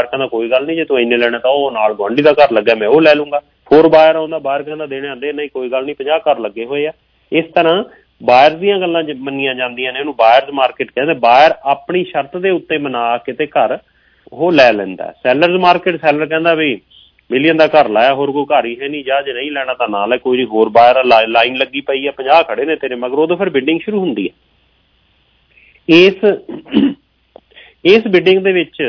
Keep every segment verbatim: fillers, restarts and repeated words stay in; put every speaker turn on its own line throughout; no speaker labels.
कहता कोई गल नहीं, जे तू इन्ने लेने तो वो नाल गुआंढी का घर लग्या मैं वो लै लूँगा। होर बायर आउंदा, बायर कहता देने आंदे नहीं कोई गल नहीं, पचास घर लगे हुए आ। इस तरह बायर दीयां गल्लां मन्नियां जांदियां ने, इहनूं बायरज मार्केट कहंदे। बायर अपनी शर्त दे उत्ते मना के ते घर वो लै लैंदा। सैलरज मार्केट, सैलर कहंदा भी मिलियन का घर लाया, होर कोई घर ही है नहीं, जा जे नहीं लैना तो ना लै, कोई नहीं। होर बायर ला लाइन लगी पई है, पचास खड़े ने तेरे मगर, उदों फिर बिडिंग शुरू हुंदी है। इस इस बिडिंग दे विच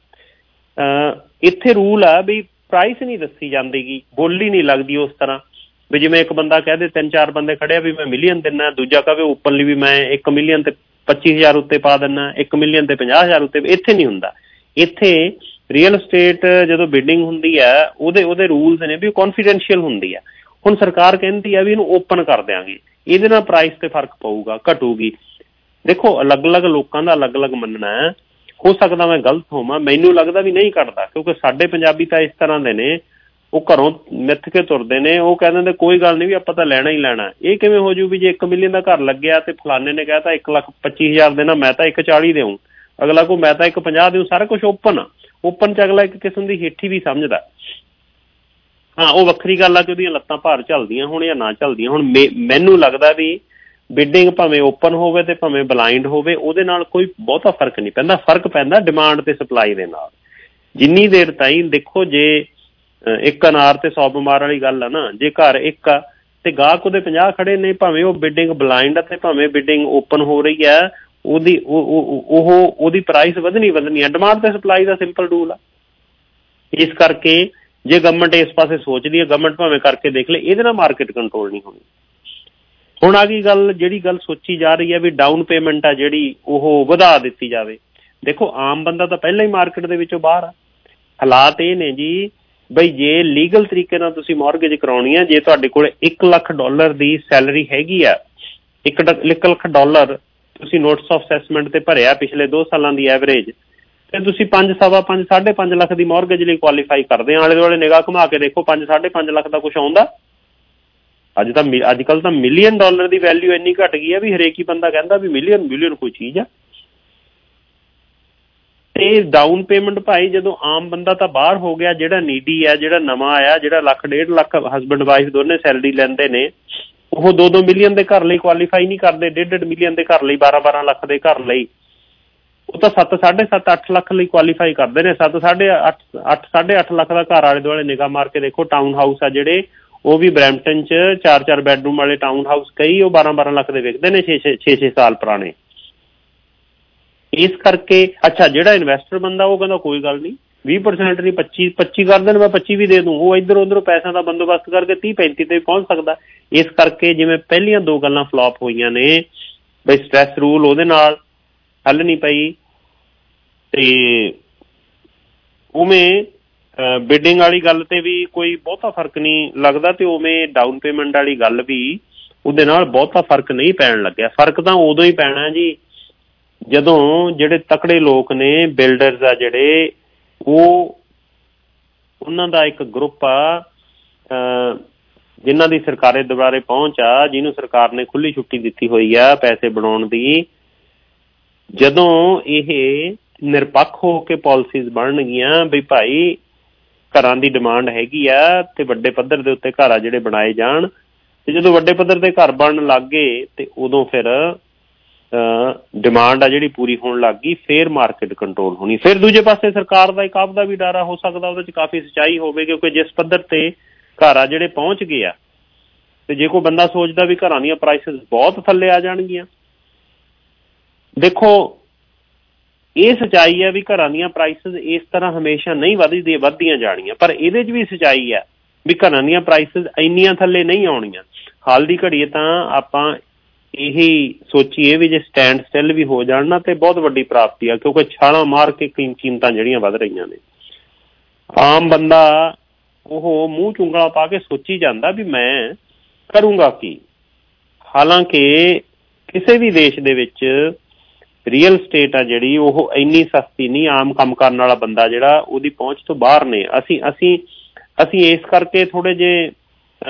इत्थे रूल आ भी प्राइस नहीं दसी जाती, बोली नहीं लगती उस तरह भी जिवें एक बंदा कह दे, तीन चार बंदे खड़े भी मैं मिलियन दिना, दूजा कहे ओपनली भी मैं एक मिलियन ते पच्ची हज़ार उत्ते पा दिना, एक मिलियन ते पचास हज़ार उत्ते। इत्थे नहीं हुंदा। इत्थे रियल एस्टेट जदों बिडिंग हुंदी है उहदे उहदे रूल्स ने भी कॉन्फिडेंशियल हुंदी है। हुण सरकार कहती है भी इहनूं ओपन कर देंगे, इहदे नाल प्राइस ते फर्क पऊगा, घटूगी। देखो अलग अलग लोगों का अलग अलग मनना है, हो सकता मैं गलत होवां, मैनूं लगदा भी नहीं घटदा, क्योंकि साडे पंजाबी तां इस तरह दे ने, वो घरों मिथ के तुरदे ने, वो कह दिंदे कोई गल नहीं भी आपां तां लैना ही लैना। ये किवें हो जू भी जे एक मिलियन का घर लग्या ते फलाने ने कहता एक लख पच्ची हज़ार देना, मैं तां एक चाली देऊँ, अगला को मैं तां एक पचास देऊँ, सारा कुछ ओपन आ। ओपन च अगला एक किस्म की हिठी भी समझदा। हाँ वो वक्री गल आ कि उहदियां लत्तां भार झलदियां होण या ना झलदियां होण। मैनूं लगदा भी बिडिंग भावें ओपन होवे ते भावें बलाइंड होवे, उहदे नाल कोई बहुता फर्क नहीं पैंदा। फर्क पैंदा डिमांड ते सप्लाई दे नाल। जिन्नी देर ताईं देखो जे एक अनार ते सौ बमार वाली गल आ ना, जे घर एक आ ते गाहक उहदे पचास खड़े ने, भावें वो बिडिंग बलाइंड आ ते भावें बिडिंग ओपन हो रही है, ਉਹਦੀ ਉਹ ਉਹਦੀ ਪ੍ਰਾइस ਵਧਣੀ ਵਧਣੀ ਹੈ। ਡਿਮਾਂਡ ਤੇ ਸਪਲਾਈ ਦਾ ਸਿੰਪਲ ਰੂਲ ਆ। ਇਸ ਕਰਕੇ ਜੇ ਗਵਰਨਮੈਂਟ ਇਸ ਪਾਸੇ ਸੋਚਦੀ ਹੈ, ਗਵਰਨਮੈਂਟ ਭਾਵੇਂ ਕਰਕੇ ਦੇਖ ਲੈ, ਇਹਦੇ ਨਾਲ ਮਾਰਕੀਟ ਕੰਟਰੋਲ ਨਹੀਂ ਹੋਣੀ। ਹੁਣ ਆ ਗਈ ਗੱਲ, ਜਿਹੜੀ ਗੱਲ ਸੋਚੀ ਜਾ ਰਹੀ ਹੈ ਵੀ ਡਾਊਨ ਪੇਮੈਂਟ ਆ ਜਿਹੜੀ ਉਹ ਵਧਾ ਦਿੱਤੀ ਜਾਵੇ। ਦੇਖੋ ਆਮ ਬੰਦਾ ਤਾਂ ਪਹਿਲਾਂ ਹੀ ਮਾਰਕੀਟ ਦੇ ਵਿੱਚੋਂ ਬਾਹਰ ਆ। ਹਾਲਾਤ ਇਹ ਨੇ ਜੀ ਬਈ ਜੇ ਲੀਗਲ ਤਰੀਕੇ ਨਾਲ ਤੁਸੀਂ ਮੌਰਗੇਜ ਕਰਾਉਣੀ ਆ, ਜੇ ਤੁਹਾਡੇ ਕੋਲ ਇੱਕ ਲੱਖ ਡਾਲਰ ਦੀ ਸੈਲਰੀ ਹੈਗੀ ਆ, ਇੱਕ ਇੱਕ ਲੱਖ ਡਾਲਰ ਤੁਸੀਂ ਨੋਟਿਸ ਆਫ ਅਸੈਸਮੈਂਟ ਤੇ ਭਰਿਆ ਪਿਛਲੇ ਦੋ ਸਾਲਾਂ ਦੀ ਐਵਰੇਜ, ਤੇ ਤੁਸੀਂ ਪੰਜ ਸਵਾ ਪੰਜ ਸਾਢੇ ਪੰਜ ਲੱਖ ਦੀ ਮੌਰਗੇਜ ਲਈ ਕੁਆਲੀਫਾਈ ਕਰਦੇ ਆ। ਆਲੇ ਦੁਆਲੇ ਨਿਗਾਹ ਘੁਮਾ ਕੇ ਦੇਖੋ, ਪੰਜ ਸਾਢੇ ਪੰਜ ਲੱਖ ਦਾ ਕੁਛ ਆਉਂਦਾ? ਅੱਜ ਤਾਂ ਅੱਜ ਕੱਲ੍ਹ ਤਾਂ ਮਿਲੀਅਨ ਡਾਲਰ ਦੀ ਵੈਲਿਊ ਇੰਨੀ ਘੱਟ ਗਈ ਆ ਵੀ ਹਰੇਕ ਹੀ ਬੰਦਾ ਕਹਿੰਦਾ ਵੀ ਮਿਲੀਅਨ ਮਿਲੀਅਨ ਕੋਈ ਚੀਜ਼ ਆ। ਤੇ ਡਾਊਨ ਪੇਮੈਂਟ ਭਾਈ ਜਦੋਂ ਆਮ ਬੰਦਾ ਤਾਂ ਬਾਹਰ ਹੋ ਗਿਆ, ਜਿਹੜਾ ਨੀਡੀ ਆ, ਜਿਹੜਾ ਨਵਾਂ ਆਇਆ, ਜਿਹੜਾ ਲੱਖ ਡੇਢ ਲੱਖ ਹਸਬੈਂਡ ਵਾਈਫ ਦੋਨੇ ਸੈਲਰੀ ਲੈਂਦੇ ਨੇ, ਉਹ ਦੋ ਦੋ ਮਿਲੀਅਨ ਦੇ ਘਰ ਲਈ ਕੁਆਲੀਫਾਈ ਨਹੀਂ ਕਰਦੇ। ਡੇਢ ਡੇਢ ਮਿਲੀਅਨ ਦੇ ਘਰ ਲਈ, ਬਾਰਾਂ ਬਾਰਾਂ ਲੱਖ ਦੇ ਘਰ ਲਈ ਉਹ ਤਾਂ ਸੱਤ ਸਾਢੇ ਸੱਤ ਅੱਠ ਲੱਖ ਲਈ ਕੁਆਲੀਫਾਈ ਕਰਦੇ ਨੇ। ਸੱਤ ਸਾਢੇ ਅੱਠ ਅੱਠ ਸਾਢੇ ਅੱਠ ਲੱਖ ਦਾ ਘਰ ਆਲੇ ਦੁਆਲੇ ਨਿਗਾਹ ਮਾਰ ਕੇ ਦੇਖੋ। ਟਾਊਨ ਹਾਊਸ ਆ ਜਿਹੜੇ, ਉਹ ਵੀ ਬਰੈਂਪਟਨ 'ਚ ਚਾਰ ਚਾਰ ਬੈਡਰੂਮ ਵਾਲੇ ਟਾਊਨ ਹਾਊਸ ਕਈ ਉਹ ਬਾਰਾਂ ਬਾਰਾਂ ਲੱਖ ਦੇ ਵਿਕਦੇ ਨੇ, ਛੇ ਛੇ ਛੇ ਛੇ ਸਾਲ ਪੁਰਾਣੇ। ਇਸ ਕਰਕੇ ਅੱਛਾ ਜਿਹੜਾ ਇਨਵੈਸਟਰ ਬੰਦਾ ਉਹ ਕਹਿੰਦਾ ਕੋਈ ਗੱਲ ਨਹੀਂ, ਵੀਹ ਪਰਸੈਂਟ ਨਹੀਂ ਪੱਚੀ ਪੱਚੀ ਕਰ ਦੇਣ, ਮੈਂ ਪੱਚੀ ਵੀ ਦੇ ਦੂੰ। ਉਹ ਇੱਧਰ ਉੱਧਰੋਂ ਪੈਸਿਆਂ ਦਾ ਬੰਦੋਬਸਤ ਕਰਕੇ ਤੀਹ ਪੈਂਤੀ ਤੇ ਪਹੁੰਚ ਸਕਦਾ। ਇਸ ਕਰਕੇ ਜਿਵੇਂ ਪਹਿਲੀਆਂ ਦੋ ਗੱਲਾਂ ਫਲੋਪ ਹੋਈਆਂ ਨੇ ਬਈ ਸਟ੍ਰੈਸ ਰੂਲ ਉਹਦੇ ਨਾਲ ਹੱਲ ਨਹੀਂ ਪਈ, ਤੇ ਉਵੇਂ ਬਿਡਿੰਗ ਵਾਲੀ ਗੱਲ ਤੇ ਵੀ ਕੋਈ ਬਹੁਤਾ ਫਰਕ ਨਹੀਂ ਲੱਗਦਾ, ਤੇ ਉਵੇਂ ਡਾਊਨ ਪੇਮੈਂਟ ਵਾਲੀ ਗੱਲ ਵੀ ਉਹਦੇ ਨਾਲ ਬਹੁਤਾ ਫਰਕ ਨਹੀਂ ਪੈਣ ਲੱਗਿਆ। ਫਰਕ ਤਾਂ ਉਦੋਂ ਹੀ ਪੈਣਾ ਜੀ ਜਦੋਂ ਜਿਹੜੇ ਤਕੜੇ ਲੋਕ ਨੇ, ਬਿਲਡਰਸ ਆ ਜਿਹੜੇ, ਉਹ ਉਹਨਾਂ ਦਾ ਇੱਕ ਗਰੁੱਪ ਆ ਜਿਨ੍ਹਾਂ ਦੀ ਸਰਕਾਰੇ ਦੁਆਰੇ ਪਹੁੰਚ ਆ, ਜਿਹਨੂੰ ਸਰਕਾਰ ਨੇ ਖੁੱਲ੍ਹੀ ਛੁੱਟੀ ਦਿੱਤੀ ਹੋਈ ਆ ਪੈਸੇ ਬਣਾਉਣ ਦੀ, ਜਦੋਂ ਇਹ ਨਿਰਪੱਖ ਹੋ ਕੇ ਪਾਲਿਸੀਜ਼ ਬਣਨਗੀਆਂ ਵੀ ਭਾਈ ਘਰਾਂ ਦੀ ਡਿਮਾਂਡ ਹੈਗੀ ਆ ਤੇ ਵੱਡੇ ਪੱਧਰ ਦੇ ਉੱਤੇ ਘਰ ਆ ਜਿਹੜੇ ਬਣਾਏ ਜਾਣ, ਤੇ ਜਦੋਂ ਵੱਡੇ ਪੱਧਰ ਤੇ ਘਰ ਬਣਨ ਲੱਗ ਗਏ ਤੇ ਉਦੋਂ ਫਿਰ ਡਿਮਾਂਡ ਆ ਜਿਹੜੀ ਪੂਰੀ ਹੋਣ ਲੱਗ ਗਈ, ਫਿਰ ਮਾਰਕੀਟ ਕੰਟਰੋਲ ਹੋਣੀ। ਫਿਰ ਦੂਜੇ ਪਾਸੇ ਸਰਕਾਰ ਦਾ ਇੱਕ ਆਪਦਾ ਵੀ ਡਰ ਆ, ਹੋ ਸਕਦਾ ਉਹਦੇ 'ਚ ਕਾਫੀ ਸੱਚਾਈ ਹੋਵੇ, ਕਿਉਂਕਿ ਜਿਸ ਪੱਧਰ ਤੇ ਘਰ ਆ ਜਿਹੜੇ ਪਹੁੰਚ ਗਏ ਆ, ਤੇ ਜੇ ਕੋਈ ਬੰਦਾ ਸੋਚਦਾ ਵੀ ਘਰਾਂ ਦੀਆਂ ਪ੍ਰਾਈਸਿਸ ਬਹੁਤ ਥੱਲੇ ਆ ਜਾਣਗੀਆਂ, ਦੇਖੋ ਇਹ ਸੱਚਾਈ ਆ ਵੀ ਘਰਾਂ ਦੀਆਂ ਪ੍ਰਾਈਸਿਸ ਇਸ ਤਰ੍ਹਾਂ ਹਮੇਸ਼ਾ ਨਹੀਂ ਵੱਧਦੀ ਵੱਧਦੀਆਂ ਜਾਣੀਆਂ, ਪਰ ਇਹਦੇ 'ਚ ਵੀ ਸੱਚਾਈ ਆ ਵੀ ਘਰਾਂ ਦੀਆਂ ਪ੍ਰਾਈਸਿਸ ਇੰਨੀਆਂ ਥੱਲੇ ਨਹੀਂ ਆਉਣੀਆਂ। ਹਾਲ ਦੀ ਘੜੀਏ ਤਾਂ ਆਪਾਂ ਇਹੀ ਸੋਚੀਏ ਵੀ ਜੇ ਸਟੈਂਡ ਸਟਿਲ ਵੀ ਹੋ ਜਾਣ ਨਾ ਤੇ ਬਹੁਤ ਵੱਡੀ ਪ੍ਰਾਪਤੀ ਆ, ਕਿਉਂਕਿ ਛਾਲਾਂ ਮਾਰ ਕੇ ਕੀਮਤਾਂ ਜਿਹੜੀਆਂ ਵੱਧ ਰਹੀਆਂ ਨੇ। ਆਮ ਬੰਦਾ ਉਹ ਮੂੰਹ ਚੁੰਗਲਾਂ ਪਾ ਕੇ ਸੋਚੀ ਜਾਂਦਾ ਵੀ ਮੈਂ ਕਰੂੰਗਾ ਕੀ। ਹਾਲਾਂਕਿ ਕਿਸੇ ਵੀ ਦੇਸ਼ ਦੇ ਵਿੱਚ ਰੀਅਲ ਸਟੇਟ ਆ ਜਿਹੜੀ ਉਹ ਇੰਨੀ ਸਸਤੀ ਨਹੀਂ। ਆਮ ਕੰਮ ਕਰਨ ਵਾਲਾ ਬੰਦਾ ਜਿਹੜਾ ਉਹਦੀ ਪਹੁੰਚ ਤੋਂ ਬਾਹਰ ਨੇ। ਅਸੀਂ ਅਸੀਂ ਅਸੀਂ ਇਸ ਕਰਕੇ ਥੋੜ੍ਹੇ ਜਿਹੇ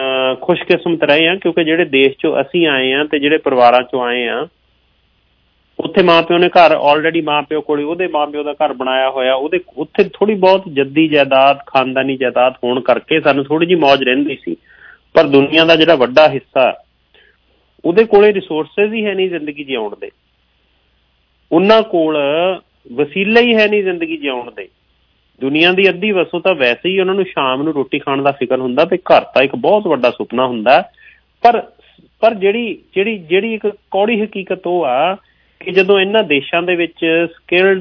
ਖੁਸ਼ਕਿਸਮਤ ਰਹੇ ਹਾਂ, ਕਿਉਂਕਿ ਜਿਹੜੇ ਦੇਸ਼ 'ਚੋਂ ਅਸੀਂ ਆਏ ਹਾਂ ਤੇ ਜਿਹੜੇ ਪਰਿਵਾਰਾਂ 'ਚੋਂ ਆਏ ਹਾਂ, ਉੱਥੇ ਮਾਂ ਪਿਓ ਨੇ ਘਰ ਆਲਰੇਡੀ ਮਾਂ ਪਿਓ ਕੋਲ ਉਹਦੇ ਮਾਂ ਪਿਓ ਦਾ ਘਰ ਬਣਾਇਆ ਹੋਇਆ, ਉਹਦੇ ਉੱਥੇ ਥੋੜ੍ਹੀ ਬਹੁਤ ਜੱਦੀ ਜਾਇਦਾਦ ਖਾਨਦਾਨੀ ਜਾਇਦਾਦ ਹੋਣ ਕਰਕੇ ਸਾਨੂੰ ਥੋੜ੍ਹੀ ਜਿਹੀ ਮੌਜ ਰਹਿੰਦੀ ਸੀ। ਪਰ ਦੁਨੀਆ ਦਾ ਜਿਹੜਾ ਵੱਡਾ ਹਿੱਸਾ ਉਹਦੇ ਕੋਲੇ ਰਿਸੋਰਸਿਸ ਹੀ ਹੈ ਨਹੀਂ ਜ਼ਿੰਦਗੀ ਜਿਉਣ ਦੇ, ਉਹਨਾਂ ਕੋਲ ਵਸੀਲੇ ਹੀ ਹੈ ਨਹੀਂ ਜ਼ਿੰਦਗੀ ਜਿਉਣ ਦੇ। ਦੁਨੀਆ ਦੀ ਅੱਧੀ ਵਸੋਂ ਤਾਂ ਵੈਸੇ ਹੀ ਉਹਨਾਂ ਨੂੰ ਸ਼ਾਮ ਨੂੰ ਰੋਟੀ ਖਾਣ ਦਾ ਫਿਕਰ ਹੁੰਦਾ ਵੀ ਘਰ ਤਾਂ ਇੱਕ ਬਹੁਤ ਵੱਡਾ ਸੁਪਨਾ ਹੁੰਦਾ। ਪਰ ਪਰ ਜਿਹੜੀ ਜਿਹੜੀ ਜਿਹੜੀ ਇੱਕ ਕੌੜੀ ਹਕੀਕਤ ਉਹ ਆ ਕਿ ਜਦੋਂ ਇਹਨਾਂ ਦੇਸ਼ਾਂ ਦੇ ਵਿੱਚ ਸਕਿਲਡ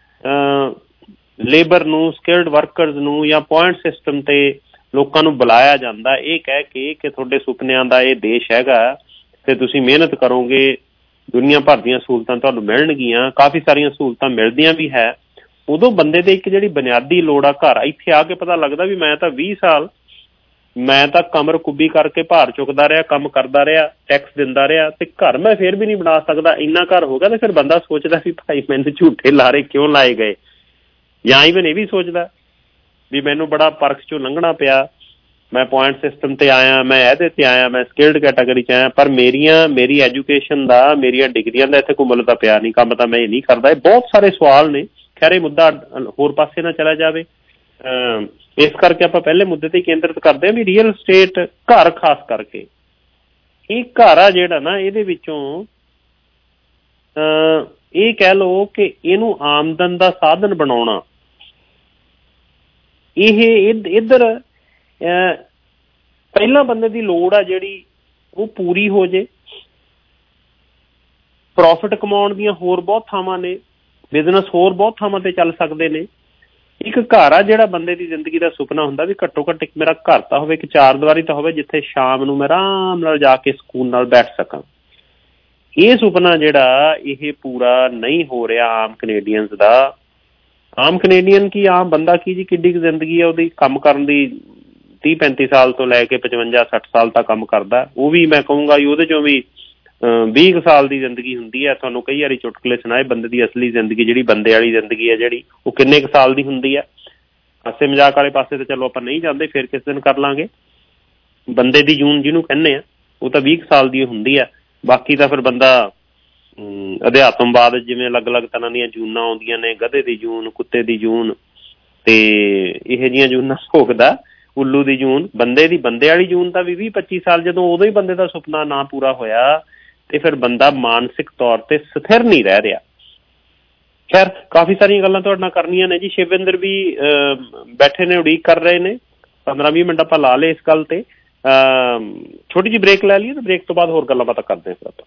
ਲੇਬਰ ਨੂੰ, ਸਕਿਲਡ ਵਰਕਰਸ ਨੂੰ ਜਾਂ ਪੁਆਇੰਟ ਸਿਸਟਮ 'ਤੇ ਲੋਕਾਂ ਨੂੰ ਬੁਲਾਇਆ ਜਾਂਦਾ ਇਹ ਕਹਿ ਕੇ ਕਿ ਤੁਹਾਡੇ ਸੁਪਨਿਆਂ ਦਾ ਇਹ ਦੇਸ਼ ਹੈਗਾ ਅਤੇ ਤੁਸੀਂ ਮਿਹਨਤ ਕਰੋਗੇ, ਦੁਨੀਆ ਭਰ ਦੀਆਂ ਸਹੂਲਤਾਂ ਤੁਹਾਨੂੰ ਮਿਲਣਗੀਆਂ, ਕਾਫੀ ਸਾਰੀਆਂ ਸਹੂਲਤਾਂ ਮਿਲਦੀਆਂ ਵੀ ਹੈ, ਉਦੋਂ ਬੰਦੇ ਦੇ ਇੱਕ ਜਿਹੜੀ ਬੁਨਿਆਦੀ ਲੋੜ ਆ ਘਰ, ਇੱਥੇ ਆ ਕੇ ਪਤਾ ਲੱਗਦਾ ਵੀ ਮੈਂ ਤਾਂ ਵੀਹ ਸਾਲ ਮੈਂ ਤਾਂ ਕਮਰ ਕੁੱਬੀ ਕਰਕੇ ਭਾਰ ਚੁੱਕਦਾ ਰਿਹਾ, ਕੰਮ ਕਰਦਾ ਰਿਹਾ, ਟੈਕਸ ਦਿੰਦਾ ਰਿਹਾ ਅਤੇ ਘਰ ਮੈਂ ਫਿਰ ਵੀ ਨਹੀਂ ਬਣਾ ਸਕਦਾ। ਇੰਨਾ ਘਰ ਹੋ ਗਿਆ ਅਤੇ ਫਿਰ ਬੰਦਾ ਸੋਚਦਾ ਵੀ ਭਾਈ ਮੈਨੂੰ ਝੂਠੇ ਲਾਰੇ ਕਿਉਂ ਲਾਏ ਗਏ, ਜਾਂ ਇਵਨ ਇਹ ਵੀ ਸੋਚਦਾ ਵੀ ਮੈਨੂੰ ਬੜਾ ਪਰਖ 'ਚੋਂ ਲੰਘਣਾ ਪਿਆ, ਮੈਂ ਪੁਆਇੰਟ ਸਿਸਟਮ 'ਤੇ ਆਇਆ, ਮੈਂ ਇਹਦੇ 'ਤੇ ਆਇਆ, ਮੈਂ ਸਕਿਲਡ ਕੈਟਾਗਰੀ 'ਚ ਆਇਆ, ਪਰ ਮੇਰੀਆਂ ਮੇਰੀ ਐਜੂਕੇਸ਼ਨ ਦਾ, ਮੇਰੀਆਂ ਡਿਗਰੀਆਂ ਦਾ ਇੱਥੇ ਕੋਈ ਮੁੱਲ ਤਾਂ ਪਿਆ ਨਹੀਂ, ਕੰਮ ਤਾਂ ਮੈਂ ਇਹ ਨਹੀਂ ਕਰਦਾ। ਇਹ ਬਹੁਤ ਸਾਰੇ ਸਵਾਲ ਨੇ। ਖੈਰ ਇਹ ਮੁੱਦਾ ਹੋਰ ਪਾਸੇ ਨਾ ਚਲਾ ਜਾਵੇ, ਇਸ ਕਰਕੇ ਆਪਾਂ ਪਹਿਲੇ ਮੁੱਦੇ 'ਤੇ ਕੇਂਦਰਿਤ ਕਰਦੇ ਹਾਂ ਵੀ ਰੀਅਲ ਅਸਟੇਟ ਘਰ ਖਾਸ ਕਰਕੇ ਇਹ ਘਰ ਆ ਜਿਹੜਾ ਨਾ ਇਹਦੇ ਵਿੱਚੋਂ ਇਹ ਕਹਿ ਲਓ ਕਿ ਇਹਨੂੰ ਆਮਦਨ ਦਾ ਸਾਧਨ ਬਣਾਉਣਾ, ਇਹ ਇੱਧਰ ਪਹਿਲਾਂ ਬੰਦੇ ਦੀ ਲੋੜ ਆ ਜਿਹੜੀ ਉਹ ਪੂਰੀ ਹੋ ਜੇ। ਪ੍ਰੋਫਿਟ ਕਮਾਉਣ ਦੀਆਂ ਹੋਰ ਬਹੁਤ ਥਾਵਾਂ ਨੇ, ਬਿਜ਼ਨਸ ਹੋਰ ਬਹੁਤ ਥਾਵਾਂ 'ਤੇ ਚੱਲ ਸਕਦੇ ਨੇ। ਇੱਕ ਘਰ ਆ ਜਿਹੜਾ ਬੰਦੇ ਦੀ ਜ਼ਿੰਦਗੀ ਦਾ ਸੁਪਨਾ ਹੁੰਦਾ ਵੀ ਘੱਟੋ ਘੱਟ ਇੱਕ ਮੇਰਾ ਘਰ ਤਾਂ ਹੋਵੇ, ਇੱਕ ਚਾਰ ਦੀਵਾਰੀ ਤਾਂ ਹੋਵੇ ਜਿੱਥੇ ਸ਼ਾਮ ਨੂੰ ਮੈਂ ਆਰਾਮ ਨਾਲ ਜਾ ਕੇ ਸਕੂਨ ਨਾਲ ਬੈਠ ਸਕਾਂ। ਇਹ ਸੁਪਨਾ ਜਿਹੜਾ ਇਹ ਪੂਰਾ ਨਹੀਂ ਹੋ ਰਿਹਾ ਆਮ ਕਨੇਡੀਅਨਸ ਦਾ। ਆਮ ਕਨੇਡੀਅਨ ਕੀ, ਆਮ ਬੰਦਾ ਕੀ ਜੀ, ਕਿੱਡੀ ਕੁ ਜ਼ਿੰਦਗੀ ਆ ਉਹਦੀ ਕੰਮ ਕਰਨ ਦੀ, ਤੀਹ ਪੈਂਤੀ ਸਾਲ ਤੋਂ ਲੈ ਕੇ ਪਚਵੰਜਾ ਸੱਠ ਸਾਲ ਤੱਕ ਕੰਮ ਕਰਦਾ। ਉਹ ਵੀ ਮੈਂ ਕਹੂੰਗਾ ਜੀ ਉਹਦੇ 'ਚੋਂ ਵੀ ਵੀਹ ਕੁ ਸਾਲ ਦੀ ਜ਼ਿੰਦਗੀ ਹੁੰਦੀ ਹੈ। ਤੁਹਾਨੂੰ ਕਈ ਵਾਰੀ ਚੁਟਕਲੇ ਸੁਣਾਏ ਬੰਦੇ ਦੀ ਅਸਲੀ ਜ਼ਿੰਦਗੀ, ਜਿਹੜੀ ਬੰਦੇ ਵਾਲੀ ਜ਼ਿੰਦਗੀ ਹੈ ਜਿਹੜੀ, ਉਹ ਕਿੰਨੇ ਕੁ ਸਾਲ ਦੀ ਹੁੰਦੀ ਹੈ। ਹਾਸੇ ਮਜ਼ਾਕ ਵਾਲੇ ਪਾਸੇ ਤਾਂ ਚਲੋ ਆਪਾਂ ਨਹੀਂ ਜਾਂਦੇ, ਫਿਰ ਕਿਸ ਦਿਨ ਕਰ ਲਾਂਗੇ। ਬੰਦੇ ਦੀ ਜੂਨ ਜਿਹਨੂੰ ਕਹਿੰਦੇ ਆ ਉਹ ਤਾਂ ਵੀਹ ਕੁ ਸਾਲ ਦੀ ਹੁੰਦੀ ਹੈ। ਬਾਕੀ ਤਾਂ ਫਿਰ ਬੰਦਾ ਅਧਿਆਤਮਵਾਦ, ਜਿਵੇਂ ਅਲੱਗ ਅਲੱਗ ਤਰ੍ਹਾਂ ਦੀਆਂ ਜੂਨਾਂ ਆਉਂਦੀਆਂ ਨੇ, ਗਧੇ ਦੀ ਜੂਨ, ਕੁੱਤੇ ਦੀ ਜੂਨ, ਅਤੇ ਇਹੋ ਜਿਹੀਆਂ ਜੂਨਾਂ ਭੋਗਦਾ, ਉੱਲੂ ਦੀ ਜੂਨ। ਬੰਦੇ ਦੀ ਬੰਦੇ ਵਾਲੀ ਜੂਨ ਤਾਂ ਵੀ ਵੀਹ ਪੱਚੀ ਸਾਲ, ਜਦੋਂ ਉਦੋਂ ਹੀ ਬੰਦੇ ਦਾ ਸੁਪਨਾ ਨਾ ਪੂਰਾ ਹੋਇਆ ਤੇ ਫਿਰ ਬੰਦਾ ਮਾਨਸਿਕ ਤੌਰ 'ਤੇ ਸਥਿਰ ਨਹੀਂ ਰਹਿ ਰਿਹਾ। ਖੈਰ ਕਾਫੀ ਸਾਰੀਆਂ ਗੱਲਾਂ ਤੁਹਾਡੇ ਨਾਲ ਕਰਨੀਆਂ ਨੇ ਜੀ। ਸ਼ਿਵਿੰਦਰ ਵੀ ਬੈਠੇ ਨੇ, ਉਡੀਕ ਕਰ ਰਹੇ ਨੇ। ਪੰਦਰਾਂ ਵੀਹ ਮਿੰਟ ਆਪਾਂ ਲਾ ਲਏ ਇਸ ਗੱਲ 'ਤੇ। ਛੋਟੀ ਜਿਹੀ ਬ੍ਰੇਕ ਲੈ ਲਈਏ ਤੇ ਬ੍ਰੇਕ ਤੋਂ ਬਾਅਦ ਹੋਰ ਗੱਲਾਂ ਬਾਤਾਂ ਕਰਦੇ ਹਾਂ ਫਿਰ ਆਪਾਂ।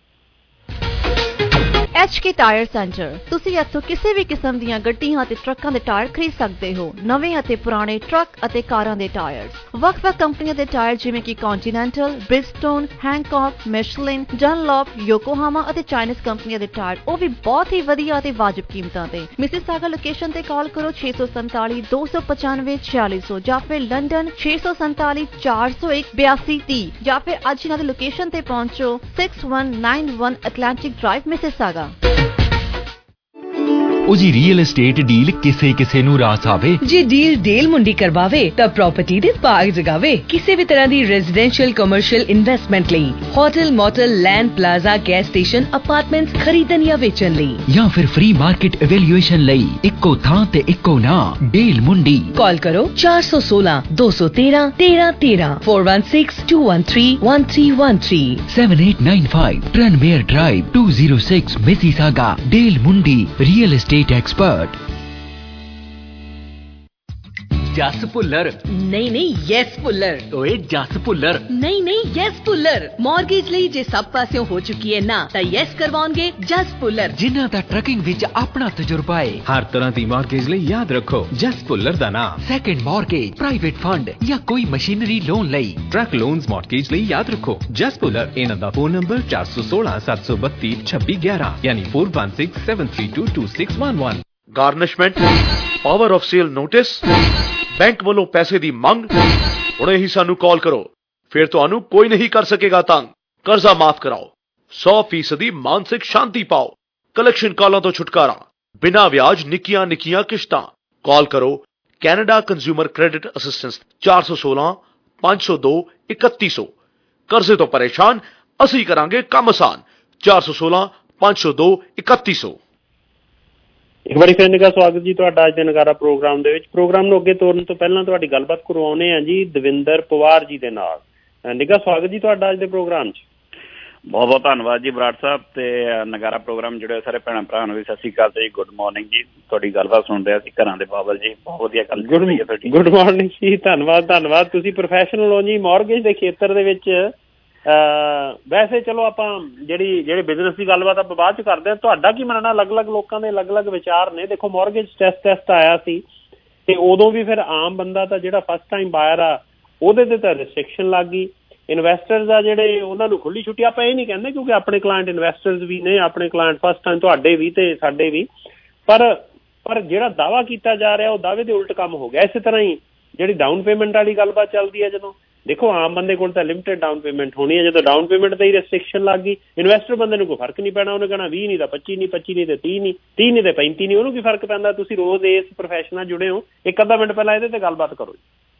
ਐਚ ਕੇ ਟਾਇਰ ਸੈਂਟਰ, ਤੁਸੀਂ ਇੱਥੋਂ ਕਿਸੇ ਵੀ ਕਿਸਮ ਦੀਆਂ ਗੱਡੀਆਂ ਅਤੇ ਟਰੱਕਾਂ ਦੇ ਟਾਇਰ ਖਰੀਦ ਸਕਦੇ ਹੋ। ਨਵੇਂ ਅਤੇ ਪੁਰਾਣੇ ਟਰੱਕ ਅਤੇ ਕਾਰਾਂ ਦੇ ਟਾਇਰ, ਵੱਖ-ਵੱਖ ਕੰਪਨੀਆਂ ਦੇ ਟਾਇਰ ਜਿਵੇਂ ਕਿ ਕੰਟੀਨੈਂਟਲ, ਬ੍ਰਿਜਸਟੋਨ, ਹੈਂਕੌਕ, ਮਿਸ਼ਲਿਨ, ਡਨਲੌਪ, ਯੋਕੋਹਾਮਾ ਅਤੇ ਚਾਈਨੀਜ਼ ਕੰਪਨੀਆਂ ਦੇ ਟਾਇਰ, ਉਹ ਵੀ ਬਹੁਤ ਹੀ ਵਧੀਆ ਅਤੇ ਵਾਜਬ ਕੀਮਤਾਂ ਤੇ। ਮਿਸਿਸਾਗਾ ਲੋਕੇਸ਼ਨ ਤੇ ਕਾਲ ਕਰੋ ਛੇ ਸੌ ਸੰਤਾਲੀ ਦੋ ਸੌ ਪਚਾਨਵੇਂ ਛਿਆਲੀ ਸੌ ਜਾਂ ਫਿਰ ਲੰਡਨ ਛੇ ਸੌ ਸੰਤਾਲੀ ਚਾਰ ਸੌ ਇੱਕ ਬਿਆਸੀ ਤੀਹ, ਜਾਂ ਫਿਰ ਅੱਜ ਇਹਨਾਂ ਦੀ ਲੋਕੇਸ਼ਨ ਤੇ ਪਹੁੰਚੋ six one nine one Atlantic Drive Mississauga.
ਉਹ ਜੀ ਰੀਅਲ ਐਸਟੇਟ ਡੀਲ ਕਿਸੇ ਕਿਸੇ ਨੂੰ ਰਾਸ ਆਵੇ।
ਜੇ ਡੀਲ ਡੇਲ ਮੁੰਡੀ ਕਰਵਾਵੇ ਤਾਂ ਪ੍ਰਾਪਰਟੀ ਦੇ ਭਾਗ ਜਗਾਵੇ। ਕਿਸੇ ਵੀ ਤਰ੍ਹਾਂ ਦੀ ਰੈਜ਼ੀਡੈਂਸ਼ੀਅਲ ਕਮਰਸ਼ੀਅਲ ਇਨਵੈਸਟਮੈਂਟ ਲਈ, hotel, motel, land, plaza, gas station, apartments ਖਰੀਦਣ ਜਾਂ ਵੇਚਣ ਲਈ,
ਜਾਂ ਫਿਰ ਫ੍ਰੀ ਮਾਰਕੀਟ ਇਵੈਲੂਏਸ਼ਨ ਲਈ ਇੱਕੋ ਥਾਂ ਤੇ ਇੱਕੋ ਨਾਂ, ਡੇਲ ਮੁੰਡੀ।
ਕਾਲ ਕਰੋ ਚਾਰ ਸੌ ਸੋਲਾਂ ਦੋ ਸੌ ਤੇਰਾਂ ਤੇਰਾਂ ਤੇਰਾਂ four one six two one three one three one three
seven eight nine five Tranmere Drive two oh six Mississauga। Dale Mundi real estate expert. Jas Bhullar
नहीं नहीं यस भुल्लर।
ओए जस भुल्लर
नहीं नहीं यस भुल्लर। मॉर्गेज ਲਈ ਜੇ ਸਭ ਪਾਸਿਓਂ ਹੋ ਚੁੱਕੀ ਹੈ ਨਾ ਤਾਂ ਯੈਸ ਕਰਵਾਉਣਗੇ ਜਸ ਭੁੱਲਰ,
ਜਿਨ੍ਹਾਂ ਦਾ ਟਰੱਕਿੰਗ ਵਿੱਚ ਆਪਣਾ ਤਜਰਬਾ ਹੈ।
ਹਰ ਤਰ੍ਹਾਂ ਦੀ ਮਾਰਗੇਜ ਲਈ ਯਾਦ ਰੱਖੋ ਜਸ ਭੁੱਲਰ ਦਾ ਨਾਮ।
ਸੈਕੰਡ ਮਾਰਗੇਜ, ਪ੍ਰਾਈਵੇਟ ਫੰਡ ਜਾਂ ਕੋਈ ਮਸ਼ੀਨਰੀ ਲੋਨ ਲਈ,
ਟਰੱਕ ਲੋਨਸ ਮਾਰਗੇਜ ਲਈ ਯਾਦ ਰੱਖੋ ਜਸ ਭੁੱਲਰ। ਇਹਨਾਂ ਦਾ ਫੋਨ ਨੰਬਰ ਚਾਰ ਸੌ ਸੋਲਾਂ ਸੱਤ ਸੌ ਬੱਤੀ ਛੱਬੀ ਗਿਆਰਾਂ ਯਾਨੀ four one six seven three two two six one one।
Garnishment, power of sale notice, bank ਵੱਲੋਂ ਪੈਸੇ ਦੀ ਮੰਗ। ਹੁਣੇ ਹੀ ਸਾਨੂੰ ਕਾਲ ਕਰੋ, ਫਿਰ ਤੁਹਾਨੂੰ ਕੋਈ ਨਹੀਂ ਕਰ ਸਕੇਗਾ ਤੰਗ। ਕਰਜ਼ਾ ਮਾਫ ਕਰਾਓ, ਸੌ ਫੀਸਦੀ ਮਾਨਸਿਕ ਸ਼ਾਂਤੀ ਪਾਓ, ਕਲੈਕਸ਼ਨ ਕਾਲਾਂ ਤੋਂ ਛੁਟਕਾਰਾ, ਬਿਨਾਂ ਵਿਆਜ ਨਿੱਕੀਆਂ ਨਿੱਕੀਆਂ ਕਿਸ਼ਤਾਂ। ਕਾਲ ਕਰੋ ਕੈਨੇਡਾ ਕੰਜ਼ਿਊਮਰ ਕ੍ਰੈਡਿਟ ਅਸਿਸਟੈਂਸ ਚਾਰ ਸੌ ਸੋਲਾਂ ਪੰਜ ਸੌ ਦੋ ਇਕੱਤੀ ਸੌ। ਕਰਜ਼ੇ ਤੋਂ ਪਰੇਸ਼ਾਨ, ਅਸੀਂ ਕਰਾਂਗੇ ਕੰਮ ਆਸਾਨ। ਚਾਰ ਸੌ ਸੋਲਾਂ पांच सौ दो इकतीस सौ।
ਇੱਕ ਵਾਰੀ ਫਿਰ ਨਿੱਘਾ ਸਵਾਗਤ ਜੀ ਤੁਹਾਡਾ ਅੱਜ ਦੇ ਨਗਾਰਾ ਪ੍ਰੋਗਰਾਮ ਦੇ ਵਿੱਚ। ਪ੍ਰੋਗਰਾਮ ਨੂੰ ਅੱਗੇ ਤੋਰਨ ਤੋਂ ਪਹਿਲਾਂ ਤੁਹਾਡੀ ਗੱਲਬਾਤ ਕਰਵਾਉਂਦੇ ਹਾਂ ਜੀ ਦਵਿੰਦਰ ਪਵਾਰ ਜੀ ਦੇ ਨਾਲ। ਨਿੱਘਾ ਸਵਾਗਤ ਜੀ ਤੁਹਾਡਾ ਅੱਜ ਦੇ ਪ੍ਰੋਗਰਾਮ 'ਚ।
ਬਹੁਤ ਬਹੁਤ ਧੰਨਵਾਦ ਜੀ ਬਰਾੜ ਸਾਹਿਬ ਤੇ ਨਗਾਰਾ ਪ੍ਰੋਗਰਾਮ ਜੁੜੇ ਸਾਰੇ ਭੈਣਾਂ ਭਰਾ ਨੂੰ ਵੀ ਸਤਿ ਸ਼੍ਰੀ ਅਕਾਲ ਤੇ ਗੁੱਡ ਮਾਰਨਿੰਗ ਜੀ। ਤੁਹਾਡੀ ਗੱਲਬਾਤ ਸੁਣ ਰਿਹਾ ਸੀ ਘਰਾਂ ਦੇ ਬਾਬਲ ਜੀ, ਬਹੁਤ ਵਧੀਆ ਗੱਲ।
ਗੁੱਡ ਮਾਰਨਿੰਗ ਜੀ, ਧੰਨਵਾਦ ਧੰਨਵਾਦ। ਤੁਸੀਂ ਪ੍ਰੋਫੈਸ਼ਨਲ ਹੋ ਜੀ ਮੌਰਗੇਜ ਦੇ ਖੇਤਰ ਦੇ ਵਿੱਚ। ਵੈਸੇ ਚਲੋ ਆਪਾਂ ਜਿਹੜੀ ਜਿਹੜੇ ਬਿਜ਼ਨਸ ਦੀ ਗੱਲਬਾਤ ਆਪਾਂ ਬਾਅਦ 'ਚ ਕਰਦੇ ਹਾਂ। ਤੁਹਾਡਾ ਕੀ ਮੰਨਣਾ? ਅਲੱਗ ਅਲੱਗ ਲੋਕਾਂ ਦੇ ਅਲੱਗ ਅਲੱਗ ਵਿਚਾਰ ਨੇ। ਦੇਖੋ ਮੌਰਗੇਜ ਸਟ੍ਰੈਸ ਟੈਸਟ ਆਇਆ ਸੀ ਤੇ ਉਦੋਂ ਵੀ ਫਿਰ ਆਮ ਬੰਦਾ ਤਾਂ ਜਿਹੜਾ ਫਸਟ ਟਾਈਮ ਬਾਇਰ ਆ ਉਹਦੇ ਤੇ ਤਾਂ ਰਿਸਟ੍ਰਿਕਸ਼ਨ ਲੱਗ ਗਈ। ਇਨਵੈਸਟਰਸ ਆ ਜਿਹੜੇ ਉਹਨਾਂ ਨੂੰ ਖੁੱਲੀ ਛੁੱਟੀ। ਆਪਾਂ ਇਹ ਨਹੀਂ ਕਹਿੰਦੇ ਕਿਉਂਕਿ ਆਪਣੇ ਕਲਾਇੰਟ ਇਨਵੈਸਟਰਸ ਵੀ ਨੇ, ਆਪਣੇ ਕਲਾਇੰਟ ਫਸਟ ਟਾਈਮ ਤੁਹਾਡੇ ਵੀ ਤੇ ਸਾਡੇ ਵੀ, ਪਰ ਪਰ ਜਿਹੜਾ ਦਾਅਵਾ ਕੀਤਾ ਜਾ ਰਿਹਾ ਉਹ ਦਾਅਵੇ ਦੇ ਉਲਟ ਕੰਮ ਹੋ ਗਿਆ। ਇਸੇ ਤਰ੍ਹਾਂ ਹੀ ਜਿਹੜੀ ਡਾਊਨ ਪੇਮੈਂਟ ਵਾਲੀ ਗੱਲਬਾਤ ਚੱਲਦੀ ਹੈ, ਜਦੋਂ ਦੇਖੋ ਆਮ ਬੰਦੇ ਕੋਲ ਤਾਂ ਲਿਮਿਟਡ ਡਾਊਨ ਪੇਮੈਂਟ ਹੋਣੀ ਹੈ, ਜਦੋਂ ਡਾਊਨ ਪੇਮੈਂਟ ਤੇ ਹੀ ਰੈਸਟ੍ਰਿਕਸ਼ਨ ਲੱਗ ਗਈ ਇਨਵੈਸਟਰ ਬੰਦੇ ਨੂੰ ਕੋਈ ਫਰਕ ਨਹੀਂ ਪੈਣਾ। ਉਹਨੇ ਕਹਿਣਾ ਵੀਹ ਨਹੀਂ ਤਾਂ ਪੱਚੀ ਨਹੀਂ, ਪੱਚੀ ਨਹੀਂ ਤੇ ਤੀਹ ਨਹੀਂ, ਤੀਹ ਨਹੀਂ ਤੇ ਪੈਂਤੀ ਨਹੀਂ, ਉਹਨੂੰ ਕੀ ਫਰਕ ਪੈਂਦਾ? ਤੁਸੀਂ ਰੋਜ਼ ਇਸ ਪ੍ਰੋਫੈਸ਼ਨ ਨਾਲ ਜੁੜੇ ਹੋ, ਇੱਕ ਅੱਧਾ ਮਿੰਟ ਪਹਿਲਾਂ ਇਹਦੇ ਤੇ ਗੱਲਬਾਤ ਕਰੋ।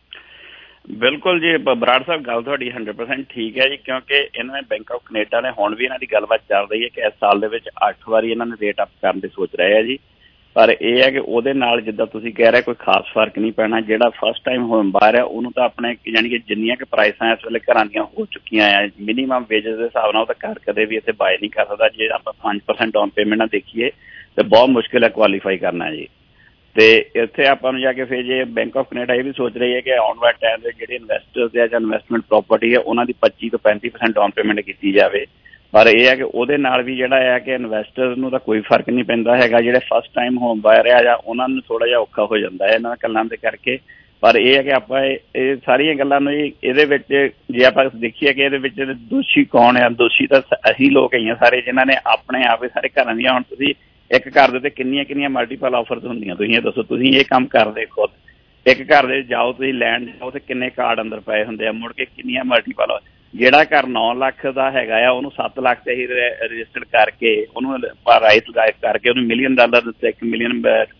ਬਿਲਕੁਲ ਜੀ ਬਰਾੜ ਸਾਹਿਬ, ਗੱਲ ਤੁਹਾਡੀ ਹੰਡਰਡ ਪਰਸੈਂਟ ਠੀਕ ਹੈ ਜੀ, ਕਿਉਂਕਿ ਇਹਨਾਂ ਨੇ ਬੈਂਕ ਆਫ ਕੈਨੇਡਾ ਨੇ ਹੁਣ ਵੀ ਇਹਨਾਂ ਦੀ ਗੱਲਬਾਤ ਚੱਲ ਰਹੀ ਹੈ ਕਿ ਇਸ ਸਾਲ ਦੇ ਵਿੱਚ ਅੱਠ ਵਾਰੀ ਇਹਨਾਂ ਨੇ ਰੇਟ ਅਪ ਕਰਨ ਦੀ ਸੋਚ ਰਹੇ ਆ ਜੀ। ਪਰ ਇਹ ਹੈ ਕਿ ਉਹਦੇ ਨਾਲ ਜਿੱਦਾਂ ਤੁਸੀਂ ਕਹਿ ਰਹੇ ਕੋਈ ਖਾਸ ਫਰਕ ਨਹੀਂ ਪੈਣਾ। ਜਿਹੜਾ ਫਸਟ ਟਾਈਮ ਹੋਮ ਬਾਇਰ ਹੈ ਉਹਨੂੰ ਤਾਂ ਆਪਣੇ ਯਾਨੀ ਕਿ ਜਿੰਨੀਆਂ ਕਿ ਪ੍ਰਾਈਸਾਂ ਇਸ ਵੇਲੇ ਘਰਾਂ ਦੀਆਂ ਹੋ ਚੁੱਕੀਆਂ ਆ ਮਿਨੀਮਮ ਵੇਜਸ ਦੇ ਹਿਸਾਬ ਨਾਲ, ਉਹ ਤਾਂ ਘਰ ਕਦੇ ਵੀ ਇੱਥੇ ਬਾਏ ਨਹੀਂ ਕਰ ਸਕਦਾ। ਜੇ ਆਪਾਂ ਪੰਜ ਪਰਸੈਂਟ ਡਾਊਨ ਪੇਮੈਂਟ ਨਾਲ ਦੇਖੀਏ ਤਾਂ ਬਹੁਤ ਮੁਸ਼ਕਿਲ ਹੈ ਕੁਆਲੀਫਾਈ ਕਰਨਾ ਜੀ। ਤੇ ਇੱਥੇ ਆਪਾਂ ਨੂੰ ਜਾ ਕੇ ਫਿਰ ਜੇ ਬੈਂਕ ਆਫ ਕੈਨੇਡਾ ਇਹ ਵੀ ਸੋਚ ਰਹੀ ਹੈ ਕਿ ਆਉਣ ਵਾਲੇ ਟਾਈਮ ਦੇ ਜਿਹੜੇ ਇਨਵੈਸਟਰਸ ਹੈ ਜਾਂ ਇਨਵੈਸਟਮੈਂਟ ਪ੍ਰੋਪਰਟੀ ਹੈ ਉਹਨਾਂ ਦੀ ਪੱਚੀ ਤੋਂ ਪੈਂਤੀ ਪਰਸੈਂਟ ਡਾਊਨ ਪੇਮੈਂਟ ਕੀਤੀ ਜਾਵੇ। ਪਰ ਇਹ ਹੈ ਕਿ ਉਹਦੇ ਨਾਲ ਵੀ ਜਿਹੜਾ ਹੈ ਕਿ ਇਨਵੈਸਟਰਸ ਨੂੰ ਤਾਂ ਕੋਈ ਫਰਕ ਨਹੀਂ ਪੈਂਦਾ ਹੈਗਾ। ਜਿਹੜੇ ਫਸਟ ਟਾਈਮ ਹੋਮ ਬਾਇਰ ਆ ਜਾਂ ਉਹਨਾਂ ਨੂੰ ਥੋੜ੍ਹਾ ਜਿਹਾ ਔਖਾ ਹੋ ਜਾਂਦਾ ਹੈ ਇਹਨਾਂ ਗੱਲਾਂ ਦੇ ਕਰਕੇ। ਪਰ ਇਹ ਹੈ ਕਿ ਆਪਾਂ ਇਹ ਸਾਰੀਆਂ ਗੱਲਾਂ ਨੂੰ ਇਹਦੇ ਵਿੱਚ ਜੇ ਆਪਾਂ ਦੇਖੀਏ ਕਿ ਇਹਦੇ ਵਿੱਚ ਦੋਸ਼ੀ ਕੌਣ ਆ, ਦੋਸ਼ੀ ਤਾਂ ਅਸੀਂ ਲੋਕ ਹੀ ਹਾਂ ਸਾਰੇ, ਜਿਨ੍ਹਾਂ ਨੇ ਆਪਣੇ ਆਪ ਹੀ ਸਾਰੇ ਘਰਾਂ ਦੀਆਂ ਹੁਣ ਤੁਸੀਂ ਇੱਕ ਘਰ ਦੇ ਉੱਤੇ ਕਿੰਨੀਆਂ ਕਿੰਨੀਆਂ ਮਲਟੀਪਲ ਆਫਰਸ ਹੁੰਦੀਆਂ। ਤੁਸੀਂ ਇਹ ਦੱਸੋ, ਤੁਸੀਂ ਇਹ ਕੰਮ ਕਰਦੇ ਖੁਦ ਇੱਕ ਘਰ ਦੇ ਜਾਓ ਤੁਸੀਂ ਲੈਣ ਜਾਓ ਤੇ ਕਿੰਨੇ ਕਾਰਡ ਅੰਦਰ ਪਏ ਹੁੰਦੇ ਆ, ਮੁੜ ਕੇ ਕਿੰਨੀਆਂ ਮਲਟੀਪਲ। ਜਿਹੜਾ ਘਰ ਨੌ ਲੱਖ ਦਾ ਹੈਗਾ ਆ ਉਹਨੂੰ ਸੱਤ ਲੱਖ ਤੇ ਹੀ ਰਜਿਸਟਰ ਕਰਕੇ ਉਹਨੂੰ ਰਾਈਟ ਲਗਾਇ ਕਰਕੇ ਉਹਨੂੰ ਮਿਲੀਅਨ ਡਾਲਰ ਇੱਕ ਮਿਲੀਅਨ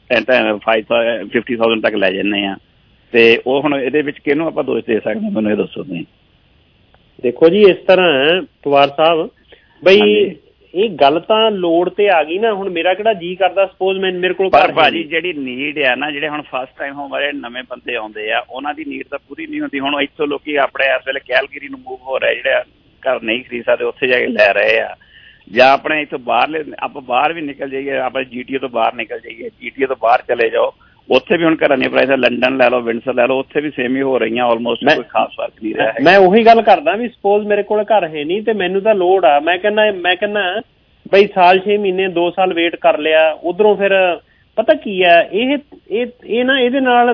ਫਾਈਵ ਫਿਫਟੀ ਥਾਊਜੈਂਡ ਤੱਕ ਲੈ ਜਾਂਦੇ ਆ। ਤੇ ਉਹ ਹੁਣ ਇਹਦੇ ਵਿੱਚ ਕਿਹਨੂੰ ਆਪਾਂ ਦੋਸ਼ ਦੇ ਸਕਦੇ? ਮੈਨੂੰ ਇਹ ਦੱਸੋ ਤੁਸੀਂ।
ਦੇਖੋ ਜੀ ਇਸ ਤਰ੍ਹਾਂ ਪਵਾਰ ਸਾਹਿਬ ਬਈ ਇਹ ਗੱਲ ਤਾਂ ਲੋੜ ਤੇ ਆ ਗਈ ਨਾ। ਹੁਣ ਮੇਰਾ ਕਿਹੜਾ ਜੀ ਕਰਦਾ ਸਪੋਜ਼ ਮੈਂ ਮੇਰੇ ਕੋਲ
ਪਰ ਭਾਜੀ ਜਿਹੜੀ ਨੀਡ ਆ ਨਾ, ਜਿਹੜੇ ਹੁਣ ਫਸਟ ਟਾਈਮ ਹੋਮ ਵਾਲੇ ਨਵੇਂ ਬੰਦੇ ਆਉਂਦੇ ਆ ਉਹਨਾਂ ਦੀ ਨੀਡ ਤਾਂ ਪੂਰੀ ਨਹੀਂ ਹੁੰਦੀ। ਹੁਣ ਇੱਥੋਂ ਲੋਕੀ ਆਪਣੇ ਇਸ ਵੇਲੇ ਕੈਲਗਰੀ ਨੂੰ ਮੂਵ ਹੋ ਰਹੇ, ਜਿਹੜੇ ਘਰ ਨਹੀਂ ਖਰੀਦ ਸਕਦੇ ਉੱਥੇ ਜਾ ਕੇ ਲੈ ਰਹੇ ਆ। ਜਾਂ ਆਪਣੇ ਇੱਥੋਂ ਬਾਹਰਲੇ ਆਪਾਂ ਬਾਹਰ ਵੀ ਨਿਕਲ ਜਾਈਏ, ਆਪਾਂ ਜੀ ਟੀ ਏ ਤੋਂ ਬਾਹਰ ਨਿਕਲ ਜਾਈਏ, ਜੀ ਟੀ ਏ ਤੋਂ ਬਾਹਰ ਚਲੇ ਜਾਓ, ਉੱਥੇ ਵੀ ਹੁਣ ਘਰਾਂ ਦੀਆਂ ਪ੍ਰਾਈਸਾਂ ਲੰਡਨ ਲੈ ਲਓ, ਵਿੰਡਸਰ ਲੈ ਲਓ, ਉੱਥੇ ਵੀ ਸੇਮ ਹੀ ਹੋ ਰਹੀਆਂ ਆਲਮੋਸਟ। ਕੋਈ ਖਾਸ ਫਰਕ ਨਹੀਂ ਰਿਹਾ।
ਮੈਂ ਉਹੀ ਗੱਲ ਕਰਦਾ ਵੀ ਸਪੋਜ਼ ਮੇਰੇ ਕੋਲ ਘਰ ਹੈ ਨਹੀਂ ਤੇ ਮੈਨੂੰ ਤਾਂ ਲੋੜ ਆ। ਮੈਂ ਕਹਿੰਦਾ ਮੈਂ ਕਹਿੰਦਾ ਬਈ ਸਾਲ ਛੇ ਮਹੀਨੇ ਦੋ ਸਾਲ ਵੇਟ ਕਰ ਲਿਆ। ਉਧਰੋਂ ਫਿਰ ਪਤਾ ਕੀ ਹੈ ਇਹ ਇਹ ਇਹ ਨਾ ਇਹਦੇ ਨਾਲ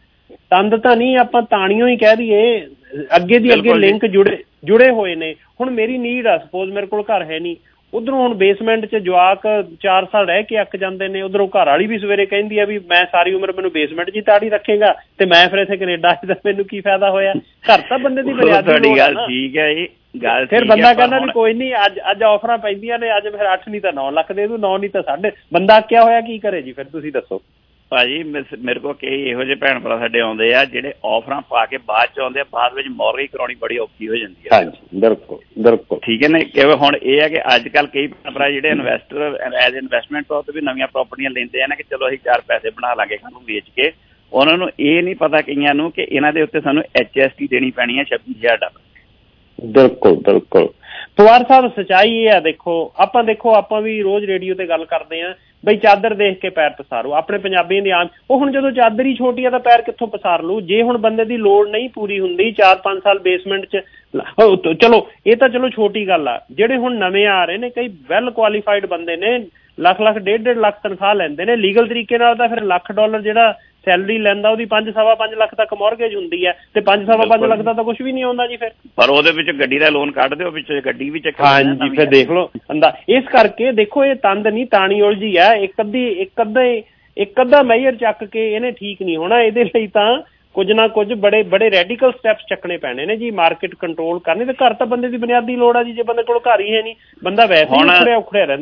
ਤੰਦ ਤਾਂ ਨਹੀਂ, ਆਪਾਂ ਤਾਣੀਓ ਹੀ ਕਹਿ ਦਈਏ, ਅੱਗੇ ਦੀ ਅੱਗੇ ਲਿੰਕ ਜੁੜੇ ਜੁੜੇ ਹੋਏ ਨੇ। ਹੁਣ ਮੇਰੀ ਨੀਡ ਆ, ਸਪੋਜ਼ ਮੇਰੇ ਕੋਲ ਘਰ ਹੈ ਨਹੀਂ, ਉਧਰੋਂ ਹੁਣ ਬੇਸਮੈਂਟ 'ਚ ਜਵਾਕ ਚਾਰ ਸਾਲ ਰਹਿ ਕੇ ਅੱਕ ਜਾਂਦੇ ਨੇ, ਉਧਰੋਂ ਘਰ ਵਾਲੀ ਵੀ ਸਵੇਰੇ ਕਹਿੰਦੀ ਆ ਵੀ ਮੈਂ ਸਾਰੀ ਉਮਰ ਮੈਨੂੰ ਬੇਸਮੈਂਟ 'ਚ ਹੀ ਤਾੜੀ ਰੱਖੇਗਾ ਤੇ ਮੈਂ ਫਿਰ ਇੱਥੇ ਕੈਨੇਡਾ ਦਾ ਮੈਨੂੰ ਕੀ ਫਾਇਦਾ ਹੋਇਆ? ਘਰ ਤਾਂ ਬੰਦੇ ਦੀ ਬੁਨਿਆਦੀ ਲੋੜ ਆ ਨਾ।
ਠੀਕ ਹੈ ਜੀ ਗੱਲ।
ਫਿਰ ਬੰਦਾ ਕਹਿੰਦਾ ਵੀ ਕੋਈ ਨਹੀਂ, ਅੱਜ ਅੱਜ ਆਫਰਾਂ ਪੈਂਦੀਆਂ ਨੇ, ਅੱਜ ਫਿਰ ਅੱਠ ਨਹੀਂ ਤਾਂ ਨੌ ਲੱਖ ਦੇ ਦੂ, ਨੌ ਨਹੀਂ ਤਾਂ ਸਾਢੇ। ਬੰਦਾ ਅੱਕਿਆ ਹੋਇਆ ਕੀ ਕਰੇ ਜੀ? ਫਿਰ ਤੁਸੀਂ ਦੱਸੋ
ਭਾਜੀ। ਮੇਰੇ ਕੋਲ ਕਈ ਇਹੋ ਜਿਹੇ ਭੈਣ ਭਰਾ ਸਾਡੇ ਆਉਂਦੇ ਆ ਜਿਹੜੇ ਆਫਰਾਂ ਪਾ ਕੇ ਬਾਅਦ ਚ ਆਉਂਦੇ ਆ, ਬਾਅਦ ਵਿੱਚ ਮੌਰਗੇਜ ਕਰਾਉਣੀ ਬੜੀ ਔਖੀ ਹੋ ਜਾਂਦੀ ਹੈ।
ਹਾਂਜੀ ਬਿਲਕੁਲ ਬਿਲਕੁਲ ਠੀਕ ਹੈ ਨਾ। ਕਿਵੇਂ ਹੁਣ ਇਹ ਹੈ ਕਿ ਅੱਜ ਕੱਲ੍ਹ ਕਈ ਭੈਣ ਭਰਾ ਜਿਹੜੇ ਇਨਵੈਸਟਰ ਐਜ਼ ਇਨਵੈਸਟਮੈਂਟ ਤੌਰ ਤੇ ਵੀ ਨਵੀਆਂ ਪ੍ਰਾਪਰਟੀਆਂ ਲੈਂਦੇ ਆ ਨਾ ਕਿ ਚਲੋ ਅਸੀਂ ਚਾਰ ਪੈਸੇ ਬਣਾ ਲਾਂਗੇ ਸਾਨੂੰ ਵੇਚ ਕੇ। ਉਹਨਾਂ ਨੂੰ ਇਹ ਨਹੀਂ ਪਤਾ ਕਈਆਂ ਨੂੰ ਕਿ ਇਹਨਾਂ ਦੇ ਉੱਤੇ ਸਾਨੂੰ ਐਚ ਐਸ ਟੀ ਦੇਣੀ ਪੈਣੀ ਹੈ ਛੱਬੀ ਹਜ਼ਾਰ ਡਾਲਰ। ਬਿਲਕੁਲ ਬਿਲਕੁਲ ਪਵਾਰ ਸਾਹਿਬ, ਸੱਚਾਈ ਇਹ ਆ। ਦੇਖੋ ਆਪਾਂ ਦੇਖੋ ਆਪਾਂ ਵੀ ਰੋਜ਼ ਰੇਡੀਓ ਤੇ ਗੱਲ ਕਰਦੇ ਹਾਂ ਬਈ ਚਾਦਰ ਦੇਖ ਕੇ ਪੈਰ ਪਸਾਰੋ। ਆਪਣੇ ਪੰਜਾਬੀਆਂ ਦੀ ਆਮ ਉਹ ਹੁਣ ਜਦੋਂ ਚਾਦਰ ਹੀ ਛੋਟੀ ਆ ਤਾਂ ਪੈਰ ਕਿੱਥੋਂ ਪਸਾਰ ਲੂ? ਜੇ ਹੁਣ ਬੰਦੇ ਦੀ ਲੋੜ ਨਹੀਂ ਪੂਰੀ ਹੁੰਦੀ ਚਾਰ ਪੰਜ ਸਾਲ ਬੇਸਮੈਂਟ 'ਚ, ਚਲੋ ਇਹ ਤਾਂ ਚਲੋ ਛੋਟੀ ਗੱਲ ਆ। ਜਿਹੜੇ ਹੁਣ ਨਵੇਂ ਆ ਰਹੇ ਨੇ ਕਈ ਵੈਲ ਕੁਆਲੀਫਾਈਡ ਬੰਦੇ ਨੇ, ਲੱਖ ਲੱਖ ਡੇਢ ਡੇਢ ਲੱਖ ਤਨਖਾਹ ਲੈਂਦੇ ਨੇ ਲੀਗਲ ਤਰੀਕੇ ਨਾਲ, ਤਾਂ ਫਿਰ ਲੱਖ ਡਾਲਰ ਜਿਹੜਾ ਸੈਲਰੀ ਲੈਂਦਾ ਉਹਦੀ ਪੰਜ ਸਵਾ ਪੰਜ ਲੱਖ ਤੱਕ ਮੌਰਗੇਜ ਹੁੰਦੀ ਹੈ ਤੇ ਪੰਜ ਸਵਾ ਪੰਜ ਲੱਖ ਦਾ ਤਾਂ ਕੁਛ ਵੀ ਨਹੀਂ ਆਉਂਦਾ ਜੀ ਫਿਰ। ਪਰ ਉਹਦੇ ਵਿੱਚ ਗੱਡੀ ਦਾ ਲੋਨ ਕੱਢ ਦਿਓ, ਵਿੱਚ ਗੱਡੀ ਵੀ ਚੱਕ। ਹਾਂਜੀ ਫਿਰ ਦੇਖ ਲਓ ਅੰਦਾ। ਇਸ ਕਰਕੇ ਦੇਖੋ ਇਹ ਤੰਦ ਨਹੀਂ ਤਾਣੀ ਉਲਝੀ ਆ। ਇੱਕ ਅੱਧੀ ਇੱਕ ਅੱਧਾ ਇੱਕ ਅੱਧਾ ਮੇਜਰ ਚੱਕ ਕੇ ਇਹਨੇ ਠੀਕ ਨਹੀਂ ਹੋਣਾ। ਇਹਦੇ ਲਈ ਤਾਂ ਕੁਝ ਨਾ ਕੁਝ ਬੜੇ ਬੜੇ ਰੈਡੀਕਲ ਸਟੈਪਸ ਚੱਕਣੇ ਪੈਣੇ ਨੇ ਜੀ। ਮਾਰਕੀਟ ਕੰਟਰੋਲ ਕਰਨੀ ਤੇ ਘਰ ਤਾਂ ਬੰਦੇ ਦੀ ਬੁਨਿਆਦੀ ਲੋੜ ਆ ਜੀ। ਜੇ ਬੰਦੇ ਕੋਲ ਘਰ ਹੀ ਹੈ ਨਹੀਂ, ਬੰਦਾ ਵੈਸੇ ਹੀ ਉਖੜਿਆ ਉਖੜਿਆ ਰਹਿੰਦਾ ਜੀ।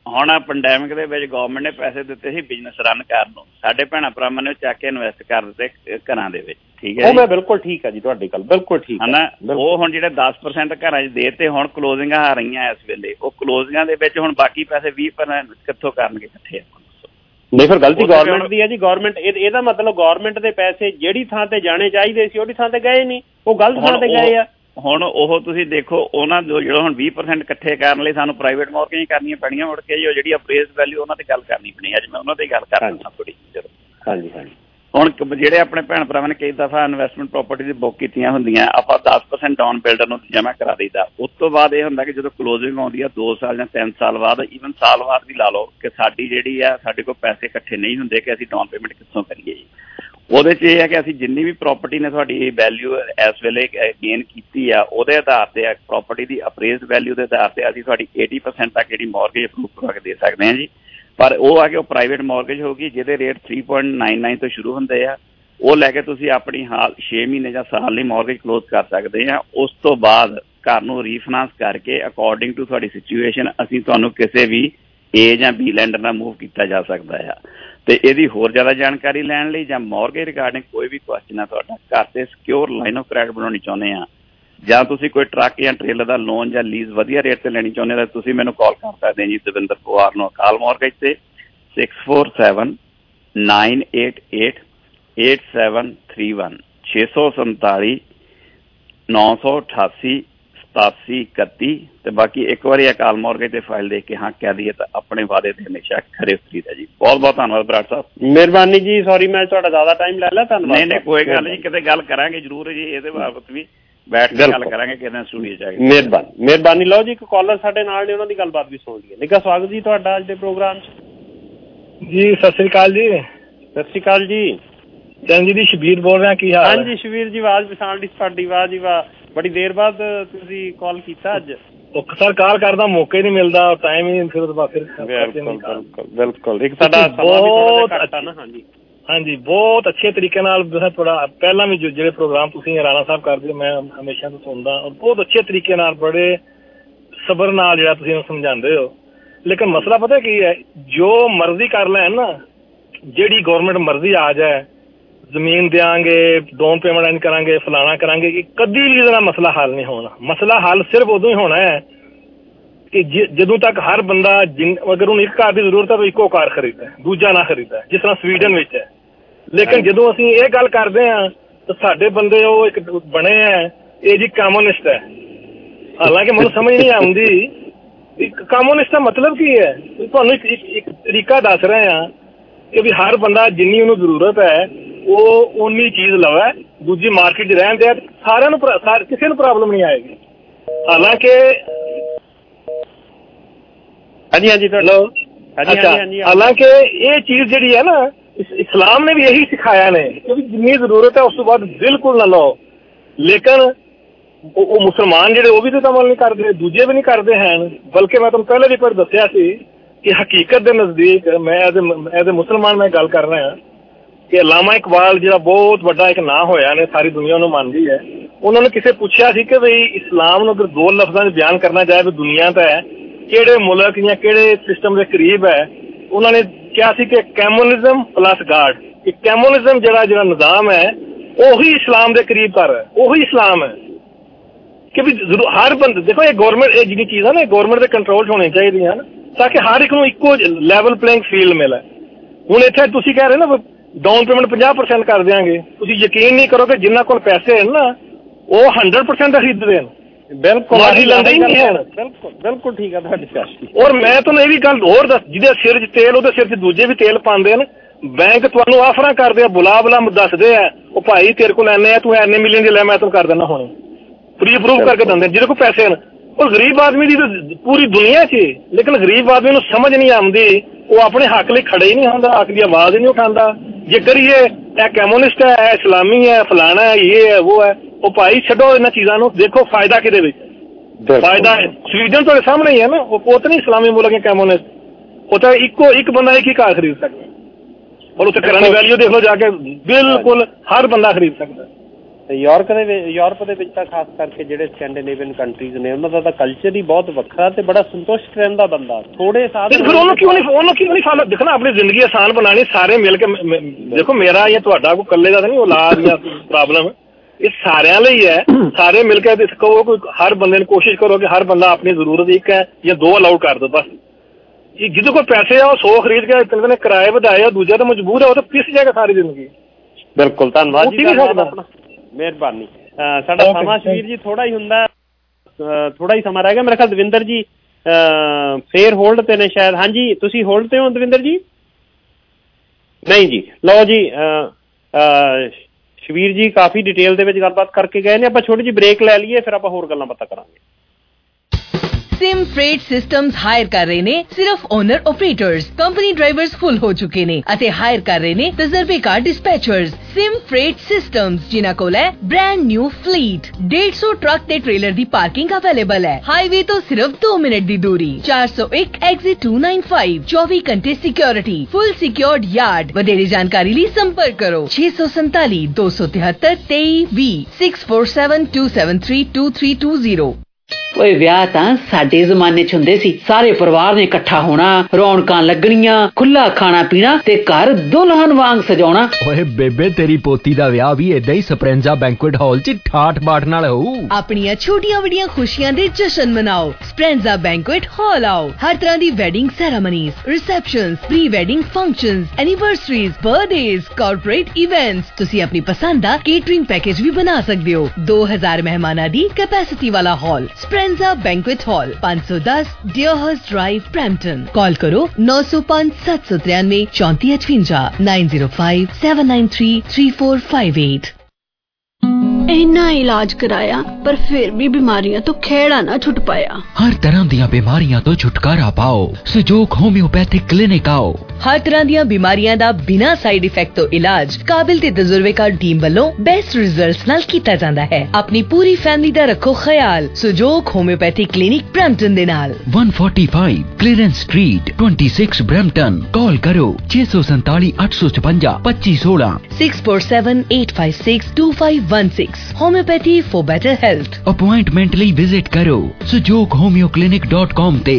ਹੁਣ ਪੈਂਡੈਮਿਕ ਦੇ ਵਿੱਚ ਗਵਰਨਮੈਂਟ ਨੇ ਪੈਸੇ ਦਿੱਤੇ ਸੀ ਬਿਜ਼ਨਸ ਰਨ ਕਰਨ ਨੂੰ, ਸਾਡੇ ਭੈਣਾਂ ਭਰਾਵਾਂ ਨੇ ਚੱਕ ਕੇ ਇਨਵੈਸਟ ਕਰ ਦਿੱਤੇ ਘਰਾਂ ਦੇ ਵਿੱਚ। ਠੀਕ ਹੈ,
ਮੈਂ ਬਿਲਕੁਲ ਠੀਕ ਆ ਜੀ ਤੁਹਾਡੀ ਗੱਲ, ਬਿਲਕੁਲ ਠੀਕ ਹੈ ਨਾ।
ਉਹ ਹੁਣ ਜਿਹੜੇ ਦਸ ਪਰਸੈਂਟ ਘਰਾਂ 'ਚ ਦੇ ਤੇ ਹੁਣ ਕਲੋਜ਼ਿੰਗਾਂ ਆ ਰਹੀਆਂ ਇਸ ਵੇਲੇ, ਉਹ ਕਲੋਜ਼ਿੰਗਾਂ ਦੇ ਵਿੱਚ ਹੁਣ ਬਾਕੀ ਪੈਸੇ ਵੀਹ ਪਰਸੈਂਟ ਕਿੱਥੋਂ ਕਰਨਗੇ ਇਕੱਠੇ?
ਨਹੀਂ, ਫਿਰ ਗਲਤੀ ਗਵਰਨਮੈਂਟ ਦੀ ਹੈ ਜੀ। ਗਵਰਨਮੈਂਟ ਇਹਦਾ ਮਤਲਬ ਗਵਰਨਮੈਂਟ ਦੇ ਪੈਸੇ ਜਿਹੜੀ ਥਾਂ ਤੇ ਜਾਣੇ ਚਾਹੀਦੇ ਸੀ ਉਹਦੀ ਥਾਂ ਤੇ ਗਏ ਨਹੀਂ, ਉਹ ਗਲਤ ਥਾਂ ਤੇ ਗਏ ਆ।
ਹੁਣ ਉਹ ਤੁਸੀਂ ਦੇਖੋ ਉਹਨਾਂ ਜੋ ਜਿਹੜਾ ਹੁਣ ਵੀਹ ਪਰਸੈਂਟ ਇਕੱਠੇ ਕਰਨ ਲਈ ਸਾਨੂੰ ਪ੍ਰਾਈਵੇਟ ਮੌਰਗੇਜ ਕਰਨੀਆਂ ਪੈਣੀਆਂ ਮੁੜ ਕੇ ਜੀ, ਉਹ ਜਿਹੜੀ ਅਪਰੇਜ਼ ਵੈਲਿਊ ਉਹਨਾਂ ਤੇ ਗੱਲ ਕਰਨੀ ਪੈਣੀ। ਅੱਜ ਮੈਂ ਉਹਨਾਂ ਤੇ ਗੱਲ ਕਰਨਾ ਥੋੜੀ।
ਹਾਂਜੀ ਹਾਂਜੀ।
ਹੁਣ ਜਿਹੜੇ ਆਪਣੇ ਭੈਣ ਭਰਾਵਾਂ ਨੇ ਕਈ ਦਫਾ ਇਨਵੈਸਟਮੈਂਟ ਪ੍ਰੋਪਰਟੀ ਦੀ ਬੁੱਕ ਕੀਤੀਆਂ ਹੁੰਦੀਆਂ, ਆਪਾਂ ਦਸ ਪਰਸੈਂਟ ਡਾਊਨ ਬਿਲਡਰ ਨੂੰ ਜਮ੍ਹਾਂ ਕਰਾ ਦਈਦਾ। ਉਸ ਤੋਂ ਬਾਅਦ ਇਹ ਹੁੰਦਾ ਕਿ ਜਦੋਂ ਕਲੋਜ਼ਿੰਗ ਆਉਂਦੀ ਆ ਦੋ ਸਾਲ ਜਾਂ ਤਿੰਨ ਸਾਲ ਬਾਅਦ, ਈਵਨ ਸਾਲ ਬਾਅਦ ਵੀ ਲਾ ਲਓ, ਕਿ ਸਾਡੀ ਜਿਹੜੀ ਆ ਸਾਡੇ ਕੋਲ ਪੈਸੇ ਇਕੱਠੇ ਨਹੀਂ ਹੁੰਦੇ ਕਿ ਅਸੀਂ ਡਾਊਨ ਪੇਮੈਂਟ ਕਿੱਥੋਂ ਕਰੀਏ ਜੀ। ਉਹਦੇ 'ਚ ਇਹ ਹੈ ਕਿ ਅਸੀਂ ਜਿੰਨੀ ਵੀ ਪ੍ਰੋਪਰਟੀ ਨੇ ਤੁਹਾਡੀ ਵੈਲਿਊ ਇਸ ਵੇਲੇ ਗੇਨ ਕੀਤੀ ਆ, ਉਹਦੇ ਆਧਾਰ ਤੇ ਪ੍ਰੋਪਰਟੀ ਦੀ ਅਪਰੇਜ਼ ਵੈਲਿਊ ਦੇ ਆਧਾਰ ਤੇ ਅਸੀਂ ਤੁਹਾਡੀ ਏਟੀ ਪਰਸੈਂਟ ਤੱਕ ਜਿਹੜੀ ਮੌਰਗੇਜ ਅਪਰੂਵ ਕਰਵਾ ਕੇ ਦੇ ਸਕਦੇ ਹਾਂ ਜੀ। ਪਰ ਉਹ ਆ ਕਿ ਉਹ ਪ੍ਰਾਈਵੇਟ ਮੌਰਗੇਜ ਹੋਊਗੀ ਜਿਹਦੇ rate three point nine nine ਤੋਂ ਸ਼ੁਰੂ ਹੁੰਦੇ ਆ। ਉਹ ਲੈ ਕੇ ਤੁਸੀਂ ਆਪਣੀ ਹਾਲ ਛੇ ਮਹੀਨੇ ਜਾਂ ਸਾਲ ਲਈ ਮੌਰਗੇਜ ਕਲੋਜ਼ ਕਰ ਸਕਦੇ ਆ। ਉਸ ਤੋਂ ਬਾਅਦ ਘਰ ਨੂੰ ਰੀਫਾਈਨਾਂਸ ਕਰਕੇ ਅਕੋਰਡਿੰਗ ਟੂ ਤੁਹਾਡੀ ਸਿਚੁਏਸ਼ਨ ਅਸੀਂ ਤੁਹਾਨੂੰ ਕਿਸੇ ਵੀ ਏ ਜਾਂ ਬੀ ਲੈਂਡਰ ਨਾਲ ਮੂਵ ਕੀਤਾ ਜਾ ਸਕਦਾ ਆ। ਤੇ ਇਹਦੀ ਹੋਰ ਜ਼ਿਆਦਾ ਜਾਣਕਾਰੀ ਲੈਣ ਲਈ ਜਾਂ ਮੌਰਗੇਜ ਰਿਗਾਰਡਿੰਗ ਕੋਈ ਵੀ ਕੁਐਸਚਨ ਆ ਤੁਹਾਡਾ, ਘਰ ਤੇ ਸਿਕਿਉਰ ਲਾਈਨ ਆਫ ਕ੍ਰੈਡਿਟ ਬਣਾਉਣੀ ਚਾਹੁੰਦੇ ਆ, ਜਾਂ ਤੁਸੀਂ ਕੋਈ ਟਰੱਕ ਜਾਂ ਟ੍ਰੇਲਰ ਦਾ ਲੋਨ ਜਾਂ ਲੀਜ਼ ਵਧੀਆ ਰੇਟ ਤੇ ਲੈਣੀ ਚਾਹੁੰਦੇ ਹੋ, ਤਾਂ ਤੁਸੀਂ ਮੈਨੂੰ ਕਾਲ ਕਰ ਸਕਦੇ ਜੀ ਦਵਿੰਦਰ ਪਵਾਰ ਨੂੰ ਅਕਾਲ ਮੌਰਗੇਜ ਤੇ six four seven nine eight eight eight seven three one ਛੇ ਸੌ ਸੰਤਾਲੀ ਨੌ ਸੌ ਅਠਾਸੀ ਸਤਾਸੀ ਇਕੱਤੀ। ਤੇ ਬਾਕੀ ਇੱਕ ਵਾਰੀ ਅਕਾਲ ਮੌਰਗੇਜ ਤੇ ਫਾਈਲ ਦੇਖ ਕੇ ਹਾਂ ਕਹਿ ਦਈਏ ਤਾਂ ਆਪਣੇ ਵਾਅਦੇ ਤੇ ਹਮੇਸ਼ਾ ਖਰੇ ਉਤਰੀਦਾ ਜੀ। ਬਹੁਤ ਬਹੁਤ ਧੰਨਵਾਦ ਬਰਾੜ ਸਾਹਿਬ।
ਮਿਹਰਬਾਨੀ ਜੀ, ਸੌਰੀ ਮੈਂ ਤੁਹਾਡਾ ਜ਼ਿਆਦਾ ਟਾਈਮ ਲੈ ਲਿਆ, ਧੰਨਵਾਦ।
ਨਹੀਂ ਨਹੀਂ ਕੋਈ ਗੱਲ ਨਹੀਂ, ਕਿਤੇ ਗੱਲ ਕਰਾਂਗੇ ਜ਼ਰੂਰ ਜੀ, ਇਹਦੇ ਬਾਬਤ ਵੀ ਬੈਠ ਕੇ ਗੱਲ ਕਰਾਂਗੇ ਕਿਤੇ ਸਟੂਡੀਓ 'ਚ ਆ ਕੇ।
ਮਿਹਰਬਾਨੀ ਮਿਹਰਬਾਨੀ। ਲਓ ਜੀ, ਇੱਕ ਕਾਲਰ ਸਾਡੇ ਨਾਲ ਨੇ, ਉਹਨਾਂ ਦੀ ਗੱਲਬਾਤ ਵੀ ਸੁਣ ਲਈਏ। ਨਿੱਘਾ ਸਵਾਗਤ ਜੀ ਤੁਹਾਡਾ ਅੱਜ ਦੇ ਪ੍ਰੋਗਰਾਮ 'ਚ ਜੀ। ਸਤਿ ਸ੍ਰੀ ਅਕਾਲ ਜੀ। ਸਤਿ ਸ੍ਰੀ ਅਕਾਲ ਜੀ। ਚੰਦ ਜੀ, ਸ਼ਬੀਰ ਬੋਲ ਰਿਹਾ, ਕੀ ਹਾਲ? ਹਾਂਜੀ ਸ਼ਬੀਰ ਜੀ, ਆਵਾਜ਼ ਪਛਾਣ ਲਈ ਤੁਹਾਡੀ। ਵਾਹ ਜੀ ਵਾਹ, ਬੜੀ ਦੇਰ ਬਾਅਦ ਤੁਸੀਂ ਕਾਲ ਕੀਤਾ ਅੱਜ। ਸਰ ਕਾਲ ਕਰਦਾ ਮੌਕਾ ਹੀ ਨਹੀਂ ਮਿਲਦਾ, ਟਾਈਮ ਹੀ ਫਿਰ ਬਿਲਕੁਲ ਬਿਲਕੁਲ। ਇੱਕ ਸਾਡਾ ਬਹੁਤ ਹਾਂਜੀ ਹਾਂਜੀ ਬਹੁਤ ਅੱਛੇ ਤਰੀਕੇ ਨਾਲ ਥੋੜਾ ਪਹਿਲਾਂ ਵੀ ਜਿਹੜੇ ਪ੍ਰੋਗਰਾਮ ਤੁਸੀਂ ਰਾਣਾ ਸਾਹਿਬ ਕਰਦੇ ਹੋ ਮੈਂ ਹਮੇਸ਼ਾ ਤੋਂ ਸੁਣਦਾ, ਬਹੁਤ ਅੱਛੇ ਤਰੀਕੇ ਨਾਲ ਬੜੇ ਸਬਰ ਨਾਲ ਜਿਹੜਾ ਤੁਸੀਂ ਸਮਝਾਉਂਦੇ ਹੋ। ਲੇਕਿਨ ਮਸਲਾ ਪਤਾ ਕੀ ਹੈ, ਜੋ ਮਰਜ਼ੀ ਕਰ ਲੈਣ ਨਾ, ਜਿਹੜੀ ਗੌਰਮੈਂਟ ਮਰਜ਼ੀ ਆ ਜਾਏ, ਜ਼ਮੀਨ ਦਿਆਂਗੇ, ਡਾਊਨ ਪੇਮੈਂਟ ਇੰਜ ਕਰਾਂਗੇ, ਫਲਾਣਾ ਕਰਾਂਗੇ, ਕਿ ਕਦੀ ਵੀ ਇਹਦਾ ਮਸਲਾ ਹੱਲ ਨਹੀਂ ਹੋਣਾ। ਮਸਲਾ ਹੱਲ ਸਿਰਫ ਉਦੋਂ ਹੀ ਹੋਣਾ ਹੈ ਕਿ ਜਦੋਂ ਤੱਕ ਹਰ ਬੰਦਾ ਜਿਨ ਅਗਰ ਉਹਨੂੰ ਇੱਕ ਕਾਰ ਦੀ ਜ਼ਰੂਰਤ ਹੈ ਤਾਂ ਇੱਕੋ ਕਾਰ ਖਰੀਦਦਾ, ਦੂਜਾ ਨਾ ਖਰੀਦਦਾ, ਜਿਸ ਤਰ੍ਹਾਂ ਸਵੀਡਨ ਵਿੱਚ ਹੈ। ਲੇਕਿਨ ਜਦੋਂ ਅਸੀਂ ਇਹ ਗੱਲ ਕਰਦੇ ਹਾਂ ਤਾਂ ਸਾਡੇ ਬੰਦੇ ਉਹ ਇੱਕ ਬਣੇ ਹੈ, ਇਹ ਜੀ ਕਮਿਊਨਿਸਟ ਹੈ। ਹਾਲਾਂਕਿ ਮੈਨੂੰ ਸਮਝ ਨਹੀਂ ਆਉਂਦੀ ਕਮਿਊਨਿਸਟ ਦਾ ਮਤਲਬ ਕੀ ਹੈ। ਤੁਹਾਨੂੰ ਇੱਕ ਇੱਕ ਤਰੀਕਾ ਦੱਸ ਰਹੇ ਹਾਂ ਕਿ ਵੀ ਹਰ ਬੰਦਾ ਜਿੰਨੀ ਉਹਨੂੰ ਜ਼ਰੂਰਤ ਹੈ ਉਹ ਉਨੀ ਚੀਜ਼ ਲਵੇ, ਦੂਜੀ ਮਾਰਕੀਟ 'ਚ ਰਹਿਣ ਦੇ, ਸਾਰਿਆਂ ਨੂੰ ਕਿਸੇ ਨੂੰ ਪ੍ਰੋਬਲਮ ਨਹੀਂ ਆਏਗੀ। ਹਾਲਾਂਕਿ ਹਾਂਜੀ ਹਾਂਜੀ ਹੈਲੋ ਅੱਛਾ, ਹਾਲਾਂਕਿ ਇਹ ਚੀਜ਼ ਜਿਹੜੀ ਹੈ ਨਾ, ਇਸਲਾਮ ਨੇ ਵੀ ਇਹੀ ਸਿਖਾਇਆ ਨੇ ਕਿ ਜਿੰਨੀ ਜ਼ਰੂਰਤ ਹੈ ਉਸ ਤੋਂ ਬਾਅਦ ਬਿਲਕੁਲ ਨਾ ਲਓ। ਲੇਕਿਨ ਉਹ ਮੁਸਲਮਾਨ ਜਿਹੜੇ ਉਹ ਵੀ ਤਾਂ ਅਮਲ ਨਹੀਂ ਕਰਦੇ, ਦੂਜੇ ਵੀ ਨਹੀਂ ਕਰਦੇ ਹਨ। ਬਲਕਿ ਮੈਂ ਤੁਹਾਨੂੰ ਪਹਿਲੇ ਵੀ ਪਰ ਦੱਸਿਆ ਸੀ ਕਿ ਹਕੀਕਤ ਦੇ ਨਜ਼ਦੀਕ ਮੈਂ ਐਜ਼ ਐਜ਼ ਏ ਮੁਸਲਮਾਨ ਮੈਂ ਗੱਲ ਕਰ ਰਿਹਾ ਕਿ ਅਲਾਮਾ ਇਕਬਾਲ ਜਿਹੜਾ ਬਹੁਤ ਵੱਡਾ ਇੱਕ ਨਾਂ ਹੋਇਆ ਨੇ, ਸਾਰੀ ਦੁਨੀਆ ਨੂੰ ਮੰਨਦੀ ਹੈ। ਉਹਨਾਂ ਨੇ ਕਿਸੇ ਪੁੱਛਿਆ ਸੀ ਕਿ ਬਈ ਇਸਲਾਮ ਨੂੰ ਅਗਰ ਦੋ ਲਫ਼ਜ਼ਾਂ 'ਚ ਬਿਆਨ ਕਰਨਾ ਚਾਹੇ ਵੀ ਦੁਨੀਆ ਤਾਂ ਹੈ ਕਿਹੜੇ ਮੁਲਕ ਜਾਂ ਕਿਹੜੇ ਸਿਸਟਮ ਦੇ ਕਰੀਬ ਹੈ, ਉਹਨਾਂ ਨੇ ਕਿਹਾ ਸੀ ਕਿ ਕਮਿਊਨਿਜ਼ਮ ਪਲੱਸ ਗਾਡ। ਕਿ ਕਮਿਊਨਿਜ਼ਮ ਜਿਹੜਾ ਜਿਹੜਾ ਨਿਜ਼ਾਮ ਹੈ ਉਹੀ ਇਸਲਾਮ ਦੇ ਕਰੀਬ ਕਰ ਹੈ, ਉਹੀ ਇਸਲਾਮ ਹੈ। ਕਿ ਵੀ ਹਰ ਬੰਦੇ ਦੇਖੋ, ਇਹ ਗੌਰਮੈਂਟ ਇਹ ਜਿਹੜੀ ਚੀਜ਼ਾਂ ਨੇ ਗੌਰਮੈਂਟ ਦੇ ਕੰਟਰੋਲ 'ਚ ਹੋਣੀਆਂ ਚਾਹੀਦੀਆਂ ਹਨ ਤਾਂ ਕਿ ਹਰ ਇੱਕ ਨੂੰ ਇੱਕੋ ਲੈਵਲ ਪਲੇਇੰਗ ਫੀਲਡ ਮਿਲੇ। ਹੁਣ ਇੱਥੇ ਤੁਸੀਂ ਕਹਿ ਰਹੇ ਨਾ ਡਾਊਨ ਪੇਮੈਂਟ ਪੰਜਾਹ ਪਰਸੈਂਟ ਕਰ ਦਿਆਂਗੇ, ਤੁਸੀਂ ਯਕੀਨ ਨਹੀਂ ਕਰੋਗੇ ਜਿਨ੍ਹਾਂ ਕੋਲ ਪੈਸੇ ਹਨ ਨਾ ਉਹ ਹੰਡਰਡ ਪਰਸੈਂਟ ਖਰੀਦਦੇ ਹਨ। ਬਿਲਕੁਲ ਲੈਂਦੇ ਹੀ ਨਹੀਂ ਹਨ। ਬਿਲਕੁਲ ਬਿਲਕੁਲ ਠੀਕ ਹੈ ਤੁਹਾਡੀ ਗੱਲ। ਔਰ ਮੈਂ ਤੁਹਾਨੂੰ ਇਹ ਵੀ ਗੱਲ ਹੋਰ ਦੱਸ, ਜਿਹਦੇ ਸਿਰ 'ਚ ਤੇਲ ਉਹਦੇ ਸਿਰ 'ਚ ਦੂਜੇ ਵੀ ਤੇਲ ਪਾਉਂਦੇ ਹਨ। ਬੈਂਕ ਤੁਹਾਨੂੰ ਆਫਰਾਂ ਕਰਦੇ ਆ, ਬੁਲਾ ਬੁਲਾ ਦੱਸਦੇ ਆ, ਉਹ ਭਾਈ ਤੇਰੇ ਕੋਲ ਇੰਨੇ ਆ, ਤੂੰ ਇੰਨੇ ਮਿਲੀਅਨ ਦੇ ਲੈ, ਮੈਂ ਤੈਨੂੰ ਕਰ ਦਿੰਦਾ ਹੁਣੇ, ਪ੍ਰੀ ਅਪਰੂਵ ਕਰਕੇ ਦਿੰਦੇ ਜਿਹਦੇ ਕੋਲ ਪੈਸੇ ਹਨ। ਉਹ ਗਰੀਬ ਆਦਮੀ ਦੀ ਤਾਂ ਪੂਰੀ ਦੁਨੀਆ 'ਚ, ਲੇਕਿਨ ਗਰੀਬ ਆਦਮੀ ਨੂੰ ਸਮਝ ਨਹੀਂ ਆਉਂਦੀ, ਉਹ ਆਪਣੇ ਹੱਕ ਲਈ ਖੜੇ ਹੀ ਨਹੀਂ ਹੁੰਦਾ, ਹੱਕ ਦੀ ਆਵਾਜ਼ ਹੀ ਨਹੀਂ ਉਠਾਉਂਦਾ। ਜੇ ਕਰੀਏ ਇਹ ਕਮਿਊਨਿਸਟ ਹੈ, ਇਹ ਇਸਲਾਮੀ ਹੈ, ਫਲਾਣਾ ਹੈ, ਇਹ ਹੈ, ਉਹ ਹੈ। ਉਹ ਭਾਈ ਛੱਡੋ ਇਹਨਾਂ ਚੀਜ਼ਾਂ ਨੂੰ, ਦੇਖੋ ਫਾਇਦਾ ਕਿਹਦੇ ਵਿੱਚ ਫਾਇਦਾ ਹੈ। ਸਵੀਡਨ ਤੁਹਾਡੇ ਸਾਹਮਣੇ ਹੀ ਹੈ ਨਾ, ਉਹ ਪੁੱਤ ਨਹੀਂ ਇਸਲਾਮੀ ਮੁਲਕ ਹੈ ਕਮਿਊਨਿਸਟ, ਉਹ ਤਾਂ ਇੱਕੋ ਇੱਕ ਬੰਦਾ ਇੱਕ ਹੀ ਕਾਰ ਖਰੀਦ ਸਕਦਾ। ਔਰ ਉੱਥੇ ਘਰਾਂ ਦੀ ਵੈਲਿਊ ਦੇਖ ਲਓ ਜਾ ਕੇ, ਬਿਲਕੁਲ ਹਰ ਬੰਦਾ ਖਰੀਦ ਸਕਦਾ। ਯੂਰਪ ਦੇ ਯੂਰਪ ਦੇ ਵਿੱਚ ਤਾਂ ਖਾਸ ਕਰਕੇ ਜਿਹੜੇ ਸਕੈਂਡੀਨੇਵੀਅਨ ਕੰਟਰੀਜ਼ ਨੇ ਉਹਨਾਂ ਦਾ ਤਾਂ ਕਲਚਰ ਹੀ ਬਹੁਤ ਵੱਖਰਾ ਤੇ ਬੜਾ ਸੰਤੁਸ਼ਟ ਰਹਿੰਦਾ ਬੰਦਾ ਥੋੜੇ ਸਾਧਨ।
ਫਿਰ ਉਹਨੂੰ ਕਿਉਂ ਨਹੀਂ ਉਹਨੂੰ ਕਿਉਂ ਨਹੀਂ ਫਾਲੋ ਦੇਖਣਾ ਆਪਣੀ ਜ਼ਿੰਦਗੀ ਆਸਾਨ ਬਣਾਉਣੀ ਸਾਰੇ ਮਿਲ ਕੇ। ਦੇਖੋ ਮੇਰਾ ਜਾਂ ਤੁਹਾਡਾ ਕੋਈ ਇਕੱਲੇ ਦਾ ਤਾਂ ਨਹੀਂ ਔਲਾਦ ਜਾਂ ਪ੍ਰੋਬਲਮ, ਇਹ ਸਾਰਿਆਂ ਲਈ ਹੈ। ਸਾਰੇ ਮਿਲ ਕੇ ਕਹੋ ਕੋਈ ਹਰ ਬੰਦੇ ਨੂੰ ਕੋਸ਼ਿਸ਼ ਕਰੋ ਕਿ ਹਰ ਬੰਦਾ ਆਪਣੀ ਜ਼ਰੂਰਤ ਇੱਕ ਹੈ ਜਾਂ ਦੋ ਅਲਾਉਡ ਕਰ ਦਿਓ ਬਸ। ਜਿਹਦੇ ਕੋਲ ਪੈਸੇ ਆ ਉਹ ਸੌ ਖਰੀਦ ਕੇ ਤਿੰਨ ਦਿਨ ਕਿਰਾਏ ਵਧਾਏ, ਦੂਜਾ ਤਾਂ ਮਜਬੂਰ ਹੈ, ਉਹ ਤਾਂ ਪਿਸ ਜਾਏਗਾ ਸਾਰੀ ਜ਼ਿੰਦਗੀ।
ਬਿਲਕੁਲ ਧੰਨਵਾਦ ਜੀ, ਮਿਹਰਬਾਨੀ। ਸਾਡਾ ਸਮਾਂ ਸ਼ਵੀਰ ਜੀ ਥੋੜਾ ਹੀ ਹੁੰਦਾ, ਥੋੜਾ ਹੀ ਸਮਾਂ ਰਹਿ ਗਿਆ ਮੇਰੇ ਖਿਆਲ। ਦਵਿੰਦਰ ਜੀ ਫੇਰ ਹੋਲਡ ਤੇ ਨੇ ਸ਼ਾਇਦ। ਹਾਂਜੀ ਤੁਸੀਂ ਹੋਲਡ ਤੇ ਹੋ ਦਵਿੰਦਰ ਜੀ? ਨਹੀਂ ਜੀ, ਲਓ ਜੀ ਸ਼ਵੀਰ ਜੀ ਕਾਫੀ ਡਿਟੇਲ ਦੇ ਵਿੱਚ ਗੱਲਬਾਤ ਕਰਕੇ ਗਏ ਨੇ। ਆਪਾਂ ਛੋਟੀ ਜਿਹੀ ਬ੍ਰੇਕ ਲੈ ਲਈਏ, ਫਿਰ ਆਪਾਂ ਹੋਰ ਗੱਲਾਂ ਬਾਤਾਂ ਕਰਾਂਗੇ।
सिम फ्रेट सिस्टम्स हायर कर रहे ने सिर्फ owner operators, company drivers full हो चुके ने अते हायर कर रहे ने तजर्बेकार डिस्पैचर्स। सिम फ्रेट सिस्टम्स जिन्हां कोल है ब्रांड न्यू फ्लीट, डेढ़ सौ ट्रक ते ट्रेलर दी पार्किंग अवेलेबल है। हाईवे तो सिर्फ दो मिनट दी दूरी, चार सौ एक एग्जिट टू नाइन फाइव, चौबीस घंटे सिक्योरिटी, फुल सिक्योर्ड यार्ड। वधेरे जानकारी लिए संपर्क करो छे सौ संताली दो सौ तिहत्तर तेई भी six four seven two seven three two three two zero.
ਓਏ ਵਿਆਹ ਤਾਂ ਸਾਡੇ ਜ਼ਮਾਨੇ ਚ ਹੁੰਦੇ ਸੀ, ਸਾਰੇ ਪਰਿਵਾਰ ਨੇ ਇਕੱਠਾ ਹੋਣਾ, ਰੌਣਕਾਂ ਲੱਗਣੀਆਂ, ਖੁੱਲਾ ਖਾਣਾ ਪੀਣਾ ਤੇ ਘਰ ਦੁਲਹਨ ਵਾਂਗ ਸਜਾਉਣਾ।
ਓਏ ਬੇਬੇ ਤੇਰੀ ਪੋਤੀ ਦਾ ਵਿਆਹ ਵੀ ਏਦਾਂ ਹੀ ਸਪਰੈਂਜ਼ਾ ਬੈਂਕੁਏਟ ਹਾਲ ਚ ਠਾਠ ਬਾਠ ਨਾਲ ਹੋਊ।
ਆਪਣੀਆਂ ਛੋਟੀਆਂ ਵੱਡੀਆਂ ਖੁਸ਼ੀਆਂ ਦੇ ਜਸ਼ਨ ਮਨਾਓ, ਸਪਰੈਂਜ਼ਾ ਬੈਂਕੁਏਟ ਹਾਲ ਆਓ। ਹਰ ਤਰ੍ਹਾਂ ਦੀ wedding ceremonies, receptions, pre wedding functions, anniversaries, birthdays, corporate events, ਤੁਸੀਂ ਆਪਣੀ ਪਸੰਦ ਦਾ ਕੇਟਰਿੰਗ ਪੈਕੇਜ ਵੀ ਬਣਾ ਸਕਦੇ ਹੋ। ਦੋ ਹਜ਼ਾਰ ਮਹਿਮਾਨਾਂ ਦੀ ਕੈਪੈਸਿਟੀ ਵਾਲਾ ਹਾਲ स्प्रेंजा बैंक्वेट हॉल, पाँच सौ दस डियरहर्स्ट ड्राइव, ब्रैम्पटन। कॉल करो नौ सौ पाँच सात सौ तिरानवे चौंती अठवंजा nine zero five seven nine three three four five eight.
इन्ना इलाज कराया पर फिर भी बीमारियां तो खेड़ा ना छुट पाया।
हर तरह दियां बीमारियां तो छुटकारा पाओ, सुजोग होम्योपैथिक क्लिनिक आओ।
हर तरह दियां बीमारियां दा बिना साइड इफेक्ट तो इलाज काबिल ते तजुर्बेकार टीम वालों बेस्ट रिजल्ट्स नाल कीता जांदा है। अपनी पूरी फैमिली दा रखो ख्याल सुजोग होम्योपैथिक क्लिनिक ब्रैम्पटन दे नाल
एक सौ पैंतालीस क्लीयरेंस स्ट्रीट छब्बीस ब्रैम्पटन। कॉल करो छे सौ सैंताली आठ सौ छपंजा पच्चीस सोलह
six four seven eight five six two five one six. Homeopathy for better health.
Appointment ਲਈ ਵਿਜ਼ਿਟ ਕਰੋ Sujog homeo clinic dot com ਤੇ।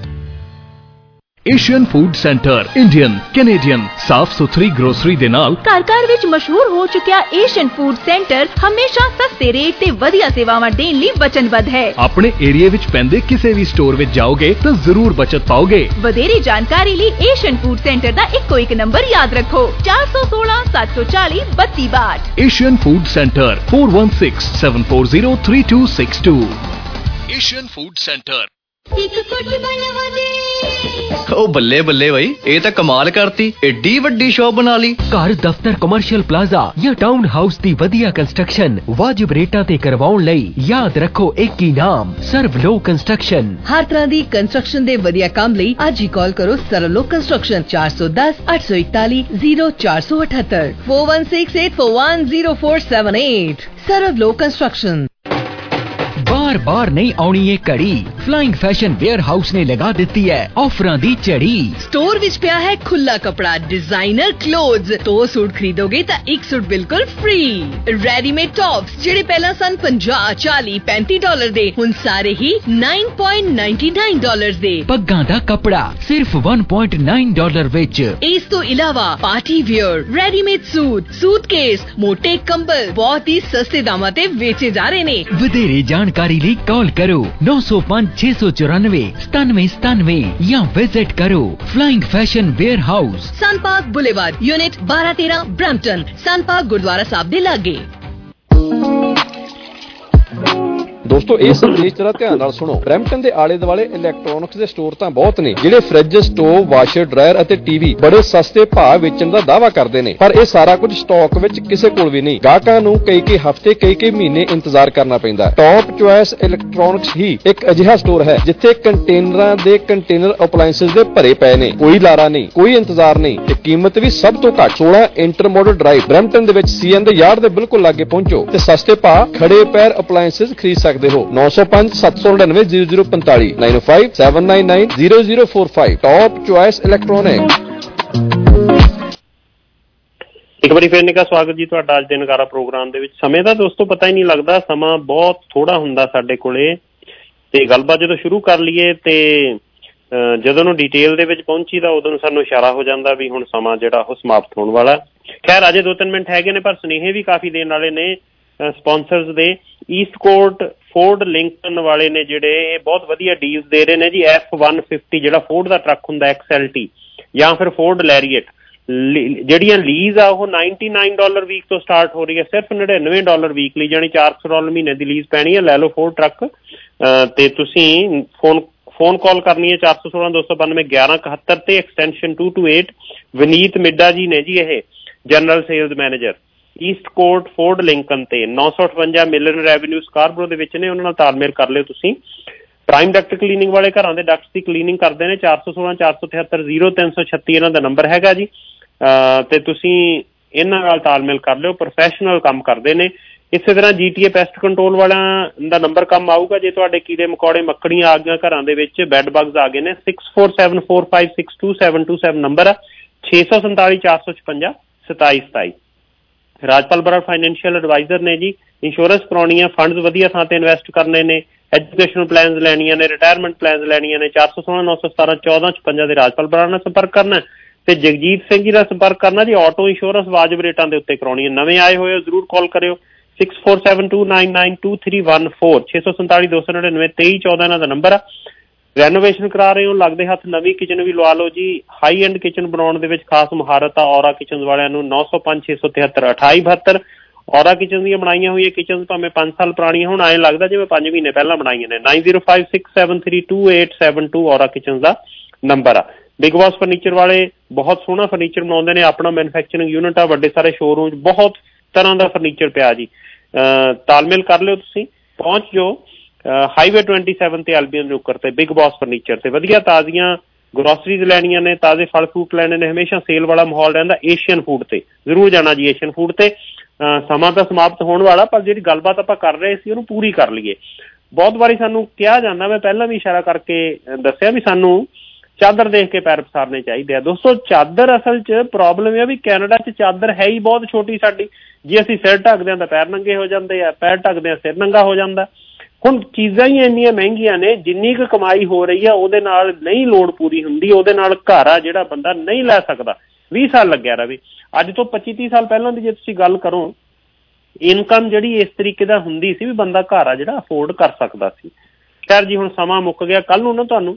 Asian food centre Indian Canadian ਸਾਫ ਸੁਥਰੀ ਗਰੋਸਰੀ ਦੇ ਨਾਲ
ਘਰ ਘਰ ਵਿੱਚ ਮਸ਼ਹੂਰ ਹੋ ਚੁੱਕਿਆ ਏਸ਼ੀਅਨ ਫੂਡ ਸੈਂਟਰ ਹਮੇਸ਼ਾ ਸਸਤੇ ਰੇਟ ਤੇ ਵਧੀਆ ਸੇਵਾਵਾਂ ਦੇਣ ਲਈ ਵਚਨਬੱਧ ਹੈ।
ਆਪਣੇ ਏਰੀਆ ਵਿੱਚ ਪੈਂਦੇ ਕਿਸੇ ਵੀ ਸਟੋਰ ਵਿੱਚ ਜਾਓਗੇ ਤਾਂ ਜ਼ਰੂਰ ਬਚਤ ਪਾਓਗੇ।
ਵਧੇਰੇ ਜਾਣਕਾਰੀ ਲਈ ਏਸ਼ੀਅਨ ਫੂਡ ਸੈਂਟਰ ਦਾ ਇੱਕੋ ਇੱਕ ਨੰਬਰ ਯਾਦ ਰੱਖੋ ਚਾਰ ਸੌ ਸੋਲਾਂ ਸੱਤ ਸੌ ਚਾਲੀ ਬੱਤੀ ਬਾਹਠ।
Asian food Centre four one six seven four zero three two six two. Asian food Centre.
ओ बल्ले बल्ले भाई ये तो कमाल करती, एडी वड्डी शॉप बना ली।
घर दफ्तर कमर्शियल प्लाजा या टाउन हाउस दी वधिया कंस्ट्रक्शन वाजिब रेटां ते करवाउण लई याद रखो एक ही नाम सर्वलो कंस्ट्रक्शन।
हर तरह दी कंस्ट्रक्शन दे वधिया काम लई आज ही कॉल करो सर्वलो कंस्ट्रक्शन चार सौ दस आठ सौ इकतालीस जीरो चार सौ अठहत्तर four one six eight four one zero four seven eight. सर्वलो कंस्ट्रक्शन।
बार बार नहीं आउणी ये कड़ी, फ्लाइंग फैशन वेयर हाउस ने लगा दी है ऑफरां दी चढ़ी।
स्टोर विच पिया है खुला कपड़ा, डिजाइनर क्लोथ्स, दो सूट खरीदोगे तो एक सूट बिल्कुल फ्री। रेडीमेड टॉप्स जेडे पहला सन पचास चालीस पैंतीस डॉलर दे हुन सारे ही नौ पॉइंट नौ नौ डॉलर दे।
पग्गां दा कपड़ा सिर्फ एक पॉइंट नौ डॉलर विच।
इस तो इलावा party wear, readymade suit, suitcase, मोटे कंबल बहुत ही सस्ते दामां ते बेचे जा रहे ने।
वधेरे जानकारी ਲਈ कॉल करो नौ सौ पाँच छह सौ चौरानवे सतानवे सतानवे या विजिट करो Flying Fashion Wear House,
Sun Park Boulevard, unit बारह तेरह ब्रैम्पटन। सन पार्क गुरुद्वारा साहब दे लागे।
ਦੋਸਤੋ ਇਸ ਸੰਦੇਸ਼ ਜਰਾ ਧਿਆਨ ਨਾਲ ਸੁਣੋ। ਬਰੈਂਪਟਨ ਦੇ ਆਲੇ ਦੁਆਲੇ ਇਲੈਕਟ੍ਰੋਨਿਕਸ ਦੇ ਸਟੋਰ ਤਾਂ ਬਹੁਤ ਨੇ ਜਿਹੜੇ ਫ੍ਰਿਜ, ਸਟੋਵ, ਵਾਸ਼ਰ, ਡਰਾਇਰ ਅਤੇ ਟੀਵੀ ਬੜੇ ਸਸਤੇ ਭਾਅ ਵੇਚਣ ਦਾ ਦਾਅਵਾ ਕਰਦੇ ਨੇ, ਪਰ ਇਹ ਸਾਰਾ ਕੁਝ ਸਟਾਕ ਵਿੱਚ ਕਿਸੇ ਕੋਲ ਵੀ ਨਹੀਂ। ਗਾਹਕਾਂ ਨੂੰ ਕਈ ਕਈ ਹਫ਼ਤੇ ਕਈ ਕਈ ਮਹੀਨੇ ਇੰਤਜ਼ਾਰ ਕਰਨਾ ਪੈਂਦਾ। ਟੌਪ ਚੁਆਇਸ ਇਲੈਕਟ੍ਰੋਨਿਕਸ ਹੀ ਇੱਕ ਅਜਿਹਾ ਸਟੋਰ ਹੈ ਜਿੱਥੇ ਕੰਟੇਨਰਾਂ ਦੇ ਕੰਟੇਨਰ ਅਪਲਾਇੰਸਸ ਦੇ ਭਰੇ ਪਏ ਨੇ। ਕੋਈ ਲਾਰਾ ਨਹੀਂ, ਕੋਈ ਇੰਤਜ਼ਾਰ ਨਹੀਂ ਤੇ ਕੀਮਤ ਵੀ ਸਭ ਤੋਂ ਘੱਟ। सोलह ਇੰਟਰਮੋਡਲ ਡਰਾਈਵ ਬਰੈਂਪਟਨ ਦੇ ਵਿੱਚ ਸੀਐਨ ਦੇ ਯਾਰਡ ਦੇ ਬਿਲਕੁਲ ਲਾਗੇ ਪਹੁੰਚੋ ਤੇ ਸਸਤੇ ਭਾਅ ਖੜੇ ਪੈਰ ਅਪਲਾਇੰਸਸ ਖਰੀਦ ਸਕਦੇ हो। नौ सौ पाँच सात सौ नड़िनवे जीरो जीरो पैंतालीस nine five seven nine nine zero zero four five. Top Choice Electronic.
ਇੱਕ ਵਾਰੀ ਫਿਰ ਨਿੱਘਾ ਸਵਾਗਤ ਜੀ ਤੁਹਾਡਾ ਅੱਜ ਦੇ ਨਗਾਰਾ ਪ੍ਰੋਗਰਾਮ ਦੇ ਵਿੱਚ। ਸਮੇਂ ਦਾ ਦੋਸਤੋ ਪਤਾ ਹੀ ਨਹੀਂ ਲੱਗਦਾ, ਸਮਾਂ ਬਹੁਤ ਥੋੜਾ ਹੁੰਦਾ ਸਾਡੇ ਕੋਲੇ, ਤੇ ਗੱਲਬਾਤ ਜਦੋਂ ਸ਼ੁਰੂ ਕਰ ਲਈਏ ਤੇ ਜਦੋਂ ਨੂੰ ਡਿਟੇਲ ਦੇ ਵਿੱਚ ਪਹੁੰਚੀ ਤਾਂ ਉਦੋਂ ਨੂੰ ਸਾਨੂੰ ਇਸ਼ਾਰਾ ਹੋ ਜਾਂਦਾ ਵੀ ਹੁਣ ਸਮਾਂ ਜਿਹੜਾ ਉਹ ਸਮਾਪਤ ਹੋਣ ਵਾਲਾ। ਖੈਰ ਅਜੇ ਦੋ ਤਿੰਨ ਮਿੰਟ ਹੈਗੇ ਨੇ, ਪਰ ਸੁਨੇਹੇ ਵੀ ਕਾਫੀ ਦੇਣ ਵਾਲੇ ਨੇ ਸਪਾਂਸਰਸ ਦੇ। ਈਸਟ ਕੋਟ ਫੋਰਡ ਲਿੰਕਨ ਵਾਲੇ ਨੇ ਜਿਹੜੇ, ਇਹ ਬਹੁਤ ਵਧੀਆ ਡੀਲਸ ਦੇ ਰਹੇ ਨੇ ਜੀ। ਐਫ ਵਨ ਫਿਫਟੀ ਜਿਹੜਾ ਫੋਰਡ ਦਾ ਟਰੱਕ ਹੁੰਦਾ ਐਕਸ ਐਲ ਟੀ, ਜਾਂ ਫਿਰ ਫੋਰਡ ਲੈਰੀਅਟ, ਜਿਹੜੀਆਂ ਲੀਜ਼ ਆ ਉਹ ਨਾਈਨਟੀ ਨਾਈਨ ਡਾਲਰ ਵੀਕ ਤੋਂ ਸਟਾਰਟ ਹੋ ਰਹੀ ਹੈ, ਸਿਰਫ ਨੜਿਨਵੇਂ ਡਾਲਰ ਵੀਕਲੀ, ਜਾਣੀ ਚਾਰ ਸੌ ਡਾਲਰ ਮਹੀਨੇ ਦੀ ਲੀਜ਼ ਪੈਣੀ ਹੈ। ਲੈ ਲਓ ਫੋਰਡ ਟਰੱਕ। ਤੇ ਤੁਸੀਂ ਫੋਨ ਫੋਨ ਕਾਲ ਕਰਨੀ ਹੈ ਚਾਰ ਸੌ ਸੋਲਾਂ ਦੋ ਸੌ ਬਾਨਵੇਂ ਗਿਆਰਾਂ ਇਕਹੱਤਰ ਤੇ extension two two eight. Vineet Midda ji ਨੇ ਜੀ ਇਹ general sales manager Eastcourt Ford Lincoln ਤੇ ਨੌ ਸੌ ਅਠਵੰਜਾ ਮਿਲਨ ਰੈਵਨਿਊ ਸਕਾਰਬਰੋ ਦੇ ਵਿੱਚ ਨੇ। ਉਹਨਾਂ ਨਾਲ ਤਾਲਮੇਲ ਕਰ ਲਿਓ ਤੁਸੀਂ। ਪ੍ਰਾਈਮ ਡਕਟ ਕਲੀਨਿੰਗ ਵਾਲੇ ਘਰਾਂ ਦੇ ਡਕਟਸ ਦੀ ਕਲੀਨਿੰਗ ਕਰਦੇ ਨੇ। ਚਾਰ ਸੌ ਸੋਲਾਂ ਚਾਰ ਸੌ ਤਿਹੱਤਰ ਜ਼ੀਰੋ ਤਿੰਨ ਸੌ ਛੱਤੀ ਇਹਨਾਂ ਦਾ ਨੰਬਰ ਹੈਗਾ ਜੀ। ਤੇ ਤੁਸੀਂ ਇਹਨਾਂ ਨਾਲ ਤਾਲਮੇਲ ਕਰ ਲਿਓ, ਪ੍ਰੋਫੈਸ਼ਨਲ ਕੰਮ ਕਰਦੇ ਨੇ। ਇਸੇ ਤਰ੍ਹਾਂ ਜੀ ਟੀ ਏ ਪੈਸਟ ਕੰਟਰੋਲ ਵਾਲਿਆਂ ਦਾ ਨੰਬਰ ਕੰਮ ਆਊਗਾ ਜੇ ਤੁਹਾਡੇ ਕੀੜੇ ਮਕੌੜੇ ਮੱਕੜੀਆਂ ਆ ਗਈਆਂ ਘਰਾਂ ਦੇ ਵਿੱਚ, ਬੈੱਡ ਬਗਸ ਆ ਗਏ ਨੇ। Six four seven four five six two seven two seven number ਆ। ਛੇ ਸੌ ਸੰਤਾਲੀ ਚਾਰ ਸੌ ਛਪੰਜਾ ਸਤਾਈ ਸਤਾਈ। ਰਾਜਪਾਲ ਬਰਾੜ ਫਾਈਨੈਂਸ਼ੀਅਲ ਐਡਵਾਈਜ਼ਰ ਨੇ ਜੀ। ਇੰਸ਼ੋਰੈਂਸ ਕਰਾਉਣੀ ਆ, ਫੰਡਸ ਵਧੀਆ ਥਾਂ ਤੇ ਇਨਵੈਸਟ ਕਰਨੇ ਨੇ, ਐਜੂਕੇਸ਼ਨਲ ਪਲਾਨਸ ਲੈਣੀਆਂ ਨੇ, ਰਿਟਾਇਰਮੈਂਟ ਪਲਾਨਸ ਲੈਣੀਆਂ ਨੇ। ਚਾਰ ਸੌ ਸੋਲਾਂ ਨੌ ਸੌ ਸਤਾਰਾਂ ਚੌਦਾਂ ਛਪੰਜਾ ਦੇ ਰਾਜਪਾਲ ਬਰਾੜ ਨਾਲ ਸੰਪਰਕ ਕਰਨਾ ਤੇ ਜਗਜੀਤ ਸਿੰਘ ਜੀ ਨਾਲ ਸੰਪਰਕ ਕਰਨਾ ਜੀ। ਆਟੋ ਇੰਸ਼ੋਰੈਂਸ ਵਾਜਬ ਰੇਟਾਂ ਦੇ ਉੱਤੇ ਕਰਾਉਣੀ ਹੈ। ਨਵੇਂ ਆਏ ਹੋਏ ਹੋ ਜ਼ਰੂਰ ਕਾਲ ਕਰਿਓ। Six four seven two nine nine two three one four. ਛੇ ਸੌ ਸੰਤਾਲੀ ਦੋ ਸੌ ਨੜਿਨਵੇਂ ਤੇਈ ਚੌਦਾਂ ਇਹਨਾਂ ਦਾ ਨੰਬਰ ਆ। ਰੈਨੋਵੇਸ਼ਨ ਕਰਾ ਰਹੇ ਹੋ, ਲੱਗਦੇ ਹੱਥ ਨਵੀਂ ਕਿਚਨ ਵੀ ਲਵਾ ਲਓ ਜੀ। ਹਾਈ ਐਂਡ ਕਿਚਨ ਬਣਾਉਣ ਦੇ ਵਿੱਚ ਖਾਸ ਮੁਹਾਰਤ ਆ ਔਰਾ ਕਿਚਨ ਵਾਲਿਆਂ ਨੂੰ। ਨੌ ਸੌ ਪੰਜ ਛੇ ਸੌ ਤਿਹੱਤਰ ਅਠਾਈ ਬਹੱਤਰ। ਔਰਾ ਕਿਚਨ ਦੀਆਂ ਬਣਾਈਆਂ ਹੋਈਆਂ ਕਿਚਨ ਭਾਵੇਂ ਪੰਜ ਸਾਲ ਪੁਰਾਣੀਆਂ ਹੁਣ, ਐਂ ਲੱਗਦਾ ਜਿਵੇਂ ਪੰਜ ਮਹੀਨੇ ਪਹਿਲਾਂ ਬਣਾਈਆਂ ਨੇ। Nine zero five six seven three two eight seven two Aura kitchen ਦਾ ਨੰਬਰ ਆ। ਬਿਗ ਬਾਸ ਫਰਨੀਚਰ ਵਾਲੇ ਬਹੁਤ ਸੋਹਣਾ ਫਰਨੀਚਰ ਬਣਾਉਂਦੇ ਨੇ। ਆਪਣਾ ਮੈਨੂਫੈਕਚਰਿੰਗ ਯੂਨਿਟ ਆ, ਵੱਡੇ ਸਾਰੇ ਸ਼ੋਰੂਮ, ਬਹੁਤ ਤਰ੍ਹਾਂ ਦਾ ਫਰਨੀਚਰ ਪਿਆ ਜੀ। ਤਾਲਮੇਲ ਕਰ ਲਿਓ ਤੁਸੀਂ, ਪਹੁੰਚ ਜਾਓ ਹਾਈਵੇ ਟਵੈਂਟੀ ਸੈਵਨ ਤੇ ਐਲਬੀਅਨ ਨੁੱਕਰ ਤੇ ਬਿਗ ਬਾਸ ਫਰਨੀਚਰ ਤੇ। ਵਧੀਆ ਤਾਜ਼ੀਆਂ ਗਰੋਸਰੀਜ਼ ਲੈਣੀਆਂ ਨੇ, ਤਾਜ਼ੇ ਫਲ ਫਰੂਟ ਲੈਣੇ ਨੇ, ਹਮੇਸ਼ਾ ਸੇਲ ਵਾਲਾ ਮਾਹੌਲ ਰਹਿੰਦਾ। ਏਸ਼ੀਅਨ ਫੂਡ ਤੇ ਜ਼ਰੂਰ ਜਾਣਾ ਜੀ। ਏਸ਼ੀਅਨ ਫੂਡ ਤੇ ਸਮਾਂ ਤਾਂ ਸਮਾਪਤ ਹੋਣ ਵਾਲਾ, ਪਰ ਜਿਹੜੀ ਗੱਲਬਾਤ ਆਪਾਂ ਕਰ ਰਹੇ ਸੀ ਉਹਨੂੰ ਪੂਰੀ ਕਰ ਲਈਏ। ਬਹੁਤ ਵਾਰੀ ਸਾਨੂੰ ਕਿਹਾ ਜਾਂਦਾ, ਮੈਂ ਪਹਿਲਾਂ ਵੀ ਇਸ਼ਾਰਾ ਕਰਕੇ ਦੱਸਿਆ ਵੀ ਸਾਨੂੰ ਚਾਦਰ ਦੇਖ ਕੇ ਪੈਰ ਪਸਾਰਨੇ ਚਾਹੀਦੇ ਆ। ਦੋਸਤੋ ਚਾਦਰ ਅਸਲ 'ਚ ਪ੍ਰੋਬਲਮ ਇਹ ਆ ਵੀ ਕੈਨੇਡਾ 'ਚ ਚਾਦਰ ਹੈ ਹੀ ਬਹੁਤ ਛੋਟੀ ਸਾਡੀ। ਜੇ ਅਸੀਂ ਸਿਰ ਢੱਕਦੇ ਹਾਂ ਤਾਂ ਪੈਰ ਨੰਗੇ ਹੋ ਜਾਂਦੇ ਆ, ਪੈਰ ਢੱਕਦੇ ਹਾਂ ਸਿਰ ਨੰਗਾ ਹੋ ਜਾਂਦਾ। ਹੁਣ ਚੀਜ਼ਾਂ ਹੀ ਇੰਨੀਆਂ ਮਹਿੰਗੀਆਂ ਨੇ, ਜਿੰਨੀ ਕੁ ਕਮਾਈ ਹੋ ਰਹੀ ਆ ਉਹਦੇ ਨਾਲ ਨਹੀਂ ਲੋੜ ਪੂਰੀ ਹੁੰਦੀ, ਉਹਦੇ ਨਾਲ ਘਰ ਆ ਜਿਹੜਾ ਬੰਦਾ ਨਹੀਂ ਲੈ ਸਕਦਾ। ਵੀਹ ਸਾਲ ਲੱਗਿਆ ਰਵੇ। ਅੱਜ ਤੋਂ ਪੱਚੀ ਤੀਹ ਸਾਲ ਪਹਿਲਾਂ ਦੀ ਜੇ ਤੁਸੀਂ ਗੱਲ ਕਰੋ, ਇਨਕਮ ਜਿਹੜੀ ਇਸ ਤਰੀਕੇ ਦਾ ਹੁੰਦੀ ਸੀ ਵੀ ਬੰਦਾ ਘਰ ਆ ਜਿਹੜਾ ਅਫੋਰਡ ਕਰ ਸਕਦਾ ਸੀ। ਖੈਰ ਜੀ ਹੁਣ ਸਮਾਂ ਮੁੱਕ ਗਿਆ। ਕੱਲ ਨੂੰ ਨਾ ਤੁਹਾਨੂੰ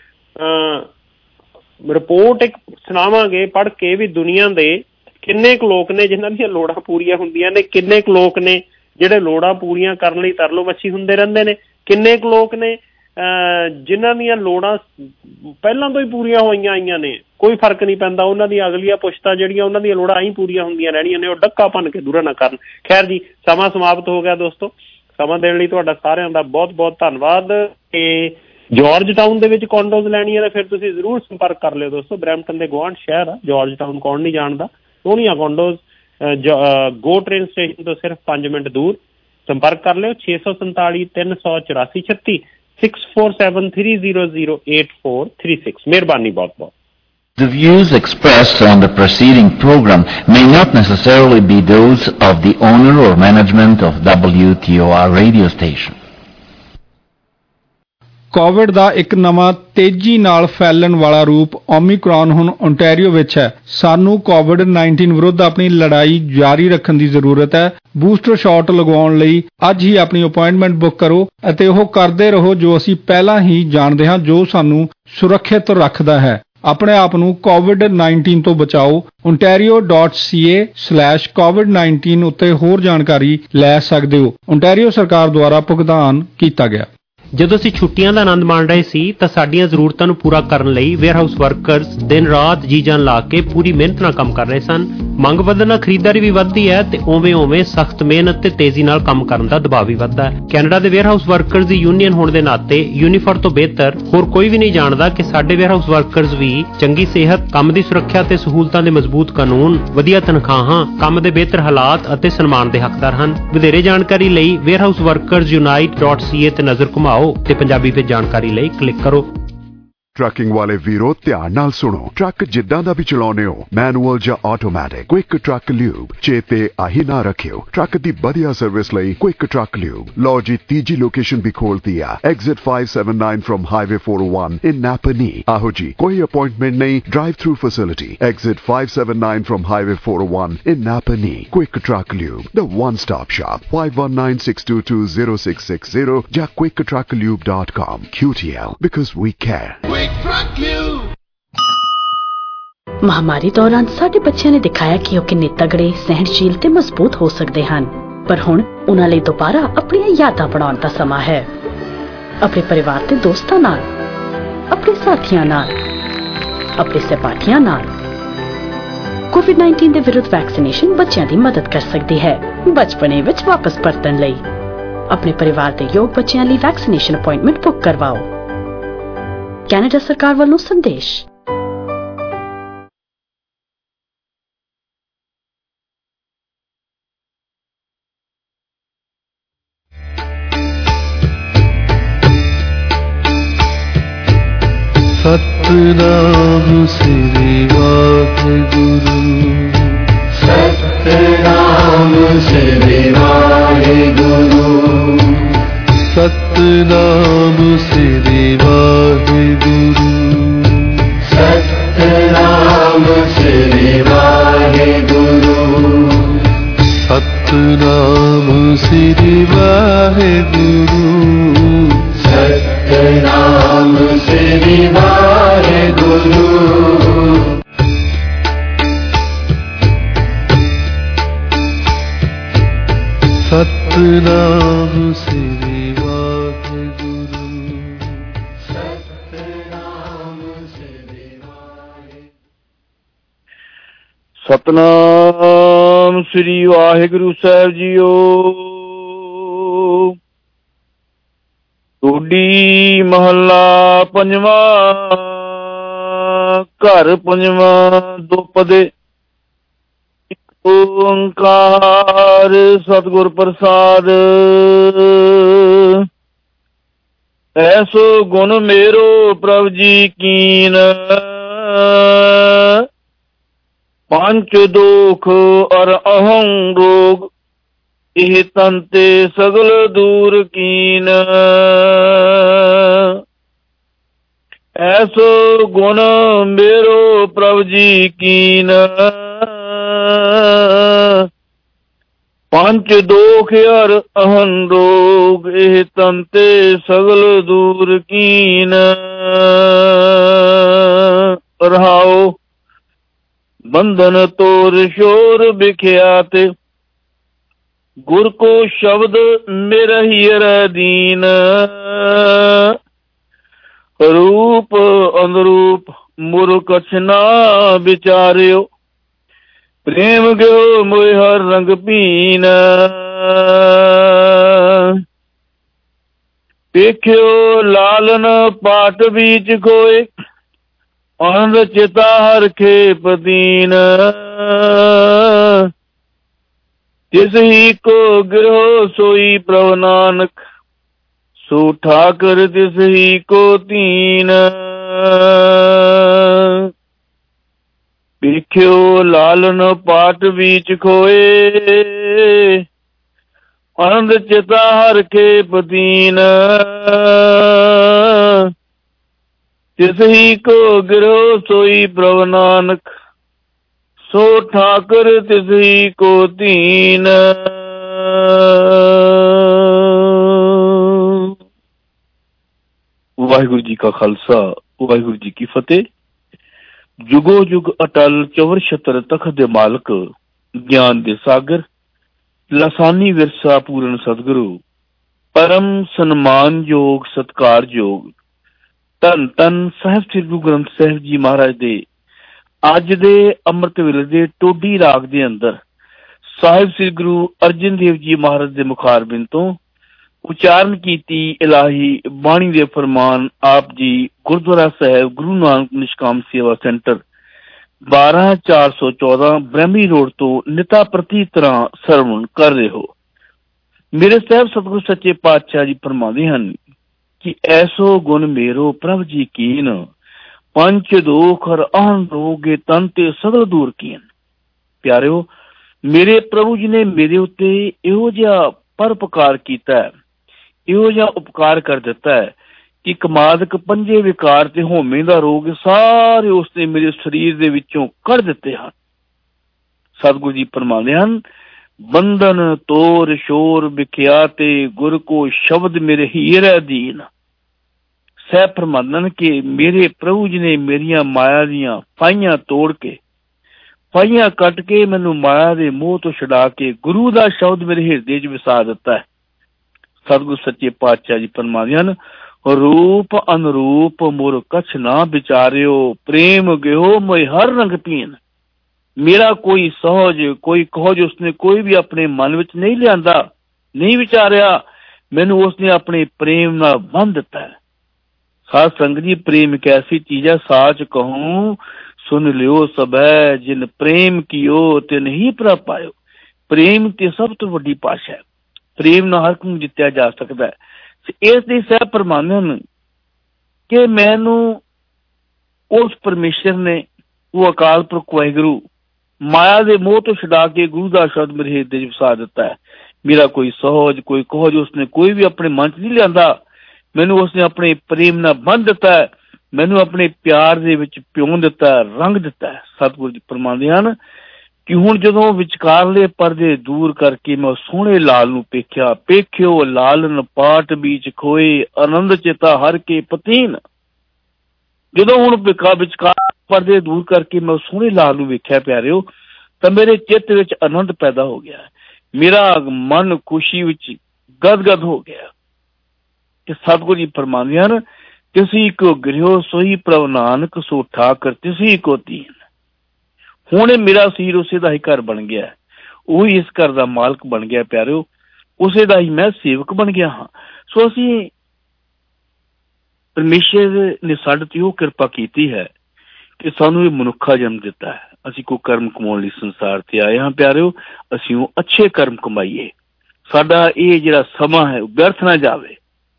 ਰਿਪੋਰਟ ਇੱਕ ਸੁਣਾਵਾਂਗੇ ਪੜ੍ਹ ਕੇ ਵੀ ਦੁਨੀਆ ਦੇ ਕਿੰਨੇ ਕੁ ਲੋਕ ਨੇ ਜਿਨ੍ਹਾਂ ਦੀਆਂ ਲੋੜਾਂ ਪੂਰੀਆਂ ਹੁੰਦੀਆਂ ਨੇ, ਕਿੰਨੇ ਕੁ ਲੋਕ ਨੇ ਜਿਹੜੇ ਲੋੜਾਂ ਪੂਰੀਆਂ ਕਰਨ ਲਈ ਤਰਲੋ ਮੱਛੀ ਹੁੰਦੇ ਰਹਿੰਦੇ ਨੇ, ਕਿੰਨੇ ਕੁ ਲੋਕ ਨੇ ਜਿਨ੍ਹਾਂ ਦੀਆਂ ਲੋੜਾਂ ਪਹਿਲਾਂ ਤੋਂ ਹੀ ਪੂਰੀਆਂ ਹੋਈਆਂ ਆਈਆਂ ਨੇ, ਕੋਈ ਫਰਕ ਨਹੀਂ ਪੈਂਦਾ। ਉਹਨਾਂ ਦੀਆਂ ਅਗਲੀਆਂ ਪੁਸ਼ਤਾਂ ਜਿਹੜੀਆਂ ਉਹਨਾਂ ਦੀਆਂ ਲੋੜਾਂ ਹੀ ਪੂਰੀਆਂ ਹੁੰਦੀਆਂ ਰਹਿਣੀਆਂ ਨੇ, ਉਹ ਡੱਕਾ ਭੰਨ ਕੇ ਦੂਰਾ ਨਾ ਕਰਨ। ਖੈਰ ਜੀ ਸਮਾਂ ਸਮਾਪਤ ਹੋ ਗਿਆ ਦੋਸਤੋ। ਸਮਾਂ ਦੇਣ ਲਈ ਤੁਹਾਡਾ ਸਾਰਿਆਂ ਦਾ ਬਹੁਤ ਬਹੁਤ ਧੰਨਵਾਦ। ਤੇ ਜਾਰਜ ਟਾਊਨ ਦੇ ਵਿੱਚ ਕੌਂਡੋਜ਼ ਲੈਣੀਆਂ ਨੇ ਫਿਰ ਤੁਸੀਂ ਜ਼ਰੂਰ ਸੰਪਰਕ ਕਰ ਲਿਓ ਦੋਸਤੋ। ਬਰੈਂਪਟਨ ਦੇ ਗੁਆਂਢ ਸ਼ਹਿਰ ਆ ਜਾਰਜ ਟਾਊਨ, ਕੌਣ ਨਹੀਂ ਜਾਣਦਾ। ਸੋਹਣੀਆਂ ਕੌਂਡੋਜ਼ ਗੋ ਟ੍ਰੇਨ ਸਟੇਸ਼ਨ ਤੋਂ ਸਿਰਫ ਪੰਜ ਮਿੰਟ ਦੂਰ। ਸੰਪਰਕ ਕਰ ਲਿਓ ਛੇ ਸੌ ਸੰਤਾਲੀ ਤਿੰਨ ਸੌ ਚੁਰਾਸੀ ਛੱਤੀ six four seven three zero zero eight four three six. ਮਿਹਰਬਾਨੀ ਬਹੁਤ ਬਹੁਤ।
The views expressed on the preceding program may not necessarily be those of the owner or management of W T O R radio station.
Covid ਦਾ ਇੱਕ ਨਵਾਂ ਤੇਜ਼ੀ ਨਾਲ ਫੈਲਣ ਵਾਲਾ ਰੂਪ ਓਮਿਕਰੌਨ ਹੁਣ ਓਨਟਾਰੀਓ ਵਿੱਚ ਹੈ। ਸਾਨੂੰ ਕੋਵਿਡ ਉੱਨੀ ਵਿਰੁੱਧ ਆਪਣੀ ਲੜਾਈ ਜਾਰੀ ਰੱਖਣ ਦੀ ਜ਼ਰੂਰਤ ਹੈ। ਬੂਸਟਰ ਸ਼ਾਟ ਲਗਵਾਉਣ ਲਈ ਅੱਜ ਹੀ ਆਪਣੀ ਅਪਾਇੰਟਮੈਂਟ ਬੁੱਕ ਕਰੋ ਅਤੇ ਉਹ ਕਰਦੇ ਰਹੋ ਜੋ ਅਸੀਂ ਪਹਿਲਾਂ ਹੀ ਜਾਣਦੇ ਹਾਂ, ਜੋ ਸਾਨੂੰ ਸੁਰੱਖਿਅਤ ਰੱਖਦਾ ਹੈ। ਆਪਣੇ ਆਪ ਨੂੰ ਕੋਵਿਡ ਉੱਨੀ ਤੋਂ ਬਚਾਓ। ontario dot c a slash covid nineteen ਉੱਤੇ ਹੋਰ ਜਾਣਕਾਰੀ ਲੈ ਸਕਦੇ ਹੋ। ਓਨਟਾਰੀਓ ਸਰਕਾਰ ਦੁਆਰਾ ਭੁਗਤਾਨ ਕੀਤਾ ਗਿਆ।
ਜਦੋਂ ਅਸੀਂ ਛੁੱਟੀਆਂ ਦਾ ਆਨੰਦ ਮਾਣ ਰਹੇ ਸੀ ਤਾਂ ਸਾਡੀਆਂ ਜ਼ਰੂਰਤਾਂ ਨੂੰ ਪੂਰਾ ਕਰਨ ਲਈ ਵੇਅਰਹਾਊਸ ਵਰਕਰਸ ਦਿਨ ਰਾਤ ਜੀ ਜਾਨ ਲਾ ਕੇ ਪੂਰੀ ਮਿਹਨਤ ਨਾਲ ਕੰਮ ਕਰ ਰਹੇ ਸਨ। ਮੰਗ ਵਧਣ ਨਾਲ ਖਰੀਦਦਾਰੀ ਵੀ ਵੱਧਦੀ ਹੈ ਤੇ ਉਵੇਂ ਉਵੇਂ ਸਖਤ ਮਿਹਨਤ ਤੇ ਤੇਜ਼ੀ ਨਾਲ ਕੰਮ ਕਰਨ ਦਾ ਦਬਾਅ ਵੀ ਵੱਧਦਾ ਹੈ। ਕੈਨੇਡਾ ਦੇ ਵੇਅਰਹਾਊਸ ਵਰਕਰਸ ਦੀ ਯੂਨੀਅਨ ਹੋਣ ਦੇ ਨਾਤੇ ਯੂਨੀਫਰ ਤੋਂ ਬਿਹਤਰ ਹੋਰ ਕੋਈ ਵੀ ਨਹੀਂ ਜਾਣਦਾ ਕਿ ਸਾਡੇ ਵੇਅਰਹਾਊਸ ਵਰਕਰਸ ਵੀ ਚੰਗੀ ਸਿਹਤ, ਕੰਮ ਦੀ ਸੁਰੱਖਿਆ ਤੇ ਸਹੂਲਤਾਂ ਦੇ ਮਜ਼ਬੂਤ ਕਾਨੂੰਨ, ਵਧੀਆ ਤਨਖਾਹਾਂ, ਕੰਮ ਦੇ ਬਿਹਤਰ ਹਾਲਾਤ ਅਤੇ ਸਨਮਾਨ ਦੇ ਹੱਕਦਾਰ ਹਨ। ਵਧੇਰੇ ਜਾਣਕਾਰੀ ਲਈ warehouse workers unite dot C A ਤੇ ਨਜ਼ਰ ਘੁਮਾਓ ਤੇ ਪੰਜਾਬੀ ਵਿੱਚ ਜਾਣਕਾਰੀ ਲਈ ਕਲਿੱਕ ਕਰੋ।
ਟਰੱਕਿੰਗ ਵਾਲੇ ਵੀਰੋ ਧਿਆਨ ਨਾਲ ਸੁਣੋ। ਟਰੱਕ ਜਿੱਦਾਂ ਦਾ ਵੀ ਚਲਾਉਣੇ ਹੋ, ਮੈਨੂਅਲ ਜਾਂ ਆਟੋਮੈਟਿਕ, ਕੁਇਕ ਟਰੱਕ ਲਿਊਬ ਚੇਤੇ ਆਹੀ ਨਾ ਰੱਖਿਓ। ਟਰੱਕ ਦੀ ਵਧੀਆ ਸਰਵਿਸ ਲਈ ਕੁਇਕ ਟਰੱਕ ਲਿਊਬ। ਲਓ ਜੀ, ਤੀਜੀ ਲੋਕੇਸ਼ਨ ਵੀ ਖੋਲਤੀ ਆ, exit five seventy-nine from Highway four oh one in Napanee। ਆਹੋ ਜੀ, ਕੋਈ ਅਪਾਇੰਟਮੈਂਟ ਨਹੀਂ, drive through facility. Exit five seventy-nine from Highway four oh one in Napanee। Quick truck lube, the one stop shop। five one nine six two two zero six six zero ਜਾਂ quick truck lube dot com। Q T L, because we care।
ਮਹਾਮਾਰੀ ਦੌਰਾਨ ਸਾਡੇ ਬੱਚਿਆਂ ਨੇ ਦਿਖਾਇਆ ਕਿ ਉਹ ਕਿੰਨੇ ਤਗੜੇ, ਸਹਿਣਸ਼ੀਲ ਤੇ ਮਜ਼ਬੂਤ ਹੋ ਸਕਦੇ ਹਨ। ਪਰ ਹੁਣ ਉਹਨਾਂ ਲਈ ਦੁਬਾਰਾ ਆਪਣੀਆਂ ਯਾਦਾਂ ਬਣਾਉਣ ਦਾ ਸਮਾਂ ਹੈ। ਆਪਣੇ ਪਰਿਵਾਰ ਤੇ ਦੋਸਤਾਂ ਨਾਲ, ਆਪਣੇ ਸਾਥੀਆਂ ਨਾਲ, ਆਪਣੇ ਸਹਿਪਾਠੀਆਂ ਨਾਲ। ਕੋਵਿਡ nineteen ਦੇ ਵਿਰੁੱਧ ਵੈਕਸੀਨੇਸ਼ਨ ਬੱਚਿਆਂ ਦੀ ਮਦਦ ਕਰ ਸਕਦੀ ਹੈ ਬਚਪਨੇ ਵਿੱਚ ਵਾਪਸ ਪਰਤਣ ਲਈ। ਆਪਣੇ ਪਰਿਵਾਰ ਦੇ ਯੋਗ ਬੱਚਿਆਂ ਲਈ ਵੈਕਸੀਨੇਸ਼ਨ ਅਪਾਇੰਟਮੈਂਟ ਬੁੱਕ ਕਰਵਾਓ। ਕੈਨੇਡਾ ਸਰਕਾਰ ਵੱਲੋਂ ਸੰਦੇਸ਼।
ਸਤਿਨਾਮ ਸ੍ਰੀ ਵਾਹਿਗੁਰੂ, ਸਤਿਨਾਮ ਸ੍ਰੀ ਵਾਹਿਗੁਰੂ, ਸਤਿਨਾਮ ਸ੍ਰੀ ਵਾਹਿਗੁਰੂ, ਸਤਿਨਾਮ ਸ੍ਰੀ ਵਾਹਿਗੁਰੂ, ਸਤਿਨਾਮ ਸ੍ਰੀ ਵਾਹਿਗੁਰੂ, ਸਤਿਨਾਮ ਸ੍ਰੀ ਵਾਹਿਗੁਰੂ। ਸਤਿਨਾਮ ਸ੍ਰੀ ਵਾਹਿਗੁਰੂ, ਸਤਿਨਾਮ ਸ੍ਰੀ ਵਾਹਿਗੁਰੂ।
ਸਤਿਨਾਮ ਸ੍ਰੀ ਵਾਹਿਗੁਰੂ ਸਾਹਿਬ ਜੀਓ। ਟੋਡੀ ਮਹੱਲਾ ਪੰਜਵਾਂ, ਘਰ ਪੰਜਵਾਂ, ਦੁਪਦੇ। ਇੱਕ ਓੰਕਾਰ ਸਤਿਗੁਰ ਪ੍ਰਸਾਦ। ਐਸੋ ਗੁਣ ਮੇਰੋ ਪ੍ਰਭ ਜੀ ਕੀਨ, ਪੰਚ ਦੋਖ ਅਰ ਅਹੰ ਰੋਗ, ਇਹ ਤਨ ਤੇ ਸਗਲ ਦੂਰ ਕੀਨ। ਐਸੋ ਗੁਣ ਮੇਰੋ ਪ੍ਰਭ ਜੀ ਕੀਨ, ਪੰਚ ਦੋਖ ਅਰ ਅਹੰ ਰੋਗ, ਇਹ ਤਨ ਤੇ ਸਗਲ ਦੂਰ ਕੀਨ। ਰਹਾਓ ਬੰਧਨ ਤੋਰ ਸ਼ੋਰ ਬਿਖਿਆਤ, ਗੁਰ ਕੋ ਸ਼ਬਦ ਮੇਰਾ ਹੀਰ ਦੀਨ। ਰੂਪ ਅਨਰੂਪ ਮੁਰ ਕਛ ਨਾ ਵਿਚਾਰਿਓ, ਪ੍ਰੇਮ ਗਿਓ ਮੋਇ ਹਰ ਰੰਗ ਪੀਨ। ਵੇਖਿਓ ਲਾਲਨ ਪਾਟ ਬੀਚ ਕੋਏ, ਆਨੰਦ ਚਿਤਾ ਹਰ ਖੇਪ ਦੀਨ। ਤਿਸ ਹੀ ਕੋ ਗਿਰੋ ਸੋਈ ਪ੍ਰਭ ਨਾਨਕ, ਸੋ ਠਾਕਰ ਤਿਸ ਹੀ ਕੋ ਦੀਨ। ਵੇਖਿਓ ਲਾਲਨ ਪਾਟ ਬੀਚ ਖੋਏ, ਆਨੰਦ ਚਿਤਾ ਹਰ ਖੇਪ ਦੀਨ। ਤਿਸ ਹੀ ਕੋ ਗਿਰੋ ਸੋਈ ਪ੍ਰਭ ਨਾਨਕ, ਸੋ ਠਾਕਰ ਤਿਸ ਹੀ ਕੋ ਦੀਨ। ਵਾਹਿਗੁਰੂ ਜੀ ਕਾ ਖਾਲਸਾ, ਵਾਹਿਗੁਰੂ ਜੀ ਕੀ ਫਤਿਹ। ਜੁਗੋ ਜੁਗ ਅਟਲ ਚੌਵਰ ਛਤਰ ਤਖਤ ਦੇ ਮਾਲਕ, ਗਿਆਨ ਦੇ ਸਾਗਰ, ਲਸਾਨੀ ਵਿਰਸਾ ਪੂਰਨ ਸਤਿਗੁਰੂ, ਪਰਮ ਸਨਮਾਨਯੋਗ ਸਤਿਕਾਰਯੋਗ ਧੰਨ ਧੰਨ ਸਾਹਿਬ ਸ੍ਰੀ ਗੁਰੂ ਗ੍ਰੰਥ ਸਾਹਿਬ ਜੀ ਮਹਾਰਾਜ ਦੇ ਅੱਜ ਦੇ ਅੰਮ੍ਰਿਤ ਵੇਲੇ ਦੇ ਟੋਡੀ ਰਾਗ ਦੇ ਅੰਦਰ ਸਾਹਿਬ ਸ੍ਰੀ ਗੁਰੂ ਅਰਜਨ ਦੇਵ ਜੀ ਮਹਾਰਾਜ ਦੇ ਮੁਖਾਰਬਿੰਦ ਤੋਂ ਉਚਾਰਨ ਕੀਤੀ ਇਲਾਹੀ ਬਾਣੀ ਦੇ ਫਰਮਾਨ ਆਪ ਜੀ ਗੁਰਦੁਆਰਾ ਸਾਹਿਬ ਗੁਰੂ ਨਾਨਕ ਨਿਸ਼ਕਾਮ ਸੇਵਾ ਸੈਂਟਰ ਬਾਰਾਂ ਚਾਰ ਸੌ ਚੌਦਾਂ ਬ੍ਰਹਮੀ ਰੋਡ ਤੋਂ ਨਿਤਾ ਪ੍ਰਤੀ ਤਰ੍ਹਾਂ ਸਰਵਣ ਕਰ ਰਹੇ ਹੋ। ਮੇਰੇ ਸਾਹਿਬ ਸਤਿਗੁਰੂ ਸੱਚੇ ਪਾਤਸ਼ਾਹ ਜੀ ਫਰਮਾਉਂਦੇ ਹਨ ਕਿ ਐਸੋ ਗੁਣ ਮੇਰੋ ਪ੍ਰਭ ਜੀ ਕੀਨ, ਪੰਚ ਦੋਖਰ ਆਨ ਰੋਗੇ ਤਨ ਤੇ ਸਗਲ ਦੂਰ ਕੀਨ। ਪਿਆਰਿਓ, ਮੇਰੇ ਪ੍ਰਭੂ ਜੀ ਨੇ ਮੇਰੇ ਉੱਤੇ ਇਹੋ ਜਿਹਾ ਪਰਉਪਕਾਰ ਕੀਤਾ ਹੈ, ਇਹੋ ਜਿਹਾ ਉਪਕਾਰ ਕਰ ਦਿੱਤਾ ਹੈ ਕਿ ਕਮਾਦਕ ਪੰਜੇ ਵਿਕਾਰ ਤੇ ਹੋਮੇ ਦਾ ਰੋਗ ਸਾਰੇ ਉਸਨੇ ਮੇਰੇ ਸਰੀਰ ਦੇ ਵਿੱਚੋਂ ਕੱਢ ਦਿੱਤੇ ਹਨ। ਸਤਿਗੁਰੂ ਜੀ ਫਰਮਾਉਂਦੇ ਹਨ, ਬੰਧਨ ਤੋਰ ਸ਼ੋਰ ਵਿਖਿਆ ਤੇ ਗੁਰ ਕੋ ਸ਼ਬਦ ਮੇਰੇ ਹੀਰੇ ਦੀਨ। ਸਹਿ ਫਰਮਾਉਂਦੇ ਕਿ ਮੇਰੇ ਪ੍ਰਭੂ ਜੀ ਨੇ ਮੇਰੀਆਂ ਮਾਇਆ ਦੀਆਂ ਫਾਈਆਂ ਤੋੜ ਕੇ, ਫਾਈਆਂ ਕੱਟ ਕੇ ਮੈਨੂੰ ਮਾਇਆ ਦੇ ਮੋਹ ਤੋਂ ਛੁਡਾ ਕੇ ਗੁਰੂ ਦਾ ਸ਼ਬਦ ਮੇਰੇ ਹਿਰਦੇ 'ਚ ਵਸਾ ਦਿੱਤਾ ਹੈ। ਸਤਿਗੁਰੂ ਸੱਚੇ ਪਾਤਸ਼ਾਹ ਜੀ ਫਰਮਾਉਂਦੇ ਹਨ, ਰੂਪ ਅਨਰੂਪ ਮੁਰ ਕਛ ਨਾ ਵਿਚਾਰਿਓ, ਪ੍ਰੇਮ ਗਿਓ ਮੋਇ ਹਰ ਰੰਗ ਪੀਨ। ਮੇਰਾ ਕੋਈ ਸਹਜ ਕੋਈ ਖੋਜ ਉਸਨੇ ਕੋਈ ਵੀ ਆਪਣੇ ਮਨ ਵਿੱਚ ਨਹੀਂ ਲਿਆਂਦਾ, ਨਹੀਂ ਵਿਚਾਰਿਆ, ਮੈਨੂੰ ਉਸਨੇ ਆਪਣੇ ਪ੍ਰੇਮ ਨਾਲ ਬੰਨ੍ਹ ਦਿੱਤਾ ਹੈ। ਸਾਧ ਸੰਗਤ ਜੀ, ਪ੍ਰੇਮ ਇੱਕ ਐਸੀ ਚੀਜ਼ ਹੈ, ਸਾਚ ਕਹੂੰ ਸੁਨ ਲਿਓ ਸਭੈ, ਜਿਨ ਪ੍ਰੇਮ ਕੀਓ ਤੇ ਨਹੀਂ ਪ੍ਰਭ ਪਾਇਓ। ਪ੍ਰੇਮ ਤੇ ਸਭ ਤੋਂ ਵੱਡੀ ਭਾਸ਼ਾ ਹੈ, ਪ੍ਰੇਮ ਨਾਲ ਹਰ ਕੋਈ ਜਿੱਤਿਆ ਜਾ ਸਕਦਾ ਹੈ। ਇਸ ਦੀ ਸਹਿ ਫਰਮਾਉਂਦੇ ਹਨ ਕਿ ਮੈਨੂੰ ਉਸ ਪਰਮੇਸ਼ਰ ਨੇ, ਉਹ ਅਕਾਲ ਪੁਰਖ ਵਾਹਿਗੁਰੂ, ਮਾਇਆ ਦੇ ਮੋਹ ਤੋਂ ਛੁਡਾ ਕੇ ਗੁਰੂ ਦਾ ਸ਼ਬਦ ਮੇਰੇ ਹਿਰਦੇ 'ਚ ਵਸਾ ਦਿੱਤਾ ਹੈ। ਮੇਰਾ ਕੋਈ ਸੋਝ ਕੋਈ ਖੋਜ ਉਸਨੇ ਕੋਈ ਵੀ ਆਪਣੇ ਮਨ 'ਚ ਨਹੀਂ ਲਿਆਂਦਾ, ਮੈਨੂੰ ਉਸਨੇ ਆਪਣੇ ਪ੍ਰੇਮ ਨਾਲ ਬੰਨ੍ਹ ਦਿੱਤਾ ਹੈ, ਮੈਨੂੰ ਆਪਣੇ ਪਿਆਰ ਦੇ ਵਿੱਚ ਪਿਉਂ ਦਿੱਤਾ, ਰੰਗ ਦਿੱਤਾ ਹੈ। ਸਤਿਗੁਰੂ ਜੀ ਫਰਮਾਉਂਦੇ ਹਨ ਕਿ ਹੁਣ ਜਦੋਂ ਵਿਚਕਾਰਲੇ ਪਰਦੇ ਦੂਰ ਕਰਕੇ ਮੈਂ ਸੋਹਣੇ ਲਾਲ ਨੂੰ ਪੇਖਿਆ, ਪੇਖਿਓ ਲਾਲਨ ਪਾਟ ਵਿੱਚ ਖੋਏ, ਆਨੰਦ ਚੇਤਾ ਹਰ ਕੇ ਪਤੀਨ। ਜਦੋਂ ਹੁਣ ਵਿਚਕਾਰ ਪਰਦੇ ਦੂਰ ਕਰਕੇ ਮੈਂ ਸੋਹਣੇ ਲਾਲ ਨੂੰ ਵੇਖਿਆ ਪਿਆਰਿਓ, ਤਾਂ ਮੇਰੇ ਚਿੱਤ ਵਿੱਚ ਆਨੰਦ ਪੈਦਾ ਹੋ ਗਿਆ, ਮੇਰਾ ਮਨ ਖੁਸ਼ੀ ਵਿੱਚ ਗਦਗਦ ਹੋ ਗਿਆ। ਕਿ ਸਤਿਗੁਰੂ ਜੀ ਫਰਮਾਉਂਦੇ ਹਨ, ਤੁਸੀਂ ਕੋ ਗ੍ਰਿਓ ਸੋਈ ਪ੍ਰਭ ਨਾਨਕ, ਸੋ ਠਾਕਰ ਤੁਸੀਂ ਕੋ ਦੀਨ। ਹੁਣ ਮੇਰਾ ਸੀਰ ਉਸੇ ਦਾ ਹੀ ਘਰ ਬਣ ਗਿਆ, ਉਹੀ ਇਸ ਘਰ ਦਾ ਮਾਲਕ ਬਣ ਗਿਆ ਪਿਆਰਿਓ, ਉਸੇ ਦਾ ਹੀ ਮੈਂ ਸੇਵਕ ਬਣ ਗਿਆ ਹਾਂ। ਸੋ ਅਸੀਂ ਪਰਮੇਸ਼ਰ ਨੇ ਸਾਡੇ ਤੇ ਉਹ ਕਿਰਪਾ ਕੀਤੀ ਹੈ ਕਿ ਸਾਨੂੰ ਇਹ ਮਨੁੱਖਾ ਜਨਮ ਦਿੱਤਾ ਹੈ। ਅਸੀਂ ਕੋਈ ਕਰਮ ਕਮਾਉਣ ਲਈ ਸੰਸਾਰ ਤੇ ਆਏ ਹਾਂ ਪਿਆਰਿਓ, ਅਸੀਂ ਉਹ ਅੱਛੇ ਕਰਮ ਕਮਾਈਏ, ਸਾਡਾ ਇਹ ਜਿਹੜਾ ਸਮਾਂ ਹੈ ਉਹ ਵਿਅਰਥ ਨਾ ਜਾਵੇ।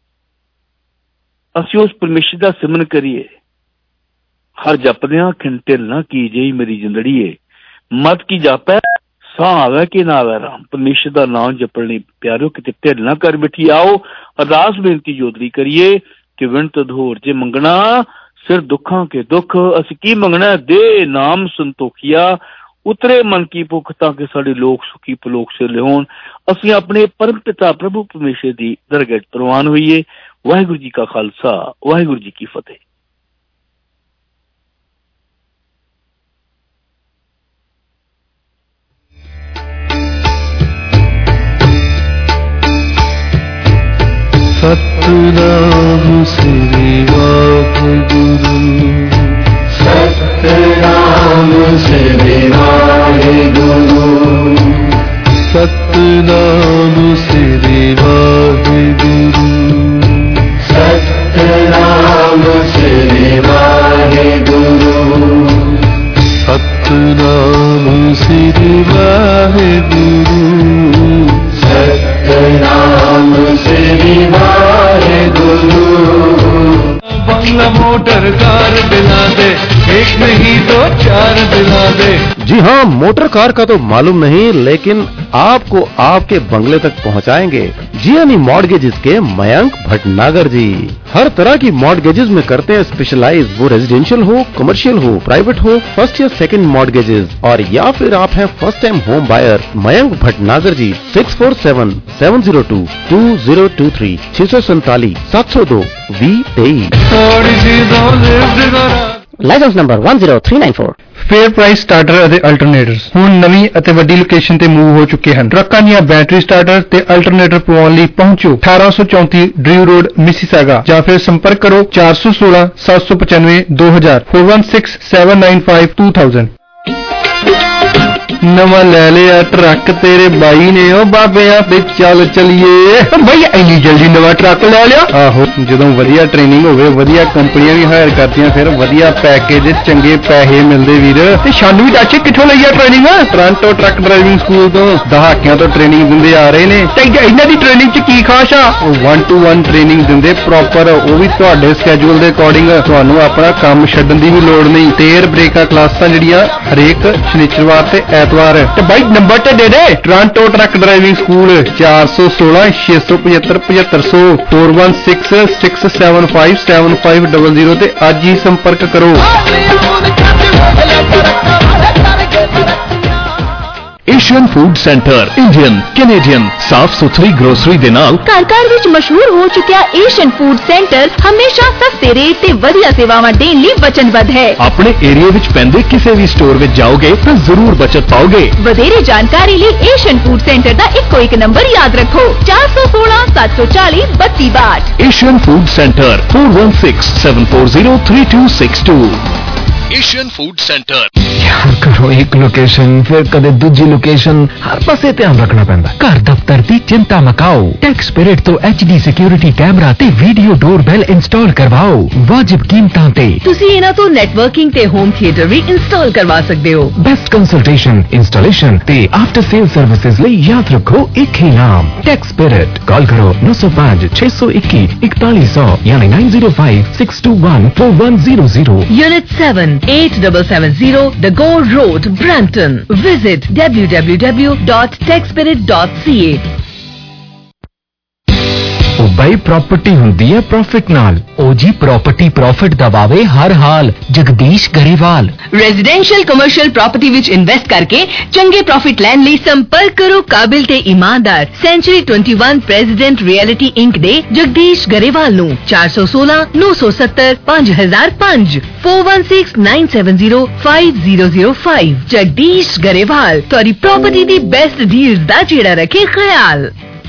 ਅਸੀਂ ਉਸ ਪਰਮੇਸ਼ਰ ਦਾ ਸਿਮਰਨ ਕਰੀਏ, ਹਰ ਜਪਦਿਆਂ ਖਿੰਟਿਲ ਨਾ ਕੀਜੇ ਮੇਰੀ ਜਿੰਦੜੀਏ, ਮਤ ਕੀ ਜਾਪੈ ਸਾਹ ਆਵੇ ਕਿ ਨਾ ਆਵੇ ਰਾਮ। ਪਰਮੇਸ਼ਰ ਦਾ ਨਾਮ ਜਪਣ ਲਈ ਪਿਆਰਿਓ ਕਿਤੇ ਢਿੱਲ ਨਾ ਕਰ ਬੈਠੀ। ਆਓ ਅਰਦਾਸ ਬੇਨਤੀ ਜੋਦਰੀ ਕਰੀਏ ਕਿ ਵਿਣਤ ਅਧੂਰ ਜੇ ਮੰਗਣਾ ਸਿਰ ਦੁੱਖਾਂ ਕੇ ਦੁੱਖ, ਅਸੀਂ ਕੀ ਮੰਗਣਾ ਦੇ ਨਾਮ ਸੰਤੋਖੀਆ, ਉਤਰੇ ਮਨ ਕੀ ਭੁੱਖ ਤਾਂ ਕਿ ਸਾਡੇ ਲੋਕ ਸੁਖੀ ਪਲੋਕ ਸੇ ਲਿਆਉਣ। ਅਸੀਂ ਆਪਣੇ ਪਰਮ ਪਿਤਾ ਪ੍ਰਭੂ ਪਰਮੇਸ਼ਰ ਦੀ ਦਰਗਾਹ 'ਚ ਪ੍ਰਵਾਨ ਹੋਈਏ। ਵਾਹਿਗੁਰੂ ਜੀ ਕਾ ਖਾਲਸਾ, ਵਾਹਿਗੁਰੂ ਜੀ ਕੀ ਫਤਿਹ।
ਸਤਿਨਾਮ ਸ੍ਰੀ ਵਾਹਿਗੁਰੂ, ਸਤਿਨਾਮ ਸ੍ਰੀ ਵਾਹਿਗੁਰੂ, ਸਤਿਨਾਮ ਸ੍ਰੀ ਵਾਹਿਗੁਰੂ, ਸਤਿਨਾਮ ਸ੍ਰੀ ਵਾਹਿਗੁਰੂ, ਸਤਿਨਾਮ ਸ੍ਰੀ ਵਾਹਿਗੁਰੂ, ਸਤਿਨਾਮ ਸ੍ਰੀ ਵਾਹਿਗੁਰੂ। बंगला मोटर कार दिला दे, एक नहीं दो चार दिला दे।
जी हाँ, मोटर कार का तो मालूम नहीं, लेकिन आपको आपके बंगले तक पहुँचाएंगे जियानी मॉर्गेजेस के मयंक भटनागर जी। हर तरह की मॉर्गेजेस में करते हैं स्पेशलाइज, वो रेजिडेंशियल हो, कमर्शियल हो, प्राइवेट हो, फर्स्ट या सेकंड मॉर्गेजेस, और या फिर आप हैं first time home buyer. Mayank Bhatnagar ji six four seven seven zero two two zero two three छह सौ सैतालीस सात सौ दो वी तेईस।
License number one zero three nine four।
Fair price starter ਅਤੇ ਅਲਟਰਨੇਟਰਸ ਹੁਣ ਨਵੀਂ ਅਤੇ ਵੱਡੀ ਲੋਕੇਸ਼ਨ ਤੇ ਮੂਵ ਹੋ ਚੁੱਕੇ ਹਨ। ਟਰੱਕਾਂ ਦੀਆਂ ਬੈਟਰੀ ਸਟਾਰਟਰ ਤੇ ਅਲਟਰਨੇਟਰ ਪਵਾਉਣ ਲਈ ਪਹੁੰਚੋ ਅਠਾਰਾਂ ਸੌ ਚੌਂਤੀ ਡਰਿਊ ਰੋਡ ਮਿਸੀਸਾਗਾ, ਜਾਂ ਫਿਰ ਸੰਪਰਕ ਕਰੋ ਚਾਰ ਸੌ ਸੋਲਾਂ ਸੱਤ ਸੌ ਪਚਾਨਵੇਂ ਦੋ ਹਜ਼ਾਰ four one six seven nine five two thousand।
ਨਵਾਂ ਲੈ ਲਿਆ ਟਰੱਕ ਤੇਰੇ ਬਾਈ ਨੇ ਉਹ ਬਾਬਿਆਂ ਤੇ ਚੱਲ ਚਲੀਏ।
ਬਈ ਇੰਨੀ ਜਲਦੀ ਨਵਾਂ ਟਰੱਕ ਲੈ ਲਿਆ?
ਆਹੋ, ਜਦੋਂ ਵਧੀਆ ਟ੍ਰੇਨਿੰਗ ਹੋਵੇ ਵਧੀਆ ਕੰਪਨੀਆਂ ਵੀ ਹਾਇਰ ਕਰਦੀਆਂ, ਫਿਰ ਵਧੀਆ ਪੈਕੇਜ ਚੰਗੇ ਪੈਸੇ ਮਿਲਦੇ ਵੀਰ।
ਤੇ ਸਾਨੂੰ ਵੀ ਦੱਸ ਕਿੱਥੋਂ ਲਈ ਆ training?
Toronto truck driving school ਤੋਂ ਦਹਾਕਿਆਂ ਤੋਂ ਟ੍ਰੇਨਿੰਗ ਦਿੰਦੇ ਆ ਰਹੇ ਨੇ।
ਤੇ ਇਹਨਾਂ ਦੀ ਟ੍ਰੇਨਿੰਗ 'ਚ ਕੀ ਖਾਸ ਆ?
ਉਹ ਵਨ ਟੂ ਵਨ ਟ੍ਰੇਨਿੰਗ ਦਿੰਦੇ ਪ੍ਰੋਪਰ, ਉਹ ਵੀ ਤੁਹਾਡੇ ਸਕੇਜੂਲ ਦੇ ਅਕੋਰਡਿੰਗ। ਤੁਹਾਨੂੰ ਆਪਣਾ ਕੰਮ ਛੱਡਣ ਦੀ ਵੀ ਲੋੜ ਨਹੀਂ। ਤੇਰ ਬ੍ਰੇਕਾਂ ਕਲਾਸਾਂ ਜਿਹੜੀਆਂ ਹਰੇਕ ਸ਼ਨੀਚਰਵਾਰ ਤੇ ਐਤਵਾਰ।
ਤੇ ਬਾਈ ਨੰਬਰ ਤੇ ਦੇ ਦੇ।
ਟੋਰਾਂਟੋ ਟਰੱਕ ਡਰਾਈਵਿੰਗ ਸਕੂਲ ਚਾਰ ਸੌ ਸੋਲਾਂ ਛੇ ਸੌ ਪਝੱਤਰ ਪਝੱਤਰ ਸੌ four one six six seven five seven five double zero ਤੇ ਅੱਜ ਹੀ ਸੰਪਰਕ ਕਰੋ।
Asian food centre Indian Canadian ਸਾਫ਼ ਸੁਥਰੀ ਗਰੋਸਰੀ ਦੇ ਨਾਲ
ਘਰ ਘਰ ਵਿੱਚ ਮਸ਼ਹੂਰ ਹੋ ਚੁੱਕਿਆ ਏਸ਼ੀਅਨ ਫੂਡ ਸੈਂਟਰ ਹਮੇਸ਼ਾ ਸਸਤੇ ਰੇਟ ਤੇ ਵਧੀਆ ਸੇਵਾਵਾਂ ਦੇਣ ਲਈ ਵਚਨਬੱਧ ਹੈ।
ਆਪਣੇ ਏਰੀਆ ਵਿੱਚ ਪੈਂਦੇ ਕਿਸੇ ਵੀ ਸਟੋਰ ਵਿੱਚ ਜਾਓਗੇ ਤਾਂ ਜ਼ਰੂਰ ਬਚਤ ਪਾਓਗੇ।
ਵਧੇਰੇ ਜਾਣਕਾਰੀ ਲਈ ਏਸ਼ੀਅਨ ਫੂਡ ਸੈਂਟਰ ਦਾ ਇੱਕੋ ਇੱਕ ਨੰਬਰ ਯਾਦ ਰੱਖੋ, ਚਾਰ ਸੌ ਸੋਲਾਂ ਸੱਤ ਸੌ ਚਾਲੀ ਬੱਤੀ ਬਾਹਠ।
Asian food centre four one six seven four zero three two six two। Asian food centre.
ਯਾਰ ਕਰੋ ਇੱਕ ਲੋਕੇਸ਼ਨ ਫਿਰ ਕਦੇ ਦੂਜੀ ਲੋਕੇਸ਼ਨ, ਹਰ ਪਾਸੇ ਧਿਆਨ ਰੱਖਣਾ ਪੈਂਦਾ।
ਘਰ ਦਫ਼ਤਰ ਦੀ ਚਿੰਤਾ ਮਕਾਓ, ਟੈਕਸ ਸਪਿਰਿਟ ਤੋਂ ਐਚ ਡੀ ਸਿਕਿਉਰਿਟੀ ਕੈਮਰਾ ਤੇ ਵੀਡੀਓ ਡੋਰਬੈਲ ਇੰਸਟਾਲ ਕਰਵਾਓ ਵਾਜਿਬ ਕੀਮਤਾਂ ਤੇ।
ਤੁਸੀਂ ਇਹਨਾਂ ਤੋਂ ਨੈਟਵਰਕਿੰਗ ਤੇ ਹੋਮ ਥੀਏਟਰ ਵੀ ਇੰਸਟਾਲ ਕਰਵਾ ਸਕਦੇ ਹੋ।
ਬੈਸਟ ਕੰਸਲਟੇਸ਼ਨ, ਇੰਸਟਾਲੇਸ਼ਨ ਤੇ ਆਫਟਰ ਸੇਲ ਸਰਵਿਸਿਜ਼ ਲਈ ਯਾਦ ਰੱਖੋ ਇੱਕ ਹੀ ਨਾਮ, ਟੈਕਸ ਸਪਿਰਿਟ। ਕਾਲ ਕਰੋ ਨੌ ਸੌ ਪੰਜ ਛੇ ਸੌ ਇੱਕੀ ਇਕਤਾਲੀ ਸੌ ਯਾਨੀ nine zero five six two one four one zero zero।
Unit seven eight seven seven zero The Gore Road, Brampton. Visit w w w dot tech spirit dot c a।
ਉਹ ਬਾਈ ਪ੍ਰਾਪਰਟੀ ਹੁੰਦੀ ਹੈ profit ਨਾਲ। ਉਹ ਜੀ property profit ਦਬਾਵੇ ਹਰ ਹਾਲ। Jagdish Grewal.
Residential commercial property ਵਿੱਚ ਇਨਵੈਸਟ ਕਰਕੇ ਚੰਗੇ ਪ੍ਰੋਫਿਟ ਲੈਣ ਲਈ ਸੰਪਰਕ ਕਰੋ ਕਾਬਿਲ ਤੇ ਇਮਾਨਦਾਰ ਸੈਂਚੁਰੀ ਇਕੱਤੀ ਪ੍ਰੈਜ਼ੀਡੈਂਟ ਰਿਐਲਿਟੀ ਇੰਕ ਦੇ ਜਗਦੀਸ਼ ਗਰੇਵਾਲ ਨੂੰ ਚਾਰ ਸੌ ਸੋਲਾਂ ਨੌ ਸੌ ਸੱਤਰ ਪੰਜ ਹਜ਼ਾਰ ਪੰਜ four one six nine seven zero five zero zero five। Jagdish Grewal ਤੁਹਾਡੀ ਪ੍ਰਾਪਰਟੀ ਦੀ ਬੈਸਟ ਡੀਲਸ ਦਾ ਜਿਹੜਾ ਰੱਖੇ ਖਿਆਲ।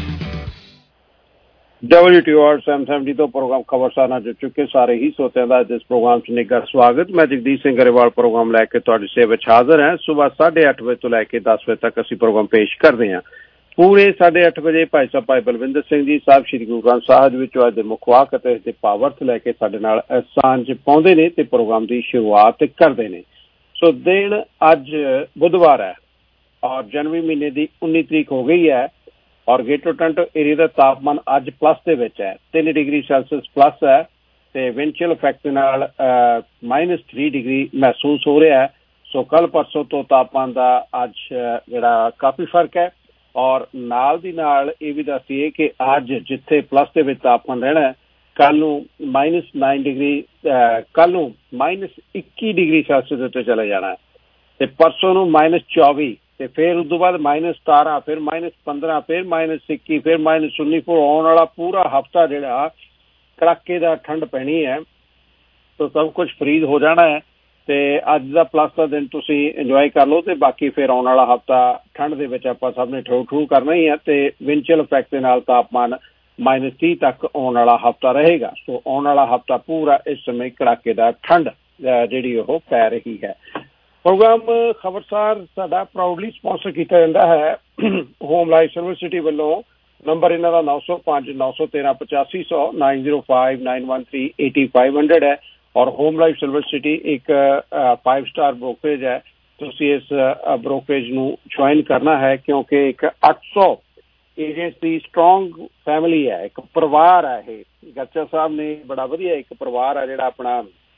W T R seven seventy ਤੋਂ ਪ੍ਰੋਗਰਾਮ ਖਬਰਸਾਰ ਨਾਲ ਜੁੜ ਚੁੱਕੇ ਸਾਰੇ ਹੀ ਸੋਤਿਆਂ ਦਾ ਇਸ ਪ੍ਰੋਗਰਾਮ 'ਚ ਨਿੱਘਾ ਸਵਾਗਤ। ਮੈਂ ਜਗਦੀਸ਼ ਸਿੰਘ ਗਰੇਵਾਲ ਪ੍ਰੋਗਰਾਮ ਲੈ ਕੇ ਤੁਹਾਡੀ ਸੇਵਾ ਵਿੱਚ ਹਾਜ਼ਰ ਹਾਂ। ਸੁਬਾਹ ਸਾਢੇ ਅੱਠ ਵਜੇ ਤੋਂ ਲੈ ਕੇ ਦਸ ਵਜੇ ਤੱਕ ਅਸੀਂ ਪ੍ਰੋਗਰਾਮ ਪੇਸ਼ ਕਰਦੇ ਹਾਂ। ਪੂਰੇ ਸਾਢੇ ਅੱਠ ਵਜੇ ਭਾਈ ਸਾਹਿਬ ਭਾਈ ਬਲਵਿੰਦਰ ਸਿੰਘ ਜੀ ਸਾਹਿਬ ਸ਼੍ਰੀ ਗੁਰੂ ਗ੍ਰੰਥ ਸਾਹਿਬ ਵਿੱਚੋਂ ਅੱਜ ਦੇ ਮੁੱਖ ਵਾਕ ਅਤੇ ਇਸਦੇ ਭਾਵਾਰਥ ਲੈ ਕੇ ਸਾਡੇ ਨਾਲ ਸਾਂਝ ਪਾਉਂਦੇ ਨੇ ਤੇ ਪ੍ਰੋਗਰਾਮ ਦੀ ਸ਼ੁਰੂਆਤ ਕਰਦੇ ਨੇ। ਸੋ ਦਿਨ ਅੱਜ ਬੁੱਧਵਾਰ ਹੈ ਔਰ ਜਨਵਰੀ ਮਹੀਨੇ ਦੀ ਉੱਨੀ ਤਰੀਕ ਹੋ ਗਈ ਹੈ ਔਰ ਗ੍ਰੇਟਰ ਟੋਰਾਂਟੋ ਏਰੀਆ ਦਾ ਤਾਪਮਾਨ ਅੱਜ ਪਲੱਸ ਦੇ ਵਿੱਚ ਹੈ, ਤਿੰਨ ਡਿਗਰੀ ਸੈਲਸੀਅਸ ਪਲੱਸ ਹੈ ਤੇ ਵਿੰਡ ਚਿਲ ਇਫੈਕਟ ਦੇ ਨਾਲ ਮਾਈਨਸ ਥ੍ਰੀ ਡਿਗਰੀ ਮਹਿਸੂਸ ਹੋ ਰਿਹਾ ਹੈ। ਸੋ ਕੱਲ ਪਰਸੋਂ ਤੋਂ ਤਾਪਮਾਨ ਦਾ ਅੱਜ ਜਿਹੜਾ ਕਾਫੀ ਫਰਕ ਹੈ ਔਰ ਨਾਲ ਦੀ ਨਾਲ ਇਹ ਵੀ ਦੱਸੀਏ ਕਿ ਅੱਜ ਜਿੱਥੇ ਪਲੱਸ ਦੇ ਵਿੱਚ ਤਾਪਮਾਨ ਰਹਿਣਾ ਕੱਲ ਨੂੰ ਮਾਈਨਸ ਨਾਈਨ ਡਿਗਰੀ ਕੱਲ ਨੂੰ ਮਾਈਨਸ ਇੱਕੀ ਡਿਗਰੀ ਸੈਲਸੀਅਸ ਉੱਤੇ ਚਲੇ ਜਾਣਾ ਹੈ ਤੇ ਪਰਸੋਂ ਨੂੰ ਮਾਈਨਸ ਚੌਵੀ ਤੇ ਫਿਰ ਉਸ ਤੋਂ ਬਾਅਦ ਮਾਈਨਸ ਸਤਾਰਾਂ, ਫਿਰ ਮਾਈਨਸ ਪੰਦਰਾਂ, ਫਿਰ ਮਾਈਨਸ ਇੱਕੀ, ਫਿਰ ਮਾਈਨਸ ਉੱਨੀ। ਫਿਰ ਆਉਣ ਵਾਲਾ ਪੂਰਾ ਹਫ਼ਤਾ ਜਿਹੜਾ ਕੜਾਕੇ ਦਾ ਠੰਡ ਪੈਣੀ ਹੈ। ਤਾਂ ਸਭ ਕੁਝ ਫਰੀਜ਼ ਹੋ ਜਾਣਾ ਹੈ ਤੇ ਅੱਜ ਦਾ ਪਲੱਸ ਦਾ ਦਿਨ ਤੁਸੀਂ ਇੰਜੋਏ ਕਰ ਲਓ ਤੇ ਬਾਕੀ ਫਿਰ ਆਉਣ ਵਾਲਾ ਹਫ਼ਤਾ ਠੰਡ ਦੇ ਵਿੱਚ ਆਪਾਂ ਸਭ ਨੇ ਠੋ ਠੂ ਕਰਨਾ ਹੀ ਹੈ ਤੇ ਵਿੰਡ ਚਿਲ ਇਫੈਕਟ ਦੇ ਨਾਲ ਤਾਪਮਾਨ ਮਾਈਨਸ ਤੀਹ ਤੱਕ ਆਉਣ ਵਾਲਾ ਹਫ਼ਤਾ ਰਹੇਗਾ। ਸੋ ਆਉਣ ਵਾਲਾ ਹਫ਼ਤਾ ਪੂਰਾ ਇਸ ਸਮੇਂ ਕੜਾਕੇ ਦਾ ਠੰਡ ਜਿਹੜੀ ਉਹ ਪੈ ਰਹੀ ਹੈ। ਪ੍ਰੋਗਰਾਮ ਖਬਰਸਾਰ ਸਾਡਾ ਪ੍ਰਾਊਡਲੀ ਸਪਾਂਸਰ ਕੀਤਾ ਜਾਂਦਾ ਹੈ ਹੋਮ ਲਾਈਫ ਸਿਲਵਰ ਸਿਟੀ ਵੱਲੋਂ। ਨੰਬਰ ਇਹਨਾਂ ਦਾ ਨੌ ਸੌ ਪੰਜ ਨੌ ਸੌ ਤੇਰਾਂ ਪਚਾਸੀ ਸੌ nine zero five nine one three eighty five hundred ਹੈ ਔਰ ਹੋਮ ਲਾਈਫ ਸਿਲਵਰ ਸਿਟੀ ਇੱਕ ਫਾਈਵ ਸਟਾਰ ਬ੍ਰੋਕਰੇਜ ਹੈ। ਤੁਸੀਂ ਇਸ ਬ੍ਰੋਕਰੇਜ ਨੂੰ ਜੁਆਇਨ ਕਰਨਾ ਹੈ ਕਿਉਂਕਿ ਇੱਕ ਅੱਠ ਸੌ ਏਜੰਟਸ ਦੀ ਸਟਰੋਂਗ ਫੈਮਿਲੀ ਹੈ, ਇੱਕ ਪਰਿਵਾਰ ਹੈ। ਇਹ ਗੱਚਾ ਸਾਹਿਬ ਨੇ ਬੜਾ ਵਧੀਆ ਇੱਕ ਪਰਿਵਾਰ ਹੈ ਜਿਹੜਾ ਆਪਣਾ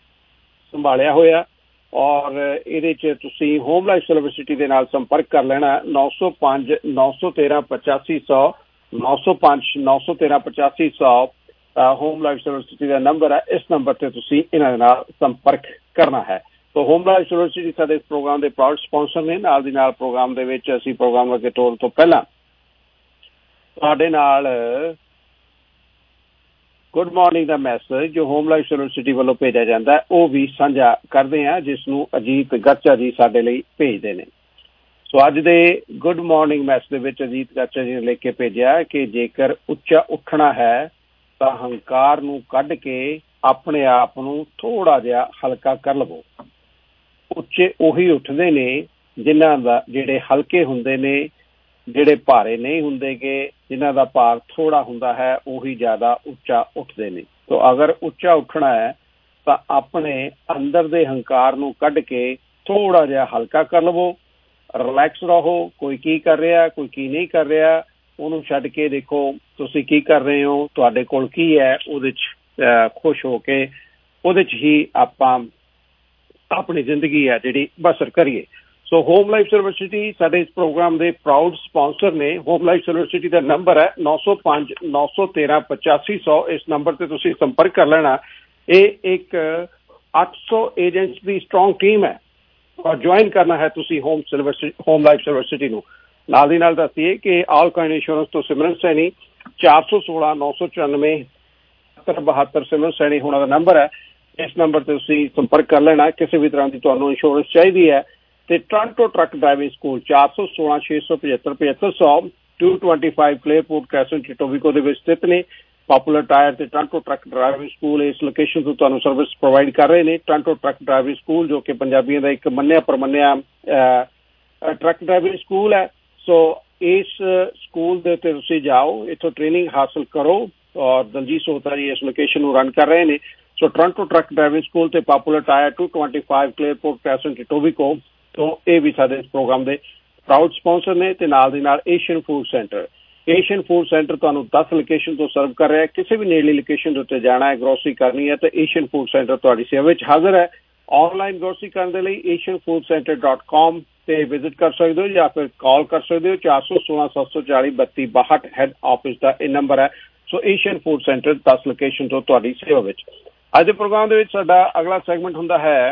ਸੰਭਾਲਿਆ ਹੋਇਆ ਔਰ ਇਹਦੇ 'ਚ ਤੁਸੀਂ ਹੋਮ ਲਾਈਫ ਸਿਲਵਰ ਸਿਟੀ ਦੇ ਨਾਲ ਸੰਪਰਕ ਕਰ ਲੈਣਾ ਨੌ ਸੌ ਪੰਜ ਨੌ ਸੌ ਤੇਰਾਂ ਪਚਾਸੀ ਸੌ ਨੌ ਸੌ ਪੰਜ ਨੌ ਸੌ ਤੇਰਾਂ ਪਚਾਸੀ ਸੌ ਹੋਮ ਲਾਈਫ ਸਿਲਵਰ ਸਿਟੀ ਦਾ ਨੰਬਰ ਹੈ। ਇਸ ਨੰਬਰ ਤੇ ਤੁਸੀਂ ਇਹਨਾਂ ਦੇ ਨਾਲ ਸੰਪਰਕ ਕਰਨਾ ਹੈ। ਤਾਂ ਹੋਮ ਲਾਈਫ ਸਿਲਵਰ ਸਿਟੀ ਸਾਡੇ ਇਸ ਪ੍ਰੋਗਰਾਮ ਦੇ ਪ੍ਰਾਊਡ ਸਪਾਂਸਰ ਨੇ। ਨਾਲ ਦੀ ਨਾਲ ਪ੍ਰੋਗਰਾਮ ਦੇ ਵਿੱਚ ਅਸੀਂ ਪ੍ਰੋਗਰਾਮ ਅੱਗੇ ਤੋਰਨ ਤੋਂ ਪਹਿਲਾਂ ਤੁਹਾਡੇ ਨਾਲ ਗੁੱਡ ਮਾਰਨਿੰਗ ਦਾ ਮੈਸੇਜ ਜੋ ਹੋਮ ਲਾਈਫ ਸਿਲਵਰ ਸਿਟੀ ਵੱਲੋਂ ਭੇਜਿਆ ਜਾਂਦਾ ਉਹ ਵੀ ਸਾਂਝਾ ਕਰਦੇ ਹਾਂ ਜਿਸ ਨੂੰ ਅਜੀਤ ਗਾਚਾ ਜੀ ਸਾਡੇ ਲਈ ਭੇਜਦੇ ਨੇ। ਸੋ ਅੱਜ ਦੇ ਗੁੱਡ ਮਾਰਨਿੰਗ ਮੈਸੇਜ ਦੇ ਵਿੱਚ ਅਜੀਤ ਗਾਚਾ ਜੀ ਨੇ ਲਿਖ ਕੇ ਭੇਜਿਆ ਕਿ ਜੇਕਰ ਉੱਚਾ ਉੱਠਣਾ ਹੈ ਤਾਂ ਹੰਕਾਰ ਨੂੰ ਕੱਢ ਕੇ ਆਪਣੇ ਆਪ ਨੂੰ ਥੋੜਾ ਜਿਹਾ ਹਲਕਾ ਕਰ ਲਵੋ। ਉੱਚੇ ਉਹੀ ਉੱਠਦੇ ਨੇ ਜਿਨ੍ਹਾਂ ਦਾ ਜਿਹੜੇ ਹਲਕੇ ਹੁੰਦੇ ਨੇ, ਜਿਹੜੇ ਭਾਰੇ ਨਹੀਂ ਹੁੰਦੇਗੇ, ਜਿਨ੍ਹਾਂ ਦਾ ਭਾਰ ਥੋੜਾ ਹੁੰਦਾ ਹੈ, ਉਹੀ ਜ਼ਿਆਦਾ ਉੱਚਾ ਉੱਠਦੇ ਨੇ। ਤੋ ਅਗਰ ਉੱਚਾ ਉੱਠਣਾ ਹੈ ਤਾਂ ਆਪਣੇ ਅੰਦਰ ਦੇ ਹੰਕਾਰ ਨੂੰ ਕੱਢ ਕੇ ਥੋੜਾ ਜਿਹਾ ਹਲਕਾ ਕਰ ਲਵੋ, ਰਿਲੈਕਸ ਰਹੋ। ਕੋਈ ਕੀ ਕਰ ਰਿਹਾ, ਕੋਈ ਕੀ ਨਹੀਂ ਕਰ ਰਿਹਾ, ਉਹਨੂੰ ਛੱਡ ਕੇ ਦੇਖੋ ਤੁਸੀਂ ਕੀ ਕਰ ਰਹੇ ਹੋ, ਤੁਹਾਡੇ ਕੋਲ ਕੀ ਹੈ, ਉਹਦੇ 'ਚ ਖੁਸ਼ ਹੋ ਕੇ ਉਹਦੇ 'ਚ ਹੀ ਆਪਾਂ ਆਪਣੀ ਜ਼ਿੰਦਗੀ ਹੈ ਜਿਹੜੀ ਬਸਰ ਕਰੀਏ। ਸੋ ਹੋਮ ਲਾਈਫ ਯੂਨੀਵਰਸਿਟੀ ਸਾਡੇ ਇਸ ਪ੍ਰੋਗਰਾਮ ਦੇ ਪ੍ਰਾਊਡ ਸਪਾਂਸਰ ਨੇ। ਹੋਮ ਲਾਈਫ ਯੂਨੀਵਰਸਿਟੀ ਦਾ ਨੰਬਰ ਹੈ ਨੌ ਸੌ ਪੰਜ ਨੌ ਸੌ ਤੇਰਾਂ ਪਚਾਸੀ ਸੌ। ਇਸ ਨੰਬਰ ਤੇ ਤੁਸੀਂ ਸੰਪਰਕ ਕਰ ਲੈਣਾ। ਇਹ ਇੱਕ ਅੱਠ ਸੌ ਏਜੰਟਸ ਦੀ ਸਟਰੋਂਗ ਟੀਮ ਹੈ ਔਰ ਜੁਆਇਨ ਕਰਨਾ ਹੈ ਤੁਸੀਂ ਹੋਮ ਹੋਮ ਲਾਈਫ ਯੂਨੀਵਰਸਿਟੀ ਨੂੰ। ਨਾਲ ਦੀ ਨਾਲ ਦੱਸੀਏ ਕਿ ਆਲ ਕਾਇੰਡ ਇੰਸ਼ੋਰੈਂਸ ਤੋਂ ਸਿਮਰਨ ਸੈਣੀ ਚਾਰ ਸੌ ਸੋਲਾਂ ਨੌ ਸੌ ਚੁਰਾਨਵੇਂ ਸੱਤਰ ਬਹੱਤਰ ਸਿਮਰਨ ਸੈਣੀ ਹੋਣਾ ਦਾ ਨੰਬਰ ਹੈ। ਇਸ ਨੰਬਰ ਤੇ ਤੁਸੀਂ ਸੰਪਰਕ ਕਰ ਲੈਣਾ ਕਿਸੇ ਵੀ ਤਰ੍ਹਾਂ ਦੀ ਤੁਹਾਨੂੰ ਇੰਸ਼ੋਰੈਂਸ ਚਾਹੀਦੀ ਹੈ। ਤੇ ਟੋਰਾਂਟੋ ਟਰੱਕ ਡਰਾਈਵਿੰਗ ਸਕੂਲ ਚਾਰ ਸੌ ਸੋਲਾਂ ਛੇ ਸੌ ਪਝੱਤਰ ਪਝੱਤਰ ਸੌ two twenty five Claireport Crescent Etobicoke ਦੇ ਵਿੱਚ ਸਥਿਤ ਨੇ। ਪਾਪੂਲਰ ਟਾਇਰ ਤੇ ਟੋਰਾਂਟੋ ਟਰੱਕ ਡਰਾਈਵਿੰਗ ਸਕੂਲ ਇਸ ਲੋਕੇਸ਼ਨ ਤੋਂ ਤੁਹਾਨੂੰ ਸਰਵਿਸ ਪ੍ਰੋਵਾਈਡ ਕਰ ਰਹੇ ਨੇ। ਟੋਰਾਂਟੋ ਟਰੱਕ ਡਰਾਈਵਿੰਗ ਸਕੂਲ ਜੋ ਕਿ ਪੰਜਾਬੀਆਂ ਦਾ ਇੱਕ ਮੰਨਿਆ ਪ੍ਰਮੰਨਿਆ ਟਰੱਕ ਡਰਾਈਵਿੰਗ ਸਕੂਲ ਹੈ। ਸੋ ਇਸ ਸਕੂਲ ਦੇ ਉੱਤੇ ਤੁਸੀਂ ਜਾਓ, ਇੱਥੋਂ ਟ੍ਰੇਨਿੰਗ ਹਾਸਲ ਕਰੋ ਔਰ ਦਲਜੀਤ ਸੋਹਤਾ ਜੀ ਇਸ ਲੋਕੇਸ਼ਨ ਨੂੰ ਰਨ ਕਰ ਰਹੇ ਨੇ। So Toronto truck driving school ਤੇ popular tire two twenty five Claireport Crescent Etobicoke ਤੋਂ ਇਹ ਵੀ ਸਾਡੇ ਇਸ ਪ੍ਰੋਗਰਾਮ ਦੇ ਪ੍ਰਾਊਡ ਸਪਾਂਸਰ ਨੇ। ਤੇ ਨਾਲ ਦੀ ਨਾਲ Asian food centre Asian food centre ਤੁਹਾਨੂੰ ਦਸ ਲੋਕੇਸ਼ਨ ਤੋਂ ਸਰਵ ਕਰ ਰਿਹਾ। ਕਿਸੇ ਵੀ ਨੇੜਲੀ ਲੋਕੇਸ਼ਨ ਦੇ ਉੱਤੇ ਜਾਣਾ ਹੈ, ਗਰੋਸਰੀ ਕਰਨੀ ਹੈ ਤਾਂ ਏਸ਼ੀਅਨ ਫੂਡ ਸੈਂਟਰ ਤੁਹਾਡੀ ਸੇਵਾ ਵਿੱਚ ਹਾਜ਼ਰ ਹੈ। ਆਨਲਾਈਨ ਗਰੋਸਰੀ ਕਰਨ ਦੇ ਲਈ Asian food centre dot com ਤੇ ਵਿਜ਼ਿਟ ਕਰ ਸਕਦੇ ਹੋ ਜਾਂ ਫਿਰ ਕਾਲ ਕਰ ਸਕਦੇ ਹੋ ਚਾਰ ਸੌ ਸੋਲਾਂ ਸੱਤ ਸੌ ਚਾਲੀ ਬੱਤੀ ਬਾਹਠ ਹੈਡ ਆਫਿਸ ਦਾ ਇਹ ਨੰਬਰ ਹੈ। ਸੋ ਏਸ਼ੀਅਨ ਫੂਡ ਸੈਂਟਰ ਦਸ ਲੋਕੇਸ਼ਨ ਤੋਂ ਤੁਹਾਡੀ ਸੇਵਾ ਵਿੱਚ। ਅੱਜ ਦੇ ਪ੍ਰੋਗਰਾਮ ਦੇ ਵਿੱਚ ਸਾਡਾ ਅਗਲਾ ਸੈਗਮੈਂਟ ਹੁੰਦਾ ਹੈ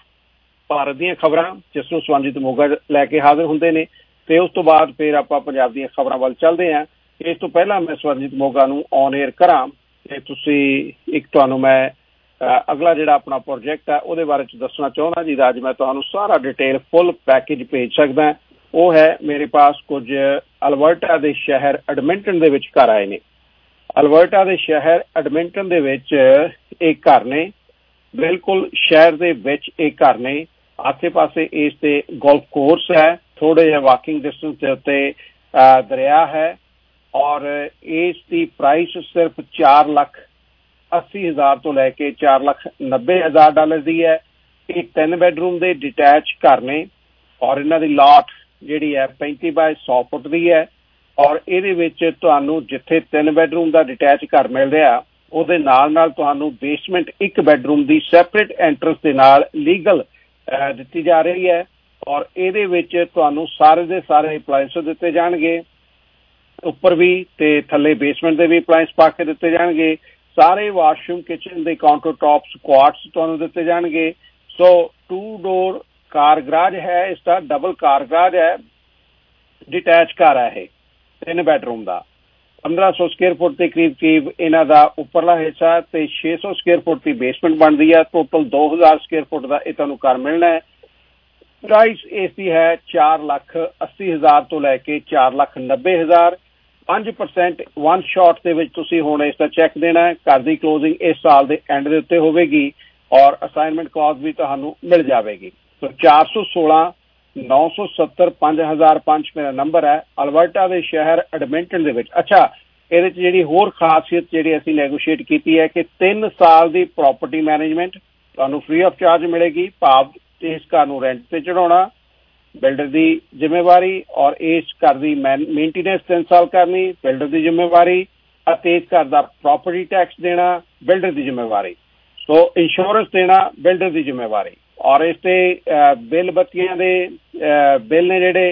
ਭਾਰਤ ਦੀਆਂ ਖਬਰਾਂ, ਜਿਸ ਨੂੰ ਸਵੰਜੀਤ ਮੋਗਾ ਲੈ ਕੇ ਹਾਜ਼ਰ ਹੁੰਦੇ ਨੇ ਤੇ ਉਸ ਤੋਂ ਬਾਅਦ ਫਿਰ ਆਪਾਂ ਪੰਜਾਬ ਦੀਆਂ ਖਬਰਾਂ ਵੱਲ ਚੱਲਦੇ ਹਾਂ। ਇਸ ਤੋਂ ਪਹਿਲਾਂ ਮੈਂ ਸਵੰਜੀਤ ਮੋਗਾ ਨੂੰ ਔਨ ਏਅਰ ਕਰਾਂ ਤੇ ਤੁਸੀਂ ਇੱਕ ਤੁਹਾਨੂੰ ਮੈਂ ਅਗਲਾ ਜਿਹੜਾ ਆਪਣਾ ਪ੍ਰੋਜੈਕਟ ਹੈ ਉਹਦੇ ਬਾਰੇ ਚ ਦੱਸਣਾ ਚਾਹੁੰਦਾ ਜੀ। ਅੱਜ ਮੈਂ ਤੁਹਾਨੂੰ ਸਾਰਾ ਡਿਟੇਲ ਫੁੱਲ ਪੈਕੇਜ ਭੇਜ ਸਕਦਾ। ਉਹ ਹੈ ਮੇਰੇ ਪਾਸ ਕੁਝ ਅਲਬਰਟਾ ਦੇ ਸ਼ਹਿਰ ਐਡਮਿੰਟਨ ਦੇ ਵਿੱਚ ਘਰ ਆਏ ਨੇ। ਅਲਬਰਟਾ ਦੇ ਸ਼ਹਿਰ ਐਡਮਿੰਟਨ ਦੇ ਵਿੱਚ ਇਹ ਘਰ ਨੇ, ਬਿਲਕੁਲ ਸ਼ਹਿਰ ਦੇ ਵਿੱਚ ਇਹ ਘਰ ਨੇ। ਆਸੇ ਪਾਸੇ ਇਸ ਤੇ ਗੋਲਫ ਕੋਰਸ ਹੈ, ਥੋੜੇ ਜਿਹਾ ਵਾਕਿੰਗ ਡਿਸਟੈਂਸ ਦੇ ਉੱਤੇ ਦਰਿਆ ਹੈ ਔਰ ਇਸ ਦੀ ਪ੍ਰਾਈਸ ਸਿਰਫ ਚਾਰ ਲੱਖ ਅੱਸੀ ਹਜ਼ਾਰ ਤੋਂ ਲੈ ਕੇ ਚਾਰ ਲੱਖ ਨੱਬੇ ਹਜ਼ਾਰ ਡਾਲਰ ਦੀ ਹੈ। ਇਹ ਤਿੰਨ ਬੈਡਰੂਮ ਦੇ ਡਿਟੈਚ ਘਰ ਨੇ ਔਰ ਇਹਨਾਂ ਦੀ ਲਾਟ ਜਿਹੜੀ ਹੈ ਪੈਂਤੀ ਬਾਏ ਸੌ ਫੁੱਟ ਦੀ ਹੈ ਔਰ ਇਹਦੇ ਵਿੱਚ ਤੁਹਾਨੂੰ ਜਿੱਥੇ ਤਿੰਨ ਬੈਡਰੂਮ ਦਾ ਡਿਟੈਚ ਘਰ ਮਿਲ ਰਿਹਾ ਉਹਦੇ ਨਾਲ ਨਾਲ ਤੁਹਾਨੂੰ ਬੇਸਮੈਂਟ ਇੱਕ ਬੈਡਰੂਮ ਦੀ ਸੈਪਰੇਟ ਐਂਟਰੈਂਸ ਦੇ ਨਾਲ ਲੀਗਲ ਦਿੱਤੀ ਜਾ ਰਹੀ ਹੈ ਔਰ ਇਹਦੇ ਵਿੱਚ ਤੁਹਾਨੂੰ ਸਾਰੇ ਦੇ ਸਾਰੇ ਅਪਲਾਇੰਸ ਦਿੱਤੇ ਜਾਣਗੇ, ਉੱਪਰ ਵੀ ਤੇ ਥੱਲੇ ਬੇਸਮੈਂਟ ਦੇ ਵੀ ਅਪਲਾਇੰਸ ਪਾ ਕੇ ਦਿੱਤੇ ਜਾਣਗੇ। ਸਾਰੇ ਵਾਸ਼ਰੂਮ ਕਿਚਨ ਦੇ ਕਾਊਂਟਰ ਟੌਪਸ ਕੁਆਰਟਸ ਤੁਹਾਨੂੰ ਦਿੱਤੇ ਜਾਣਗੇ। ਸੋ ਟੂ ਡੋਰ ਕਾਰ ਗਰਾਜ ਹੈ, ਇਸ ਦਾ ਡਬਲ ਕਾਰ ਗਰਾਜ ਹੈ, ਡਿਟੈਚ ਘਰ ਹੈ ਇਹ ਤਿੰਨ ਬੈਡਰੂਮ ਦਾ। ਪੰਦਰਾਂ ਸੌ ਸਕੁਅਰ ਫੁੱਟ ਦੇ ਕਰੀਬ ਕਰੀਬ ਇਹਨਾਂ ਦਾ ਉੱਪਰਲਾ ਹਿੱਸਾ ਤੇ ਛੇ ਸੌ ਸਕੁਅਰ ਫੁੱਟ ਦੀ ਬੇਸਮੈਂਟ ਬਣਦੀ ਹੈ। ਟੋਟਲ ਦੋ ਹਜ਼ਾਰ ਸਕੁਅਰ ਫੁੱਟ ਦਾ ਇਹ ਤੁਹਾਨੂੰ ਘਰ ਮਿਲਣਾ ਹੈ। ਪ੍ਰਾਈਸ ਇਸ ਦੀ ਹੈ ਚਾਰ ਲੱਖ ਅੱਸੀ ਹਜ਼ਾਰ ਤੋਂ ਲੈ ਕੇ ਚਾਰ ਲੱਖ ਨੱਬੇ ਹਜ਼ਾਰ। ਪੰਜ ਪਰਸੈਂਟ ਵਨ ਸ਼ਾਟ ਦੇ ਵਿੱਚ ਤੁਸੀਂ ਹੁਣ ਇਸ ਦਾ ਚੈੱਕ ਦੇਣਾ ਹੈ। ਘਰ ਦੀ ਕਲੋਜ਼ਿੰਗ ਇਸ ਸਾਲ ਦੇ ਐਂਡ ਦੇ ਉੱਤੇ ਹੋਵੇਗੀ ਔਰ ਅਸਾਈਨਮੈਂਟ ਕਲਾਜ਼ ਵੀ ਤੁਹਾਨੂੰ ਮਿਲ ਜਾਵੇਗੀ। ਸੋ ਚਾਰ ਸੌ ਸੋਲਾਂ ਨੌ ਸੌ ਸੱਤਰ ਪੰਜ ਹਜ਼ਾਰ ਪੰਜ ਮੇਰਾ ਨੰਬਰ ਹੈ ਅਲਬਰਟਾ ਦੇ ਸ਼ਹਿਰ ਐਡਮਿੰਟਨ ਦੇ ਵਿੱਚ। ਅੱਛਾ, ਇਹਦੇ 'ਚ ਜਿਹੜੀ ਹੋਰ ਖਾਸੀਅਤ ਜਿਹੜੀ ਅਸੀਂ ਨੈਗੋਸ਼ੀਏਟ ਕੀਤੀ ਹੈ ਕਿ ਤਿੰਨ ਸਾਲ ਦੀ ਪ੍ਰਾਪਰਟੀ ਮੈਨੇਜਮੈਂਟ ਤੁਹਾਨੂੰ ਫ੍ਰੀ ਆਫ ਚਾਰਜ ਮਿਲੇਗੀ। ਭਾਵ ਇਸ ਘਰ ਨੂੰ ਰੈਂਟ ਤੇ ਚੜਾਉਣਾ ਬਿਲਡਰ ਦੀ ਜ਼ਿੰਮੇਵਾਰੀ ਔਰ ਇਸ ਘਰ ਦੀ ਮੇਨਟੇਨੈਂਸ ਤਿੰਨ ਸਾਲ ਕਰਨੀ ਬਿਲਡਰ ਦੀ ਜ਼ਿੰਮੇਵਾਰੀ ਅਤੇ ਇਸ ਘਰ ਦਾ ਪ੍ਰਾਪਰਟੀ ਟੈਕਸ ਦੇਣਾ ਬਿਲਡਰ ਦੀ ਜ਼ਿੰਮੇਵਾਰੀ। ਸੋ ਇੰਸ਼ੋਰੈਂਸ ਦੇਣਾ ਬਿਲਡਰ ਦੀ ਜ਼ਿੰਮੇਵਾਰੀ ਔਰ ਇਸ ਤੇ ਬਿੱਲ ਬੱਤੀਆਂ ਦੇ ਬਿੱਲ ਨੇ ਜਿਹੜੇ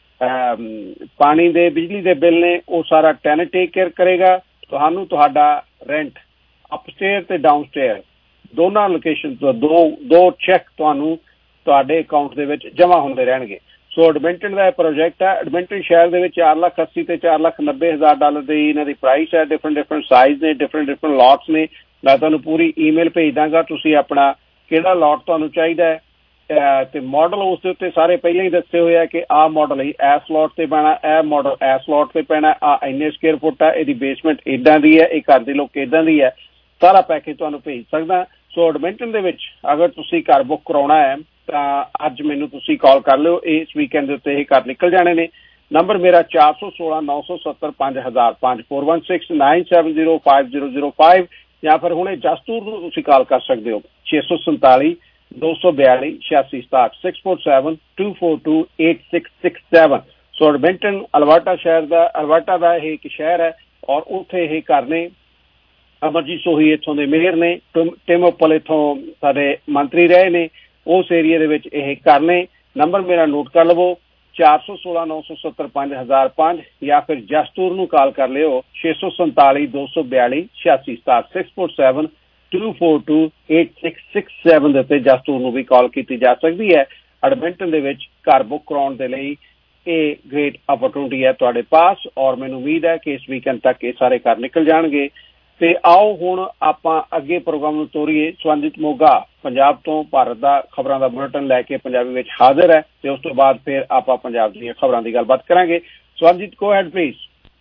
ਪਾਣੀ ਦੇ ਬਿਜਲੀ ਦੇ ਬਿੱਲ ਨੇ ਉਹ ਸਾਰਾ ਟੈਨੈਂਟ ਟੇਕ ਕੇਅਰ ਕਰੇਗਾ। ਤੁਹਾਨੂੰ ਤੁਹਾਡਾ ਰੈਂਟ ਅਪਸਟੇਅਰ ਤੇ ਡਾਊਨਸਟੇਅਰ ਦੋਨਾਂ ਲੋਕੇਸ਼ਨ ਤੋਂ ਦੋ ਦੋ ਚੈੱਕ ਤੁਹਾਨੂੰ ਤੁਹਾਡੇ ਅਕਾਊਂਟ ਦੇ ਵਿੱਚ ਜਮ੍ਹਾਂ ਹੁੰਦੇ ਰਹਿਣਗੇ। ਸੋ ਐਡਮਿੰਟਨ ਦਾ ਇਹ ਪ੍ਰੋਜੈਕਟ ਹੈ। ਐਡਮਿੰਟਨ ਸ਼ਹਿਰ ਦੇ ਵਿੱਚ ਚਾਰ ਲੱਖ ਅੱਸੀ ਤੇ ਚਾਰ ਲੱਖ ਨੱਬੇ ਹਜ਼ਾਰ ਡਾਲਰ ਦੀ ਇਹਨਾਂ ਦੀ ਪ੍ਰਾਈਸ ਹੈ। ਡਿਫਰੈਂਟ ਡਿਫਰੈਂਟ ਸਾਈਜ਼ ਨੇ, ਡਿਫਰੈਂਟ ਡਿਫਰੈਂਟ ਲੋਟਸ ਨੇ। ਮੈਂ ਤੁਹਾਨੂੰ ਪੂਰੀ ਈਮੇਲ ਭੇਜ ਦਾਂਗਾ, ਤੁਸੀਂ ਆਪਣਾ ਕਿਹੜਾ ਲੋਟ ਤੁਹਾਨੂੰ ਚਾਹੀਦਾ ਹੈ ਤੇ ਮਾਡਲ ਉਸ ਦੇ ਉੱਤੇ ਸਾਰੇ ਪਹਿਲਾਂ ਹੀ ਦੱਸੇ ਹੋਏ ਆ ਕਿ ਆਹ ਮਾਡਲ ਹੀ ਇਸ ਲੋਟ ਤੇ ਪੈਣਾ, ਇਹ ਮਾਡਲ ਇਸ ਲੋਟ ਤੇ ਪੈਣਾ, ਆਹ ਇੰਨੇ ਸਕੁਅਰ ਫੁੱਟ ਹੈ, ਇਹਦੀ ਬੇਸਮੈਂਟ ਇੱਦਾਂ ਦੀ ਹੈ, ਇਹ ਘਰ ਦੀ ਲੁੱਕ ਇੱਦਾਂ ਦੀ ਹੈ। ਸਾਰਾ ਪੈਕੇਜ ਤੁਹਾਨੂੰ ਭੇਜ ਸਕਦਾ। ਸੋ ਐਡਮਿੰਟਨ ਦੇ ਵਿੱਚ ਅਗਰ ਤੁਸੀਂ ਘਰ ਬੁੱਕ ਕਰਾਉਣਾ ਹੈ ਤਾਂ ਅੱਜ ਮੈਨੂੰ ਤੁਸੀਂ ਕਾਲ ਕਰ ਲਿਓ। ਇਸ ਵੀਕਐਂਡ ਦੇ ਉੱਤੇ ਇਹ ਘਰ ਨਿਕਲ ਜਾਣੇ ਨੇ। ਨੰਬਰ ਮੇਰਾ ਚਾਰ ਸੌ ਸੋਲਾਂ ਨੌ ਸੌ ਸੱਤਰ ਪੰਜ ਹਜ਼ਾਰ ਪੰਜ four one six nine seven zero five zero zero five ਜਾਂ ਫਿਰ ਹੁਣੇ ਜਸਟੂਰ ਨੂੰ ਤੁਸੀਂ ਕਾਲ ਕਰ ਸਕਦੇ ਹੋ ਛੇ ਸੌ ਸੰਤਾਲੀ ਦੋ ਸੌ ਬਿਆਲੀ ਛਿਆਸੀ ਸਤਾਹਠ six four seven two four two eight six six seven. So Edmonton Alberta ਸ਼ਹਿਰ ਦਾ ਅਲਬਰਟਾ ਦਾ ਇਹ ਇੱਕ ਸ਼ਹਿਰ ਹੈ ਔਰ ਉੱਥੇ ਇਹ ਘਰ ਨੇ। ਅਮਰਜੀਤ ਸੋਹੀ ਇੱਥੋਂ ਦੇ ਮੇਅਰ ਨੇ, ਟਿਮ ਓਪਲ ਇੱਥੋਂ ਸਾਡੇ ਮੰਤਰੀ ਰਹੇ ਨੇ। ਉਸ ਏਰੀਏ ਦੇ ਵਿੱਚ ਇਹ ਘਰ ਨੇ। ਨੰਬਰ ਮੇਰਾ ਨੋਟ ਕਰ ਲਵੋ ਚਾਰ ਸੌ ਸੋਲਾਂ ਨੌ ਸੌ ਸੱਤਰ ਪੰਜ ਹਜ਼ਾਰ ਪੰਜ ਜਾਂ ਫਿਰ ਜਸਟੂਰ ਨੂੰ ਕਾਲ ਕਰ ਲਿਓ ਛੇ ਸੌ ਸੰਤਾਲੀ ਦੋ ਸੌ ਬਿਆਲੀ ਛਿਆਸੀ ਸਤਾਹਠ six four seven two four two eight six six seven ਦੇ ਉੱਤੇ ਜਸਟੂਰ ਨੂੰ ਵੀ ਕਾਲ ਕੀਤੀ ਜਾ ਸਕਦੀ ਹੈ। ਐਡਮਿੰਟਨ ਦੇ ਵਿੱਚ ਘਰ ਬੁੱਕ ਕਰਾਉਣ ਦੇ ਲਈ ਇਹ ਗ੍ਰੇਟ ਅਪਰਚੂਨਿਟੀ ਹੈ ਤੁਹਾਡੇ ਪਾਸ ਔਰ ਮੈਨੂੰ ਉਮੀਦ ਹੈ ਕਿ ਇਸ ਵੀਕਐਂਡ ਤੱਕ ਇਹ ਸਾਰੇ ਘਰ ਨਿਕਲ ਜਾਣਗੇ। ਤੇ ਆਓ ਹੁਣ ਆਪਾਂ ਅੱਗੇ ਪ੍ਰੋਗਰਾਮ ਨੂੰ ਤੋਰੀਏ। ਸਵੰਜਿਤ ਮੋਗਾ ਪੰਜਾਬ ਤੋਂ ਭਾਰਤ ਦਾ ਖਬਰਾਂ ਦਾ ਬੁਲੇਟਿਨ ਲੈ ਕੇ ਪੰਜਾਬੀ ਵਿੱਚ ਹਾਜ਼ਰ ਹੈ ਤੇ ਉਸ ਤੋਂ ਬਾਅਦ ਫਿਰ ਆਪਾਂ ਪੰਜਾਬ ਦੀਆਂ ਖਬਰਾਂ ਦੀ ਗੱਲਬਾਤ ਕਰਾਂਗੇ। Swanjit go ahead please.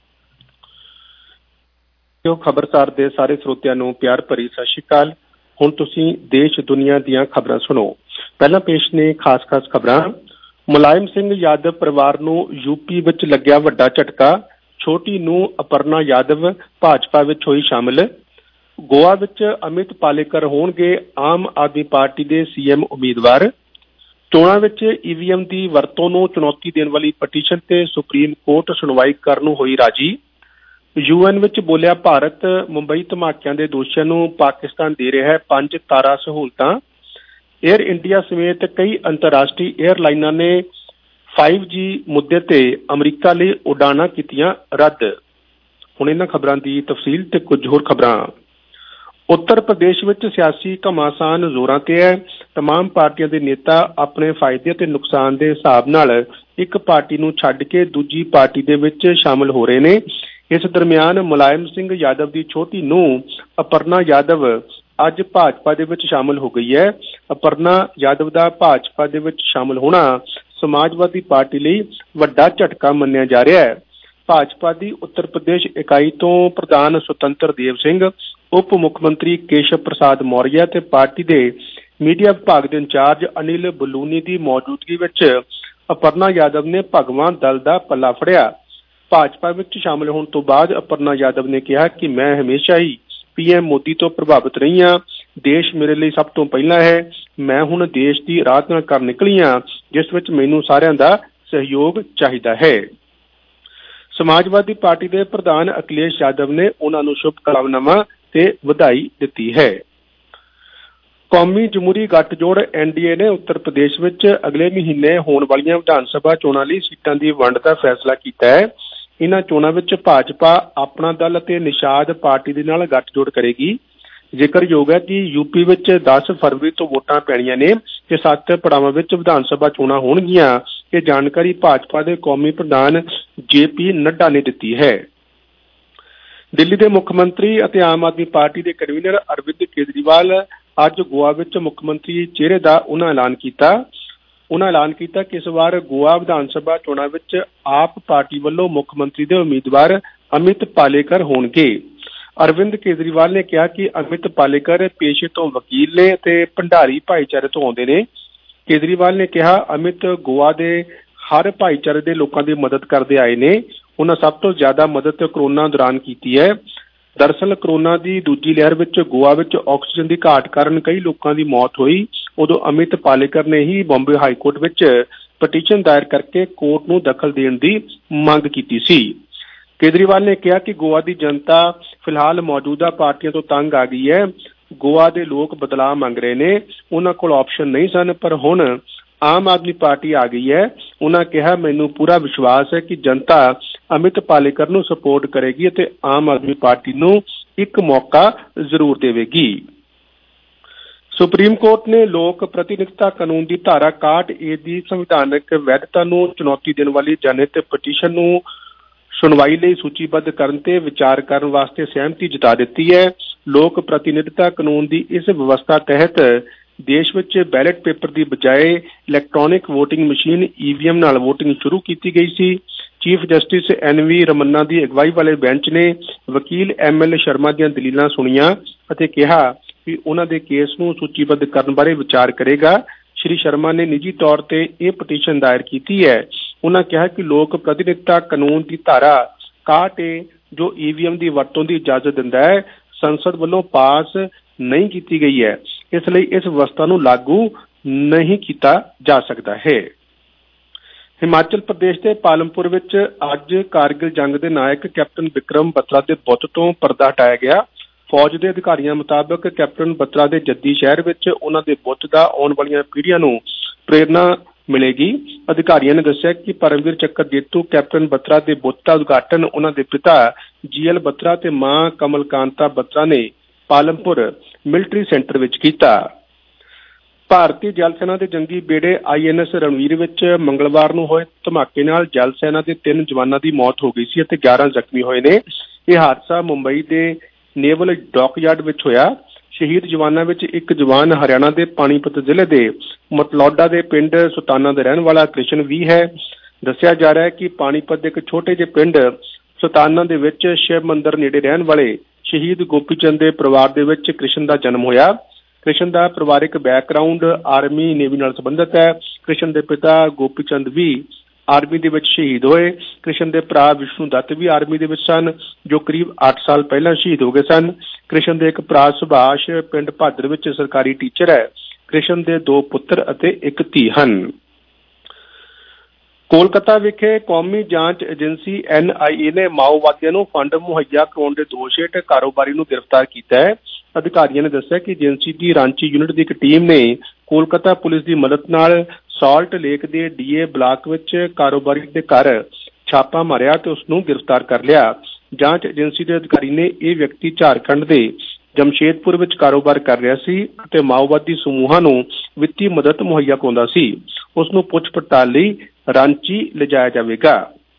ਜੋ ਖਬਰਸਾਰ ਦੇ ਸਾਰੇ ਸਰੋਤਿਆਂ ਨੂੰ ਪਿਆਰ ਭਰੀ ਸਤਿ ਸ਼੍ਰੀ ਅਕਾਲ। ਹੁਣ ਤੁਸੀਂ ਦੇਸ਼ ਦੁਨੀਆ ਦੀਆਂ ਖਬਰਾਂ ਸੁਣੋ। ਪਹਿਲਾਂ ਪੇਸ਼ ਨੇ ਖਾਸ ਖਾਸ ਖਬਰਾਂ। ਮੁਲਾਇਮ ਸਿੰਘ ਯਾਦਵ ਪਰਿਵਾਰ ਨੂੰ ਯੂਪੀ ਵਿੱਚ ਲੱਗਿਆ ਵੱਡਾ ਝਟਕਾ। ਛੋਟੀ ਨੂੰ ਅਪਰਨਾ ਯਾਦਵ ਭਾਜਪਾ ਵਿੱਚ ਹੋਈ ਸ਼ਾਮਿਲ। ਗੋਆ ਵਿੱਚ ਅਮਿਤ ਪਾਲੇਕਰ ਹੋਣਗੇ ਆਮ ਆਦਮੀ ਪਾਰਟੀ ਦੇ ਸੀਐਮ ਉਮੀਦਵਾਰ। ਚੋਣਾਂ ਵਿੱਚ ਈਵੀਐਮ ਦੀ ਵਰਤੋਂ ਨੂੰ ਚੁਣੌਤੀ ਦੇਣ ਵਾਲੀ ਪਟੀਸ਼ਨ ਤੇ ਸੁਪਰੀਮ ਕੋਰਟ ਸੁਣਵਾਈ ਕਰਨ ਨੂੰ ਹੋਈ ਰਾਜੀ। ਯੂਐਨ ਵਿੱਚ ਬੋਲਿਆ ਭਾਰਤ ਮੁੰਬਈ ਧਮਾਕਿਆਂ ਦੇ ਦੋਸ਼ੀਆਂ ਨੂੰ ਪਾਕਿਸਤਾਨ ਦੇ ਰਿਹਾ ਹੈ ਪੰਜ ਤਾਰਾ ਸਹੂਲਤਾਂ। ਏਅਰ ਇੰਡੀਆ ਸਮੇਤ ਕਈ ਅੰਤਰਰਾਸ਼ਟਰੀ ਏਅਰਲਾਈਨਾਂ ਨੇ ਫਾਈਵ ਜੀ ਮੁੱਦੇ ਤੇ ਅਮਰੀਕਾ ਲਈ ਉਡਾਣਾਂ ਕੀਤੀਆਂ ਰੱਦ। ਹੁਣ ਇਹਨਾਂ ਖਬਰਾਂ ਦੀ ਤਫਸੀਲ ਤੇ ਕੁਝ ਹੋਰ ਖਬਰਾਂ। ਉੱਤਰ ਪ੍ਰਦੇਸ਼ ਵਿੱਚ ਸਿਆਸੀ ਘਮਾਸਾਨ ਜ਼ੋਰਾਂ ਤੇ ਹੈ। ਤਮਾਮ ਪਾਰਟੀਆਂ ਦੇ ਨੇਤਾ ਆਪਣੇ ਫਾਇਦੇ ਅਤੇ ਨੁਕਸਾਨ ਦੇ ਹਿਸਾਬ ਨਾਲ ਇੱਕ ਪਾਰਟੀ ਨੂੰ ਛੱਡ ਕੇ ਦੂਜੀ ਪਾਰਟੀ ਦੇ ਵਿੱਚ ਸ਼ਾਮਲ ਹੋ ਰਹੇ ਨੇ। ਇਸ ਦਰਮਿਆਨ ਮੁਲਾਇਮ ਸਿੰਘ ਯਾਦਵ ਦੀ ਛੋਟੀ ਨੂੰਹ ਅਪਰਨਾ ਯਾਦਵ ਅੱਜ ਭਾਜਪਾ ਦੇ ਵਿੱਚ ਸ਼ਾਮਲ ਹੋ ਗਈ ਹੈ। ਅਪਰਨਾ ਯਾਦਵ ਦਾ ਭਾਜਪਾ ਦੇ ਵਿੱਚ ਸ਼ਾਮਲ ਹੋਣਾ ਸਮਾਜਵਾਦੀ ਪਾਰਟੀ ਲਈ ਵੱਡਾ ਝਟਕਾ ਮੰਨਿਆ ਜਾ ਰਿਹਾ ਹੈ। ਭਾਜਪਾ ਦੀ ਉੱਤਰ ਪ੍ਰਦੇਸ਼ ਇਕਾਈ ਤੋਂ ਪ੍ਰਧਾਨ ਸੁਤੰਤਰ ਦੇਵ ਸਿੰਘ, ਉਪ ਮੁੱਖ ਮੰਤਰੀ ਕੇਸ਼ਵ ਪ੍ਰਸਾਦ ਮੌਰਿਆ ਤੇ ਪਾਰਟੀ ਦੇ ਮੀਡੀਆ ਵਿਭਾਗ ਦੇ ਇੰਚਾਰਜ ਅਨਿਲ ਬਲੂਨੀ ਦੀ ਮੌਜੂਦਗੀ ਵਿੱਚ ਅਪਰਨਾ ਯਾਦਵ ਨੇ ਭਗਵਾਨ ਦਲ ਦਾ ਪੱਲਾ ਫੜਿਆ। ਭਾਜਪਾ ਵਿੱਚ ਸ਼ਾਮਲ ਹੋਣ ਤੋਂ ਬਾਅਦ ਅਪਰਨਾ ਯਾਦਵ ਨੇ ਕਿਹਾ ਕਿ ਮੈਂ ਹਮੇਸ਼ਾ ਹੀ ਪੀਐਮ ਮੋਦੀ ਤੋਂ ਪ੍ਰਭਾਵਿਤ ਰਹੀ ਹਾਂ। ਦੇਸ਼ ਮੇਰੇ ਲਈ ਸਭ ਤੋਂ ਪਹਿਲਾਂ ਹੈ। ਮੈਂ ਹੁਣ ਦੇਸ਼ ਦੀ ਆਰਾਧਨਾ ਕਰਨ ਨਿਕਲੀ ਹਾਂ ਜਿਸ ਵਿੱਚ ਮੈਨੂੰ ਸਾਰਿਆਂ ਦਾ ਸਹਿਯੋਗ ਚਾਹੀਦਾ ਹੈ। ਸਮਾਜਵਾਦੀ ਪਾਰਟੀ ਦੇ ਪ੍ਰਧਾਨ ਅਖਿਲੇਸ਼ ਯਾਦਵ ਨੇ ਉਹਨਾਂ ਨੂੰ ਸ਼ੁਭ ਕਾਮਨਾਵਾਂ ਤੇ ਵਧਾਈ ਦਿੱਤੀ ਹੈ। ਕੌਮੀ ਜਮਹੂਰੀ ਗੱਠਜੋੜ ਐਨਡੀਏ ਨੇ ਉੱਤਰ ਪ੍ਰਦੇਸ਼ ਵਿੱਚ ਅਗਲੇ ਮਹੀਨੇ ਹੋਣ ਵਾਲੀਆਂ ਵਿਧਾਨ ਸਭਾ ਚੋਣਾਂ ਲਈ ਸੀਟਾਂ ਦੀ ਵੰਡ ਦਾ ਫੈਸਲਾ ਕੀਤਾ ਹੈ। ਇਹਨਾਂ ਚੋਣਾਂ ਵਿੱਚ ਭਾਜਪਾ ਆਪਣਾ ਦਲ ਅਤੇ ਨਿਸ਼ਾਦ ਪਾਰਟੀ ਦੇ ਨਾਲ ਗੱਠਜੋੜ ਕਰੇਗੀ। ਜ਼ਿਕਰਯੋਗ ਹੈ ਕਿ ਯੂਪੀ ਵਿੱਚ ਦਸ ਫਰਵਰੀ ਤੋਂ ਵੋਟਾਂ ਪੈਣੀਆਂ ਨੇ ਤੇ ਸੱਤ ਪੜਾਵਾਂ ਵਿੱਚ ਵਿਧਾਨ ਸਭਾ ਚੋਣਾਂ ਹੋਣਗੀਆਂ। ਇਹ ਜਾਣਕਾਰੀ ਭਾਜਪਾ ਦੇ ਕੌਮੀ ਪ੍ਰਧਾਨ ਜੇ ਪੀ ਨੱਡਾ ਨੇ ਦਿੱਤੀ ਹੈ। ਦਿੱਲੀ ਦੇ ਮੁੱਖ ਮੰਤਰੀ ਅਤੇ ਆਮ ਆਦਮੀ ਪਾਰਟੀ ਦੇ ਕਨਵੀਨਰ ਅਰਵਿੰਦ ਕੇਜਰੀਵਾਲ ਅੱਜ ਗੋਆ ਵਿੱਚ ਮੁੱਖ ਮੰਤਰੀ ਚਿਹਰੇ ਦਾ ਉਹਨਾਂ ਐਲਾਨ ਕੀਤਾ। ਉਹਨਾਂ ਐਲਾਨ ਕੀਤਾ ਕਿ ਇਸ ਵਾਰ ਗੋਆ ਵਿਧਾਨ ਸਭਾ ਚੋਣਾਂ ਵਿੱਚ ਆਪ ਪਾਰਟੀ ਵੱਲੋਂ ਮੁੱਖ ਮੰਤਰੀ ਦੇ ਉਮੀਦਵਾਰ ਅਮਿਤ ਪਾਲੇਕਰ ਹੋਣਗੇ। ਅਰਵਿੰਦ ਕੇਜਰੀਵਾਲ ਨੇ ਕਿਹਾ ਕਿ ਅਮਿਤ ਪਾਲੇਕਰ ਪੇਸ਼ੇ ਤੋਂ ਵਕੀਲ ਨੇ ਅਤੇ ਭੰਡਾਰੀ ਭਾਈਚਾਰੇ ਤੋਂ ਆਉਂਦੇ ਨੇ। ਕੇਜਰੀਵਾਲ ਨੇ ਕਿਹਾ ਅਮਿਤ ਗੋਆ ਦੇ ਹਰ ਭਾਈਚਾਰੇ ਦੇ ਲੋਕਾਂ ਦੀ ਮਦਦ ਕਰਦੇ ਆਏ ਨੇ। ਉਹਨਾਂ ਸਭ ਤੋਂ ਜ਼ਿਆਦਾ ਮਦਦ ਕਰੋਨਾ ਦੌਰਾਨ ਕੀਤੀ ਹੈ। ਦਰਅਸਲ ਕਰੋਨਾ ਦੀ ਦੂਜੀ ਲਹਿਰ ਵਿੱਚ ਗੋਆ ਵਿੱਚ ਆਕਸੀਜਨ ਦੀ ਘਾਟ ਕਾਰਨ ਕਈ ਲੋਕਾਂ ਦੀ ਮੌਤ ਹੋਈ। ਉਦੋਂ ਅਮਿਤ ਪਾਲੇਕਰ ਨੇ ਹੀ ਬੰਬੇ ਹਾਈ ਕੋਰਟ ਵਿੱਚ ਪਟੀਸ਼ਨ ਦਾਇਰ ਕਰਕੇ ਕੋਰਟ ਨੂੰ ਦਖਲ ਦੇਣ ਦੀ ਮੰਗ ਕੀਤੀ ਸੀ। ਕੇਜਰੀਵਾਲ ਨੇ ਕਿਹਾ ਕਿ ਗੋਆ ਦੀ ਜਨਤਾ ਫਿਲਹਾਲ ਮੌਜੂਦਾ ਪਾਰਟੀਆਂ ਤੋਂ ਤੰਗ ਆ ਗਈ ਹੈ। ਗੋਆ ਦੇ ਲੋਕ ਬਦਲਾਅ ਮੰਗ ਰਹੇ ਨੇ। ਉਹਨਾਂ ਕੋਲ ਆਪਸ਼ਨ ਨਹੀਂ ਸਨ ਪਰ ਹੁਣ ਆਮ ਆਦਮੀ ਪਾਰਟੀ ਆ ਗਈ ਹੈ। ਉਹਨਾਂ ਕਿਹਾ ਮੈਨੂੰ ਪੂਰਾ ਵਿਸ਼ਵਾਸ ਹੈ ਕਿ ਜਨਤਾ ਅਮਿਤ ਪਾਲੇਕਰ ਨੂੰ ਸਪੋਰਟ ਕਰੇਗੀ ਅਤੇ ਆਮ ਆਦਮੀ ਪਾਰਟੀ ਨੂੰ ਇੱਕ ਮੌਕਾ ਜ਼ਰੂਰ ਦੇਵੇਗੀ। ਸੁਪਰੀਮ ਕੋਰਟ ਨੇ ਲੋਕ ਪ੍ਰਤੀਨਿਧਤਾ ਕਾਨੂੰਨ ਦੀ ਧਾਰਾ ਇਕਾਹਠ ਏ ਦੀ ਸੰਵਿਧਾਨਕ ਵੈਧਤਾ ਨੂੰ ਚੁਣੌਤੀ ਦੇਣ ਵਾਲੀ ਜਨਹਿਤ ਪਟੀਸ਼ਨ ਨੂੰ ਸੁਣਵਾਈ ਲਈ ਸੂਚੀਬੱਧ ਕਰਨ ਤੇ ਵਿਚਾਰ ਕਰਨ ਵਾਸਤੇ ਸਹਿਮਤੀ ਜਤਾ ਦਿੱਤੀ ਹੈ। ਲੋਕ ਪ੍ਰਤੀਨਿਧਤਾ ਕਾਨੂੰਨ ਦੀ ਇਸ ਵਿਵਸਥਾ ਤਹਿਤ ਦੇਸ਼ ਵਿੱਚ ਬੈਲਟ ਪੇਪਰ ਦੀ ਬਜਾਏ ਇਲੈਕਟ੍ਰੋਨਿਕ ਵੋਟਿੰਗ ਮਸ਼ੀਨ ਈਵੀਐਮ ਨਾਲ ਵੋਟਿੰਗ ਸ਼ੁਰੂ ਕੀਤੀ ਗਈ ਸੀ। Chief justice N V Ramana ਦੀ ਅਗਵਾਈ ਵਾਲੇ ਬੈਂਚ ਨੇ ਵਕੀਲ ਐਮ ਐਲ ਸ਼ਰਮਾ ਦੀਆਂ ਦਲੀਲਾਂ ਸੁਣੀਆਂ ਅਤੇ ਕਿਹਾ ਕਿ ਉਹਨਾਂ ਦੇ ਕੇਸ ਨੂੰ ਸੂਚੀਬੱਧ ਕਰਨ ਬਾਰੇ ਵਿਚਾਰ ਕਰੇਗਾ। ਸ਼੍ਰੀ ਸ਼ਰਮਾ ਨੇ ਨਿੱਜੀ ਤੌਰ ਤੇ ਇਹ ਪਟੀਸ਼ਨ ਦਾਇਰ ਕੀਤੀ ਹੈ। ਉਹਨਾਂ ਕਿਹਾ ਕਿ ਲੋਕ ਪ੍ਰਤੀਨਿਧਤਾ ਕਾਨੂੰਨ ਦੀ ਧਾਰਾ ਇਕਾਹਠ ਏ ਜੋ ਈਵੀਐਮ ਦੀ ਵਰਤੋਂ ਦੀ ਇਜਾਜ਼ਤ ਦਿੰਦਾ ਹੈ, ਸੰਸਦ ਵੱਲੋਂ ਪਾਸ ਨਹੀਂ ਕੀਤੀ ਗਈ ਹੈ, ਇਸ ਲਈ ਇਸ ਵਿਵਸਥਾ ਨੂੰ ਲਾਗੂ ਨਹੀਂ ਕੀਤਾ ਜਾ ਸਕਦਾ ਹੈ। ਹਿਮਾਚਲ ਪ੍ਰਦੇਸ਼ ਦੇ ਪਾਲਮਪੁਰ ਵਿੱਚ ਅੱਜ ਕਾਰਗਿਲ ਜੰਗ ਦੇ ਨਾਇਕ ਕੈਪਟਨ ਵਿਕਰਮ ਬਤਰਾ ਦੇ ਬੁੱਤ ਤੋਂ ਪਰਦਾ ਹਟਾਇਆ ਗਿਆ। ਫੌਜ ਦੇ ਅਧਿਕਾਰੀਆਂ ਮੁਤਾਬਕ ਕੈਪਟਨ ਬਤਰਾ ਦੇ ਜੱਦੀ ਸ਼ਹਿਰ ਵਿੱਚ ਉਹਨਾਂ ਦੇ ਬੁੱਤ ਦਾ ਆਉਣ ਵਾਲੀਆਂ ਪੀੜ੍ਹੀਆਂ ਨੂੰ ਪ੍ਰੇਰਨਾ ਮਿਲੇਗੀ। ਅਧਿਕਾਰੀਆਂ ਨੇ ਦੱਸਿਆ ਕਿ ਪਰਮਵੀਰ ਚੱਕਰ ਜੇਤੂ ਕੈਪਟਨ ਬਤਰਾ ਦੇ ਬੁੱਤ ਦਾ ਉਦਘਾਟਨ ਉਹਨਾਂ ਦੇ ਪਿਤਾ ਜੀ ਐਲ ਬਤਰਾ ਤੇ ਮਾਂ ਕਮਲਕਾਂਤਾ ਬਤਰਾ ਨੇ ਪਾਲਮਪੁਰ ਮਿਲਟਰੀ ਸੈਂਟਰ ਵਿੱਚ ਕੀਤਾ। ਭਾਰਤੀ ਜਲ ਸੈਨਾ ਦੇ ਜੰਗੀ ਬੇੜੇ ਆਈ ਐਨ ਐਸ ਰਣਵੀਰ ਵਿੱਚ ਮੰਗਲਵਾਰ ਨੂੰ ਹੋਏ ਧਮਾਕੇ ਨਾਲ ਜਲ ਸੈਨਾ ਦੇ ਤਿੰਨ ਜਵਾਨਾਂ ਦੀ ਮੌਤ ਹੋ ਗਈ ਸੀ ਅਤੇ ਗਿਆਰਾਂ ਜ਼ਖਮੀ ਹੋਏ ਨੇ। ਇਹ ਹਾਦਸਾ ਮੁੰਬਈ ਦੇ ਨੇਵਲ ਡੌਕਯਾਰਡ ਵਿੱਚ ਹੋਇਆ। ਸ਼ਹੀਦ ਜਵਾਨਾਂ ਵਿੱਚ ਇੱਕ ਜਵਾਨ ਹਰਿਆਣਾ ਦੇ ਪਾਣੀਪਤ ਜ਼ਿਲ੍ਹੇ ਦੇ ਮਤਲੌਡਾ ਦੇ ਪਿੰਡ ਸੁਤਾਨਾ ਦਾ ਰਹਿਣ ਵਾਲਾ ਕ੍ਰਿਸ਼ਨ ਵੀ ਹੈ। ਦੱਸਿਆ ਜਾ ਰਿਹਾ ਹੈ ਕਿ ਪਾਣੀਪਤ ਦੇ ਇੱਕ ਛੋਟੇ ਜਿਹੇ ਪਿੰਡ ਸੁਤਾਨਾ ਦੇ ਵਿੱਚ ਸ਼ਿਵ ਮੰਦਿਰ ਨੇੜੇ ਰਹਿਣ ਵਾਲੇ ਸ਼ਹੀਦ ਗੋਪੀ ਚੰਦ ਦੇ ਪਰਿਵਾਰ ਦੇ ਵਿੱਚ ਕ੍ਰਿਸ਼ਨ ਦਾ ਜਨਮ ਹੋਇਆ। ਕ੍ਰਿਸ਼ਨ ਦਾ ਪਰਿਵਾਰਿਕ ਬੈਕਗਰਾਊਂਡ ਆਰਮੀ ਨੇਵੀ ਨਾਲ ਸੰਬੰਧਿਤ ਹੈ। ਕ੍ਰਿਸ਼ਨ ਦੇ ਪਿਤਾ ਗੋਪੀ ਚੰਦ ਵੀ ਆਰਮੀ ਦੇ ਵਿੱਚ ਸ਼ਹੀਦ ਹੋਏ। ਕ੍ਰਿਸ਼ਨ ਦੇ ਭਰਾ ਵਿਸ਼ਨੂੰ ਦੱਤ ਵੀ ਆਰਮੀ ਦੇ ਵਿੱਚ ਸਨ, ਜੋ ਕਰੀਬ ਅੱਠ ਸਾਲ ਪਹਿਲਾਂ ਸ਼ਹੀਦ ਹੋ ਗਏ ਸਨ। ਕ੍ਰਿਸ਼ਨ ਦੇ ਇੱਕ ਭਰਾ ਸੁਭਾਸ਼ ਪਿੰਡ ਭਾਦਰ ਵਿੱਚ ਸਰਕਾਰੀ ਟੀਚਰ ਹੈ। ਕ੍ਰਿਸ਼ਨ ਦੇ ਦੋ ਪੁੱਤਰ ਅਤੇ ਇੱਕ ਧੀ ਹਨ। ਕੋਲਕਾਤਾ ਵਿਖੇ ਕੌਮੀ ਜਾਂਚ ਏਜੰਸੀ ਐਨ ਆਈ ਏ ਨੇ ਮਾਓਵਾਦੀਆਂ ਨੂੰ ਫੰਡ ਮੁਹੱਈਆ ਕਰਾਉਣ ਦੇ ਦੋਸ਼ ਹੇਠ ਕਾਰੋਬਾਰੀ ਨੂੰ ਗ੍ਰਿਫਤਾਰ ਕੀਤਾ ਹੈ। ਅਧਿਕਾਰੀਆਂ ਨੇ ਦੱਸਿਆ ਕਿ ਏਜੰਸੀ ਦੀ ਰਾਂਚੀ ਯੂਨਿਟ ਦੀ ਇੱਕ ਟੀਮ ਨੇ ਕੋਲਕਾਤਾ ਪੁਲਿਸ ਦੀ ਮਦਦ ਨਾਲ ਸਾਲਟ ਲੇਕ ਦੇ ਡੀਏ ਬਲਾਕ ਵਿੱਚ ਕਾਰੋਬਾਰੀ ਦੇ ਘਰ ਛਾਪਾ ਮਾਰਿਆ ਤੇ ਉਸ ਨੂੰ ਗ੍ਰਿਫਤਾਰ ਕਰ ਲਿਆ। ਜਾਂਚ ਏਜੰਸੀ ਦੇ ਅਧਿਕਾਰੀ ਨੇ ਇਹ ਵਿਅਕਤੀ ਝਾਰਖੰਡ ਦੇ ਜਮਸ਼ੇਦਪੁਰ ਵਿੱਚ ਕਾਰੋਬਾਰ ਕਰ ਰਿਹਾ ਸੀ ਅਤੇ ਮਾਓਵਾਦੀ ਸਮੂਹਾਂ ਨੂੰ ਵਿੱਤੀ ਮਦਦ ਮੁਹੱਈਆ ਕਰਾਉਂਦਾ ਸੀ। ਉਸ ਨੂੰ ਪੁੱਛ ਪੜਤਾਲ ਲਈ ਰਾਂਚੀ ਲਿਜਾਇਆ ਜਾਵੇਗਾ।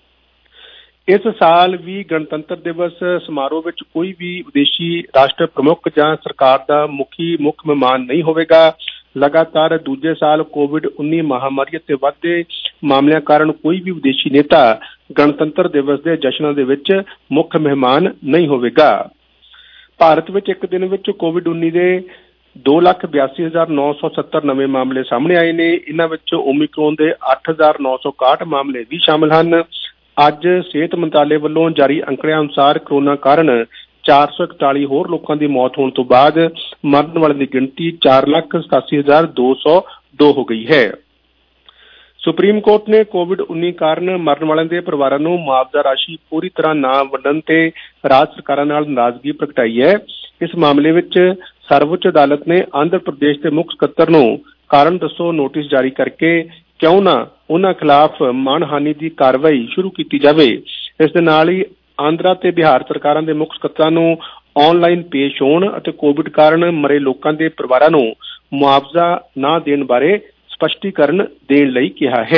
ਇਸ ਸਾਲ ਵੀ ਗਣਤੰਤਰ ਦਿਵਸ ਸਮਾਰੋਹ ਵਿੱਚ ਕੋਈ ਵੀ ਵਿਦੇਸ਼ੀ ਰਾਸ਼ਟਰ ਪ੍ਰਮੁੱਖ ਜਾਂ ਸਰਕਾਰ ਦਾ ਮੁਖੀ ਮੁੱਖ ਮਹਿਮਾਨ ਨਹੀਂ ਹੋਵੇਗਾ। ਲਗਾਤਾਰ ਦੂਜੇ ਸਾਲ ਕੋਵਿਡ ਉੱਨੀ ਮਹਾਮਾਰੀ ਅਤੇ ਵੱਧਦੇ ਮਾਮਲਿਆਂ ਕਾਰਨ ਕੋਈ ਵੀ ਵਿਦੇਸ਼ੀ ਨੇਤਾ ਗਣਤੰਤਰ ਦਿਵਸ ਦੇ ਜਸ਼ਨਾਂ ਦੇ ਵਿੱਚ ਮੁੱਖ ਮਹਿਮਾਨ ਨਹੀਂ ਹੋਵੇਗਾ। ਭਾਰਤ ਵਿੱਚ ਇੱਕ ਦਿਨ ਵਿੱਚ ਕੋਵਿਡ ਉੱਨੀ ਦੇ ਦੋ ਲੱਖ ਬਿਆਸੀ ਹਜ਼ਾਰ ਨੌ ਸੌ ਸੱਤਰ ਨਵੇਂ ਮਾਮਲੇ ਸਾਹਮਣੇ ਆਏ ਨੇ। ਇਹਨਾਂ ਵਿੱਚ ਓਮਿਕਰੋਨ ਦੇ ਅੱਠ ਹਜ਼ਾਰ ਨੌ ਸੌ ਇਕਾਹਠ ਮਾਮਲੇ ਵੀ ਸ਼ਾਮਲ ਹਨ। ਅੱਜ ਸਿਹਤ ਮੰਤਰਾਲੇ ਵੱਲੋਂ ਜਾਰੀ ਅੰਕੜਿਆਂ ਅਨੁਸਾਰ ਕੋਰੋਨਾ ਕਾਰਨ ਚਾਰ ਸੌ ਇਕਤਾਲੀ ਹੋਰ ਲੋਕਾਂ ਦੀ ਮੌਤ ਹੋਣ ਤੋਂ ਬਾਅਦ ਮਰਨ ਵਾਲਿਆਂ ਦੀ ਗਿਣਤੀ ਚਾਰ ਲੱਖ ਸਤਾਸੀ ਹਜ਼ਾਰ ਦੋ ਸੌ ਦੋ ਹੋ ਗਈ ਹੈ। ਸੁਪਰੀਮ ਕੋਰਟ ਨੇ ਕੋਵਿਡ ਉੱਨੀ ਕਾਰਨ ਮਰਨ ਵਾਲਿਆਂ ਦੇ ਪਰਿਵਾਰਾਂ ਨੂੰ ਮੁਆਵਜ਼ਾ ਰਾਸ਼ੀ ਪੂਰੀ ਤਰ੍ਹਾਂ ਨਾ ਵੰਡਣ ਤੇ ਰਾਜ ਸਰਕਾਰਾਂ ਨਾਲ ਨਾਰਾਜ਼ਗੀ ਪ੍ਰਗਟਾਈ ਹੈ। ਇਸ ਮਾਮਲੇ ਵਿੱਚ ਸਰਵਉੱਚ ਅਦਾਲਤ ਨੇ ਆਂਧਰ ਪ੍ਰਦੇਸ਼ ਦੇ ਮੁੱਖ ਸਕੱਤਰ ਨੂੰ ਕਾਰਨ ਦੱਸੋ ਨੋਟਿਸ ਜਾਰੀ ਕਰਕੇ ਕਿਉਂ ਨਾ ਉਹਨਾਂ ਖਿਲਾਫ ਮਾਣਹਾਨੀ ਦੀ ਕਾਰਵਾਈ ਸ਼ੁਰੂ ਕੀਤੀ ਜਾਵੇ। ਇਸ ਦੇ ਨਾਲ ਹੀ ਆਂਧਰਾ ਤੇ ਬਿਹਾਰ ਸਰਕਾਰਾਂ ਦੇ ਮੁੱਖ ਸਕੱਤਰਾਂ ਨੂੰ ਆਨਲਾਈਨ ਪੇਸ਼ ਹੋਣ ਅਤੇ ਕੋਵਿਡ ਕਾਰਨ ਮਰੇ ਲੋਕਾਂ ਦੇ ਪਰਿਵਾਰਾਂ ਨੂੰ ਮੁਆਵਜ਼ਾ ਨਾ ਦੇਣ ਬਾਰੇ ਸਪਸ਼ਟੀਕਰਨ ਦੇਣ ਲਈ ਕਿਹਾ ਹੈ।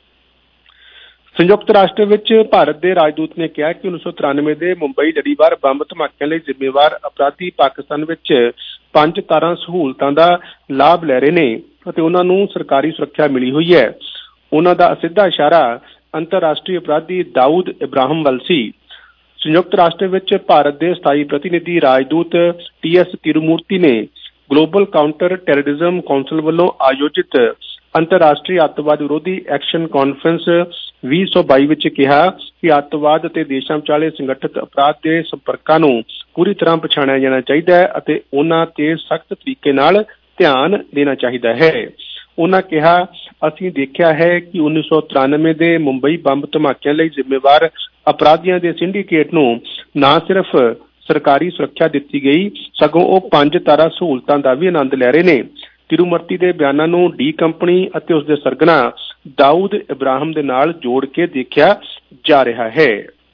ਸੰਯੁਕਤ ਰਾਸ਼ਟਰ ਵਿੱਚ ਭਾਰਤ ਦੇ ਰਾਜਦੂਤ ਨੇ ਕਿਹਾ ਕਿ ਉੱਨੀ ਸੌ ਤਰਾਨਵੇਂ ਦੇ ਮੁੰਬਈ ਲੜੀਵਾਰ ਬੰਬ ਧਮਾਕਿਆਂ ਲਈ ਜ਼ਿੰਮੇਵਾਰ ਅਪਰਾਧੀ ਪਾਕਿਸਤਾਨ ਵਿੱਚ ਪੰਜ ਤਾਰਾ ਸਹੂਲਤਾਂ ਦਾ ਲਾਭ ਲੈ ਰਹੇ ਨੇ ਅਤੇ ਉਹਨਾਂ ਨੂੰ ਸਰਕਾਰੀ ਸੁਰੱਖਿਆ ਮਿਲੀ ਹੋਈ ਹੈ। ਉਹਨਾਂ ਦਾ ਸਿੱਧਾ ਇਸ਼ਾਰਾ ਅੰਤਰਰਾਸ਼ਟਰੀ ਅਪਰਾਧੀ ਦਾਊਦ ਇਬਰਾਹਿਮ ਵੱਲ ਸੀ। ਸੰਯੁਕਤ ਰਾਸ਼ਟਰ ਵਿੱਚ ਭਾਰਤ ਦੇ ਸਥਾਈ ਪ੍ਰਤੀਨਿਧੀ ਰਾਜਦੂਤ ਟੀ ਐਸ ਤਿਰੂਮੂਰਤੀ ਨੇ ਗਲੋਬਲ ਕਾਊਂਟਰ ਟੈਰਰਿਜ਼ਮ ਕੌਂਸਲ ਵੱਲੋਂ ਆਯੋਜਿਤ ਅੰਤਰਰਾਸ਼ਟਰੀ ਅੱਤਵਾਦ ਵਿਰੋਧੀ ਐਕਸ਼ਨ ਕਾਨਫਰੰਸ ਵੀਹ ਸੌ ਬਾਈ ਵਿੱਚ ਕਿਹਾ ਕਿ ਅੱਤਵਾਦ ਅਤੇ ਦੇਸ਼ਾਂ ਵਿਚਾਲੇ ਸੰਗਠਿਤ ਅਪਰਾਧ ਦੇ ਸੰਪਰਕਾਂ ਨੂੰ ਪੂਰੀ ਤਰ੍ਹਾਂ ਪਛਾਣਿਆ ਜਾਣਾ ਚਾਹੀਦਾ ਹੈ ਅਤੇ ਉਹਨਾਂ ਤੇ ਸਖਤ ਤਰੀਕੇ ਨਾਲ ਧਿਆਨ ਦੇਣਾ ਚਾਹੀਦਾ ਹੈ। ਉਹਨਾਂ ਕਿਹਾ, ਅਸੀਂ ਦੇਖਿਆ ਹੈ ਕਿ ਉੱਨੀ ਸੌ ਤਰਾਨਵੇਂ ਦੇ ਮੁੰਬਈ ਬੰਬ ਧਮਾਕਿਆਂ ਲਈ ਜ਼ਿੰਮੇਵਾਰ ਅਪਰਾਧੀਆਂ ਦੇ ਸਿੰਡੀਕੇਟ ਨੂੰ ਨਾ ਸਿਰਫ ਸਰਕਾਰੀ ਸੁਰੱਖਿਆ ਦਿੱਤੀ ਗਈ, ਸਗੋਂ ਉਹ ਪੰਜ ਤਾਰਾ ਸਹੂਲਤਾਂ ਦਾ ਵੀ ਆਨੰਦ ਲੈ ਰਹੇ ਨੇ। ਤਿਰੂਮੂਰਤੀ ਦੇ ਬਿਆਨਾਂ ਨੂੰ ਡੀ ਕੰਪਨੀ ਅਤੇ ਉਸਦੇ ਸਰਗਨਾ ਦਾਊਦ ਇਬਰਾਹਿਮ ਦੇ ਨਾਲ ਜੋੜ ਕੇ ਦੇਖਿਆ ਜਾ ਰਿਹਾ ਹੈ।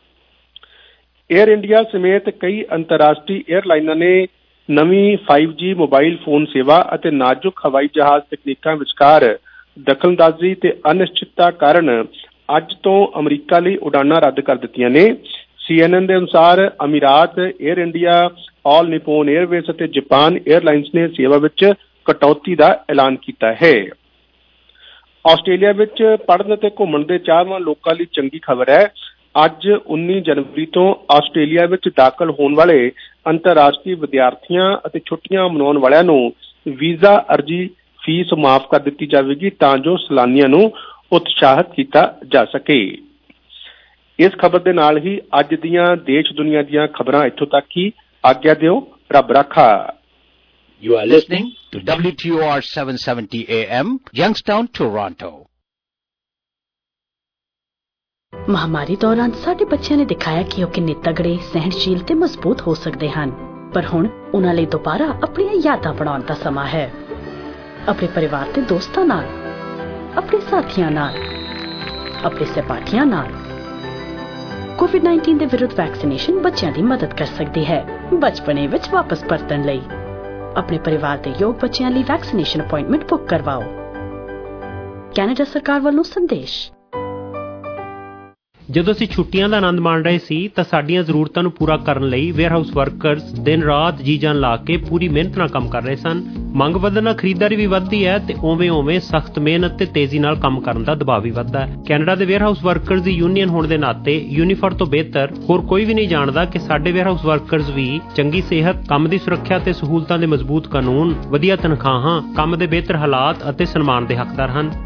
ਏਅਰ ਇੰਡੀਆ ਸਮੇਤ ਕਈ ਅੰਤਰਰਾਸ਼ਟਰੀ ਏਅਰਲਾਈਨਾਂ ਨੇ ਨਵੀਂ ਫਾਈਵ ਜੀ ਮੋਬਾਈਲ ਫੋਨ ਸੇਵਾ ਅਤੇ ਨਾਜ਼ੁਕ ਹਵਾਈ ਜਹਾਜ਼ ਤਕਨੀਕਾਂ ਵਿਚਕਾਰ ਦਖਲਅੰਦਾਜ਼ੀ ਤੇ ਅਨਿਸ਼ਚਿਤਤਾ ਕਾਰਨ ਅੱਜ ਤੋਂ ਅਮਰੀਕਾ ਲਈ ਉਡਾਣਾਂ ਰੱਦ ਕਰ ਦਿੱਤੀਆਂ ਨੇ। ਸੀ ਐਨ ਐਨ ਦੇ ਅਨੁਸਾਰ ਅਮੀਰਾਤ, Air India, All Nippon Airways ਅਤੇ ਜਾਪਾਨ ਏਅਰਲਾਈਨਸ ਨੇ ਸੇਵਾ ਵਿੱਚ ਕਟੌਤੀ ਦਾ ਐਲਾਨ ਕੀਤਾ ਹੈ। ਆਸਟ੍ਰੇਲੀਆ ਵਿੱਚ ਪੜ੍ਹਨ ਅਤੇ ਘੁੰਮਣ ਦੇ ਚਾਹਵਾਨ ਲੋਕਾਂ ਲਈ ਚੰਗੀ ਖਬਰ ਹੈ। ਅੱਜ ਉੱਨੀ ਜਨਵਰੀ ਤੋਂ ਆਸਟ੍ਰੇਲੀਆ ਵਿੱਚ ਦਾਖਲ ਹੋਣ ਵਾਲੇ ਅੰਤਰਰਾਸ਼ਟਰੀ ਵਿਦਿਆਰਥੀਆਂ ਅਤੇ ਛੁੱਟੀਆਂ ਮਨਾਉਣ ਵਾਲਿਆਂ ਨੂੰ ਵੀਜ਼ਾ ਅਰਜ਼ੀ ਫੀਸ ਮਾਫ ਕਰ ਦਿੱਤੀ ਜਾਵੇਗੀ ਤਾਂ ਜੋ ਸੈਲਾਨੀਆਂ ਨੂੰ ਉਤਸ਼ਾਹਿਤ ਕੀਤਾ ਜਾ ਸਕੇ। ਇਸ ਖਬਰ ਦੇ ਨਾਲ ਹੀ ਅੱਜ ਦੀਆਂ ਦੇਸ਼ ਦੁਨੀਆ ਦੀਆਂ ਖਬਰਾਂ ਇੱਥੋਂ ਤੱਕ ਹੀ। ਆਗਿਆ ਦਿਓ, ਰੱਬ ਰਾਖਾ।
You are listening to W T O R seven seventy A M, Youngstown, Toronto.
ਮਹਾਮਾਰੀ ਦੌਰਾਨ ਸਾਡੇ ਬੱਚਿਆਂ ਨੇ ਦਿਖਾਇਆ ਕਿ ਉਹ ਕਿੰਨੇ ਤਗੜੇ, ਸਹਿਣਸ਼ੀਲ ਤੇ ਮਜ਼ਬੂਤ ਹੋ ਸਕਦੇ ਹਨ। ਪਰ ਹੁਣ ਉਹਨਾਂ ਲਈ ਦੁਬਾਰਾ ਆਪਣੀਆਂ ਯਾਦਾਂ ਬਣਾਉਣ ਦਾ ਸਮਾਂ ਹੈ। ਆਪਣੇ ਪਰਿਵਾਰ ਤੇ ਦੋਸਤਾਂ ਨਾਲ, ਆਪਣੇ ਸਾਥੀਆਂ ਨਾਲ, ਆਪਣੇ ਸਹਿਪਾਠੀਆਂ ਨਾਲ। ਕੋਵਿਡ ਨਾਈਨਟੀਨ ਦੇ ਵਿਰੁੱਧ ਵੈਕਸੀਨੇਸ਼ਨ ਬੱਚਿਆਂ ਦੀ ਮਦਦ ਕਰ ਸਕਦੀ ਹੈ ਬਚਪਨੇ ਵਿੱਚ ਵਾਪਸ ਪਰਤਣ ਲਈ। ਆਪਣੇ ਪਰਿਵਾਰ ਦੇ ਯੋਗ ਬੱਚਿਆਂ ਲਈ ਵੈਕਸੀਨੇਸ਼ਨ ਅਪਾਇੰਟਮੈਂਟ ਬੁੱਕ ਕਰਵਾਓ। ਕੈਨੇਡਾ ਸਰਕਾਰ ਵੱਲੋਂ ਸੰਦੇਸ਼।
ਜਦੋਂ ਅਸੀਂ ਛੁੱਟੀਆਂ ਦਾ ਆਨੰਦ ਮਾਣ ਰਹੇ ਸੀ ਤਾਂ ਸਾਡੀਆਂ ਜ਼ਰੂਰਤਾਂ ਨੂੰ ਪੂਰਾ ਕਰਨ ਲਈ ਵੇਅਰਹਾਊਸ ਵਰਕਰਸ ਦਿਨ ਰਾਤ ਜੀ ਜਾਨ ਲਾ ਕੇ ਪੂਰੀ ਮਿਹਨਤ ਨਾਲ ਕੰਮ ਕਰ ਰਹੇ ਸਨ। ਮੰਗ ਵਧਣ ਨਾਲ ਖਰੀਦਦਾਰੀ ਵੀ ਵੱਧਦੀ ਹੈ ਤੇ ਉਵੇਂ ਉਵੇਂ ਸਖਤ ਮਿਹਨਤ ਤੇ ਤੇਜ਼ੀ ਨਾਲ ਕੰਮ ਕਰਨ ਦਾ ਦਬਾਅ ਵੀ ਵੱਧਦਾ ਹੈ। ਕੈਨੇਡਾ ਦੇ ਵੇਅਰਹਾਊਸ ਵਰਕਰਸ ਦੀ ਯੂਨੀਅਨ ਹੋਣ ਦੇ ਨਾਤੇ ਯੂਨੀਫਰ ਤੋਂ ਬਿਹਤਰ ਹੋਰ ਕੋਈ ਵੀ ਨਹੀਂ ਜਾਣਦਾ ਕਿ ਸਾਡੇ ਵੇਅਰਹਾਊਸ ਵਰਕਰਸ ਵੀ ਚੰਗੀ ਸਿਹਤ, ਕੰਮ ਦੀ ਸੁਰੱਖਿਆ ਤੇ ਸਹੂਲਤਾਂ ਦੇ ਮਜ਼ਬੂਤ ਕਾਨੂੰਨ, ਵਧੀਆ ਤਨਖਾਹਾਂ, ਕੰਮ ਦੇ ਬਿਹਤਰ ਹਾਲਾਤ ਅਤੇ ਸਨਮਾਨ ਦੇ ਹੱਕਦਾਰ ਹਨ।